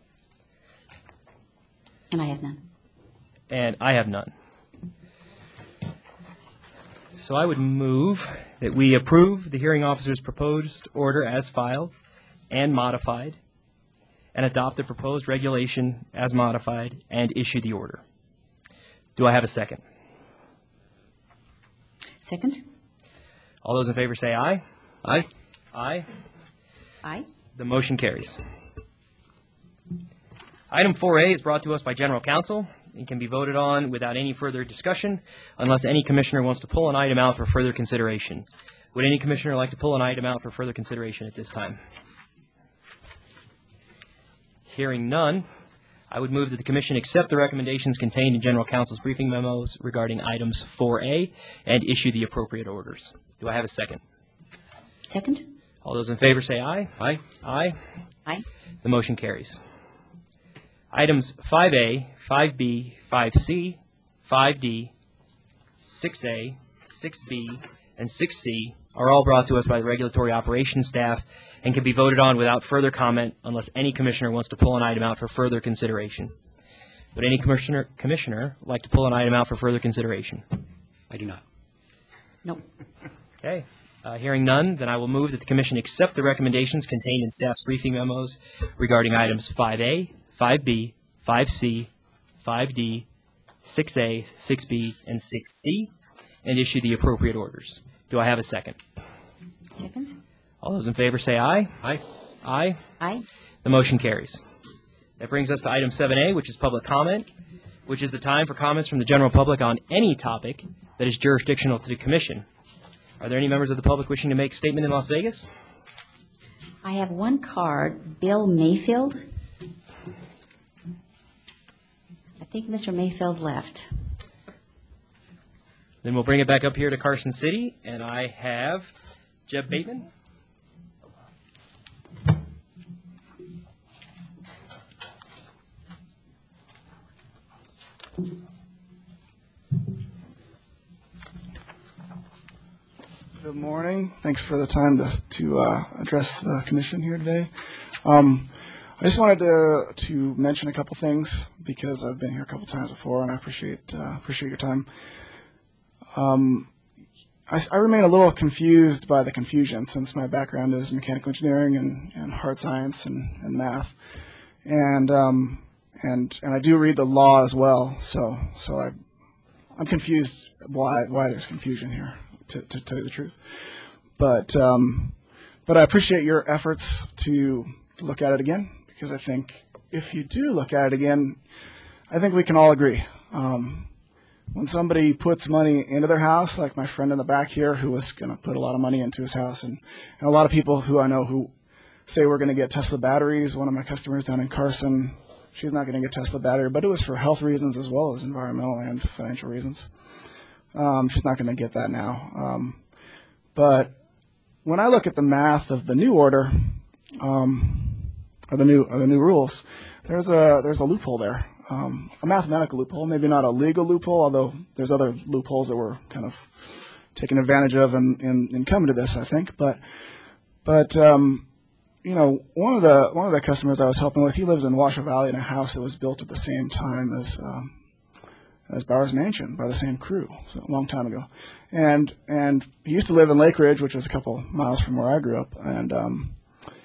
And I have none. And I have none. So I would move that we approve the hearing officer's proposed order as filed and modified, and adopt the proposed regulation as modified and issue the order. Do I have a second? Second. All those in favor say aye. Aye. Aye. Aye. The motion carries. Item four A is brought to us by General Counsel and can be voted on without any further discussion unless any commissioner wants to pull an item out for further consideration. Would any commissioner like to pull an item out for further consideration at this time? Hearing none, I would move that the commission accept the recommendations contained in General Counsel's briefing memos regarding items four A and issue the appropriate orders. Do I have a second? Second. All those in favor say aye. Aye. Aye. Aye. The motion carries. Items five A, five B, five C, five D, six A, six B, and six C are all brought to us by the regulatory operations staff and can be voted on without further comment unless any commissioner wants to pull an item out for further consideration. Would any commissioner commissioner like to pull an item out for further consideration? I do not. No. Okay. Uh, hearing none, then I will move that the commission accept the recommendations contained in staff's briefing memos regarding items five A, five B, five C, five D, six A, six B, and six C, and issue the appropriate orders. Do I have a second? Second. All those in favor say aye. Aye. Aye. Aye. The motion carries. That brings us to item seven A, which is public comment, which is the time for comments from the general public on any topic that is jurisdictional to the commission. Are there any members of the public wishing to make a statement in Las Vegas? I have one card, Bill Mayfield. I think Mister Mayfield left. Then we'll bring it back up here to Carson City, and I have Jeb Bateman. Good morning. Thanks for the time to, to uh, address the commission here today. Um, I just wanted to to mention a couple things because I've been here a couple times before, and I appreciate uh, appreciate your time. Um, I, I remain a little confused by the confusion since my background is mechanical engineering and, and hard science and, and math, and um, and and I do read the law as well. So so I I'm confused why why there's confusion here, to, to tell you the truth. But um, but I appreciate your efforts to look at it again, because I think if you do look at it again, I think we can all agree. Um, when somebody puts money into their house, like my friend in the back here who was going to put a lot of money into his house, and, and a lot of people who I know who say we're going to get Tesla batteries, one of my customers down in Carson, she's not going to get Tesla battery, but it was for health reasons as well as environmental and financial reasons. Um, she's not going to get that now. Um, but when I look at the math of the new order, um, or the new or the new rules, there's a there's a loophole there, um, a mathematical loophole, maybe not a legal loophole, although there's other loopholes that we're kind of taking advantage of in, in, in coming to this, I think. But but um, you know, one of the one of the customers I was helping with, he lives in Washoe Valley in a house that was built at the same time as um, as Bowers Mansion by the same crew, so a long time ago. And and he used to live in Lake Ridge, which was a couple miles from where I grew up, and um,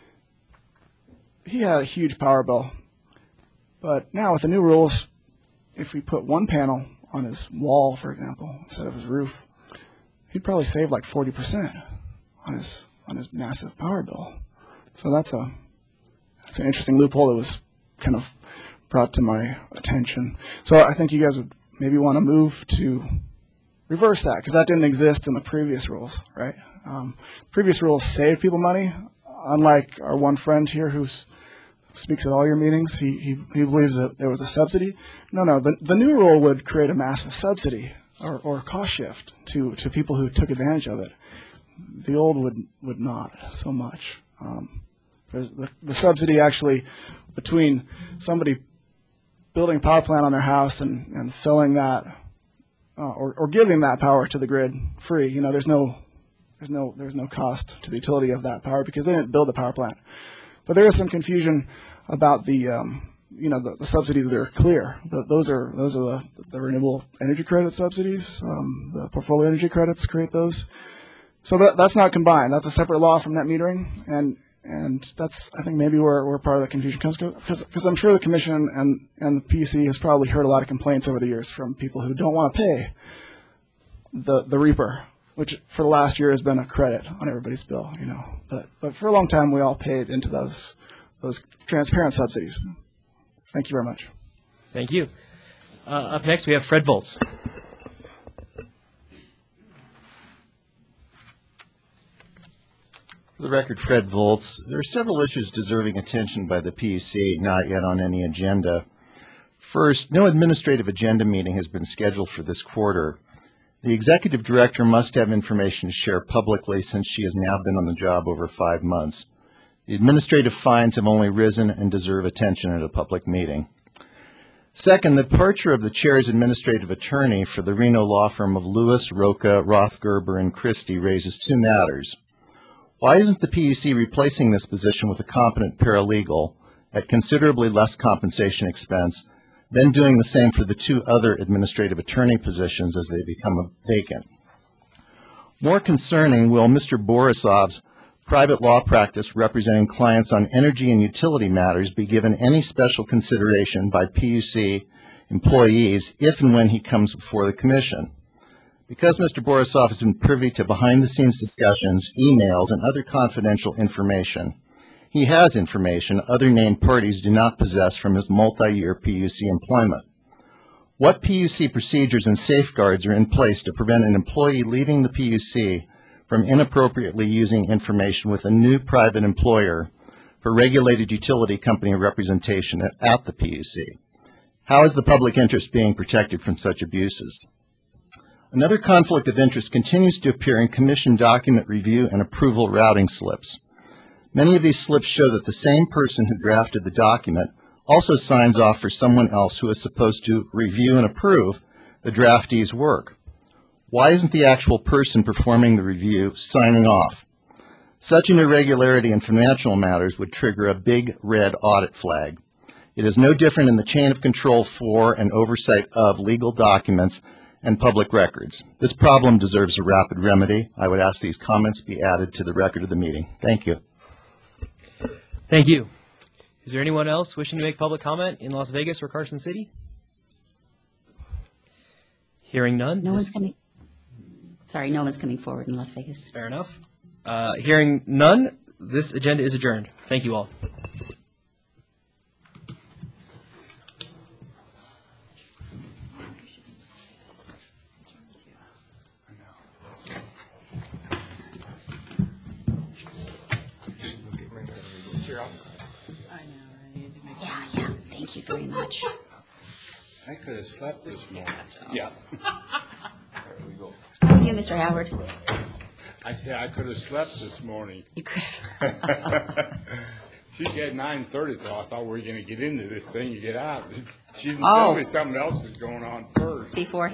he had a huge power bill. But now with the new rules, if we put one panel on his wall, for example, instead of his roof, he'd probably save like forty percent on his on his massive power bill. So that's a that's an interesting loophole that was kind of brought to my attention. So I think you guys would maybe want to move to reverse that, because that didn't exist in the previous rules, right? Um, previous rules saved people money, unlike our one friend here who's speaks at all your meetings. He, he, he believes that there was a subsidy. No, no, the, the new rule would create a massive subsidy or, or cost shift to, to people who took advantage of it. The old would, would not so much. Um, there's the, the subsidy actually between somebody building a power plant on their house and, and selling that uh, or, or giving that power to the grid free. You know, there's no, there's no, there's no cost to the utility of that power because they didn't build the power plant. But there is some confusion about the, um, you know, the, the subsidies that are clear. The, those are those are the, the renewable energy credit subsidies. Um, the portfolio energy credits create those. So that, that's not combined. That's a separate law from net metering, and and that's I think maybe where, where part of the confusion comes from. Because because I'm sure the commission and and the P U C has probably heard a lot of complaints over the years from people who don't want to pay the the reaper, which for the last year has been a credit on everybody's bill, you know. But but for a long time, we all paid into those those transparent subsidies. Thank you very much. Thank you. Uh, up next, we have Fred Volz. For the record, Fred Volz. There are several issues deserving attention by the P U C, not yet on any agenda. First, no administrative agenda meeting has been scheduled for this quarter. The executive director must have information to share publicly since she has now been on the job over five months. The administrative fines have only risen and deserve attention at a public meeting. Second, the departure of the chair's administrative attorney for the Reno law firm of Lewis, Roca, Rothgerber, and Christie raises two matters. Why isn't the P U C replacing this position with a competent paralegal at considerably less compensation expense, then doing the same for the two other administrative attorney positions as they become vacant? More concerning, will Mister Borisov's private law practice representing clients on energy and utility matters be given any special consideration by P U C employees if and when he comes before the commission? Because Mister Borisov has been privy to behind-the-scenes discussions, emails, and other confidential information, he has information other named parties do not possess from his multi-year P U C employment. What P U C procedures and safeguards are in place to prevent an employee leaving the P U C from inappropriately using information with a new private employer for regulated utility company representation at, at the P U C? How is the public interest being protected from such abuses? Another conflict of interest continues to appear in commission document review and approval routing slips. Many of these slips show that the same person who drafted the document also signs off for someone else who is supposed to review and approve the draftee's work. Why isn't the actual person performing the review signing off? Such an irregularity in financial matters would trigger a big red audit flag. It is no different in the chain of control for and oversight of legal documents and public records. This problem deserves a rapid remedy. I would ask these comments be added to the record of the meeting. Thank you. Thank you. Is there anyone else wishing to make public comment in Las Vegas or Carson City? Hearing none. No one's coming. Sorry, no one's coming forward in Las Vegas. Fair enough. Uh, hearing none, this agenda is adjourned. Thank you all. Yeah, yeah. Thank you very much. I could have slept this morning. Yeah. There we go. You, Mister Howard. I said I could have slept this morning. You could. She said nine thirty, so I thought we were going to get into this thing and get out. She didn't Oh. tell me something else was going on first. Before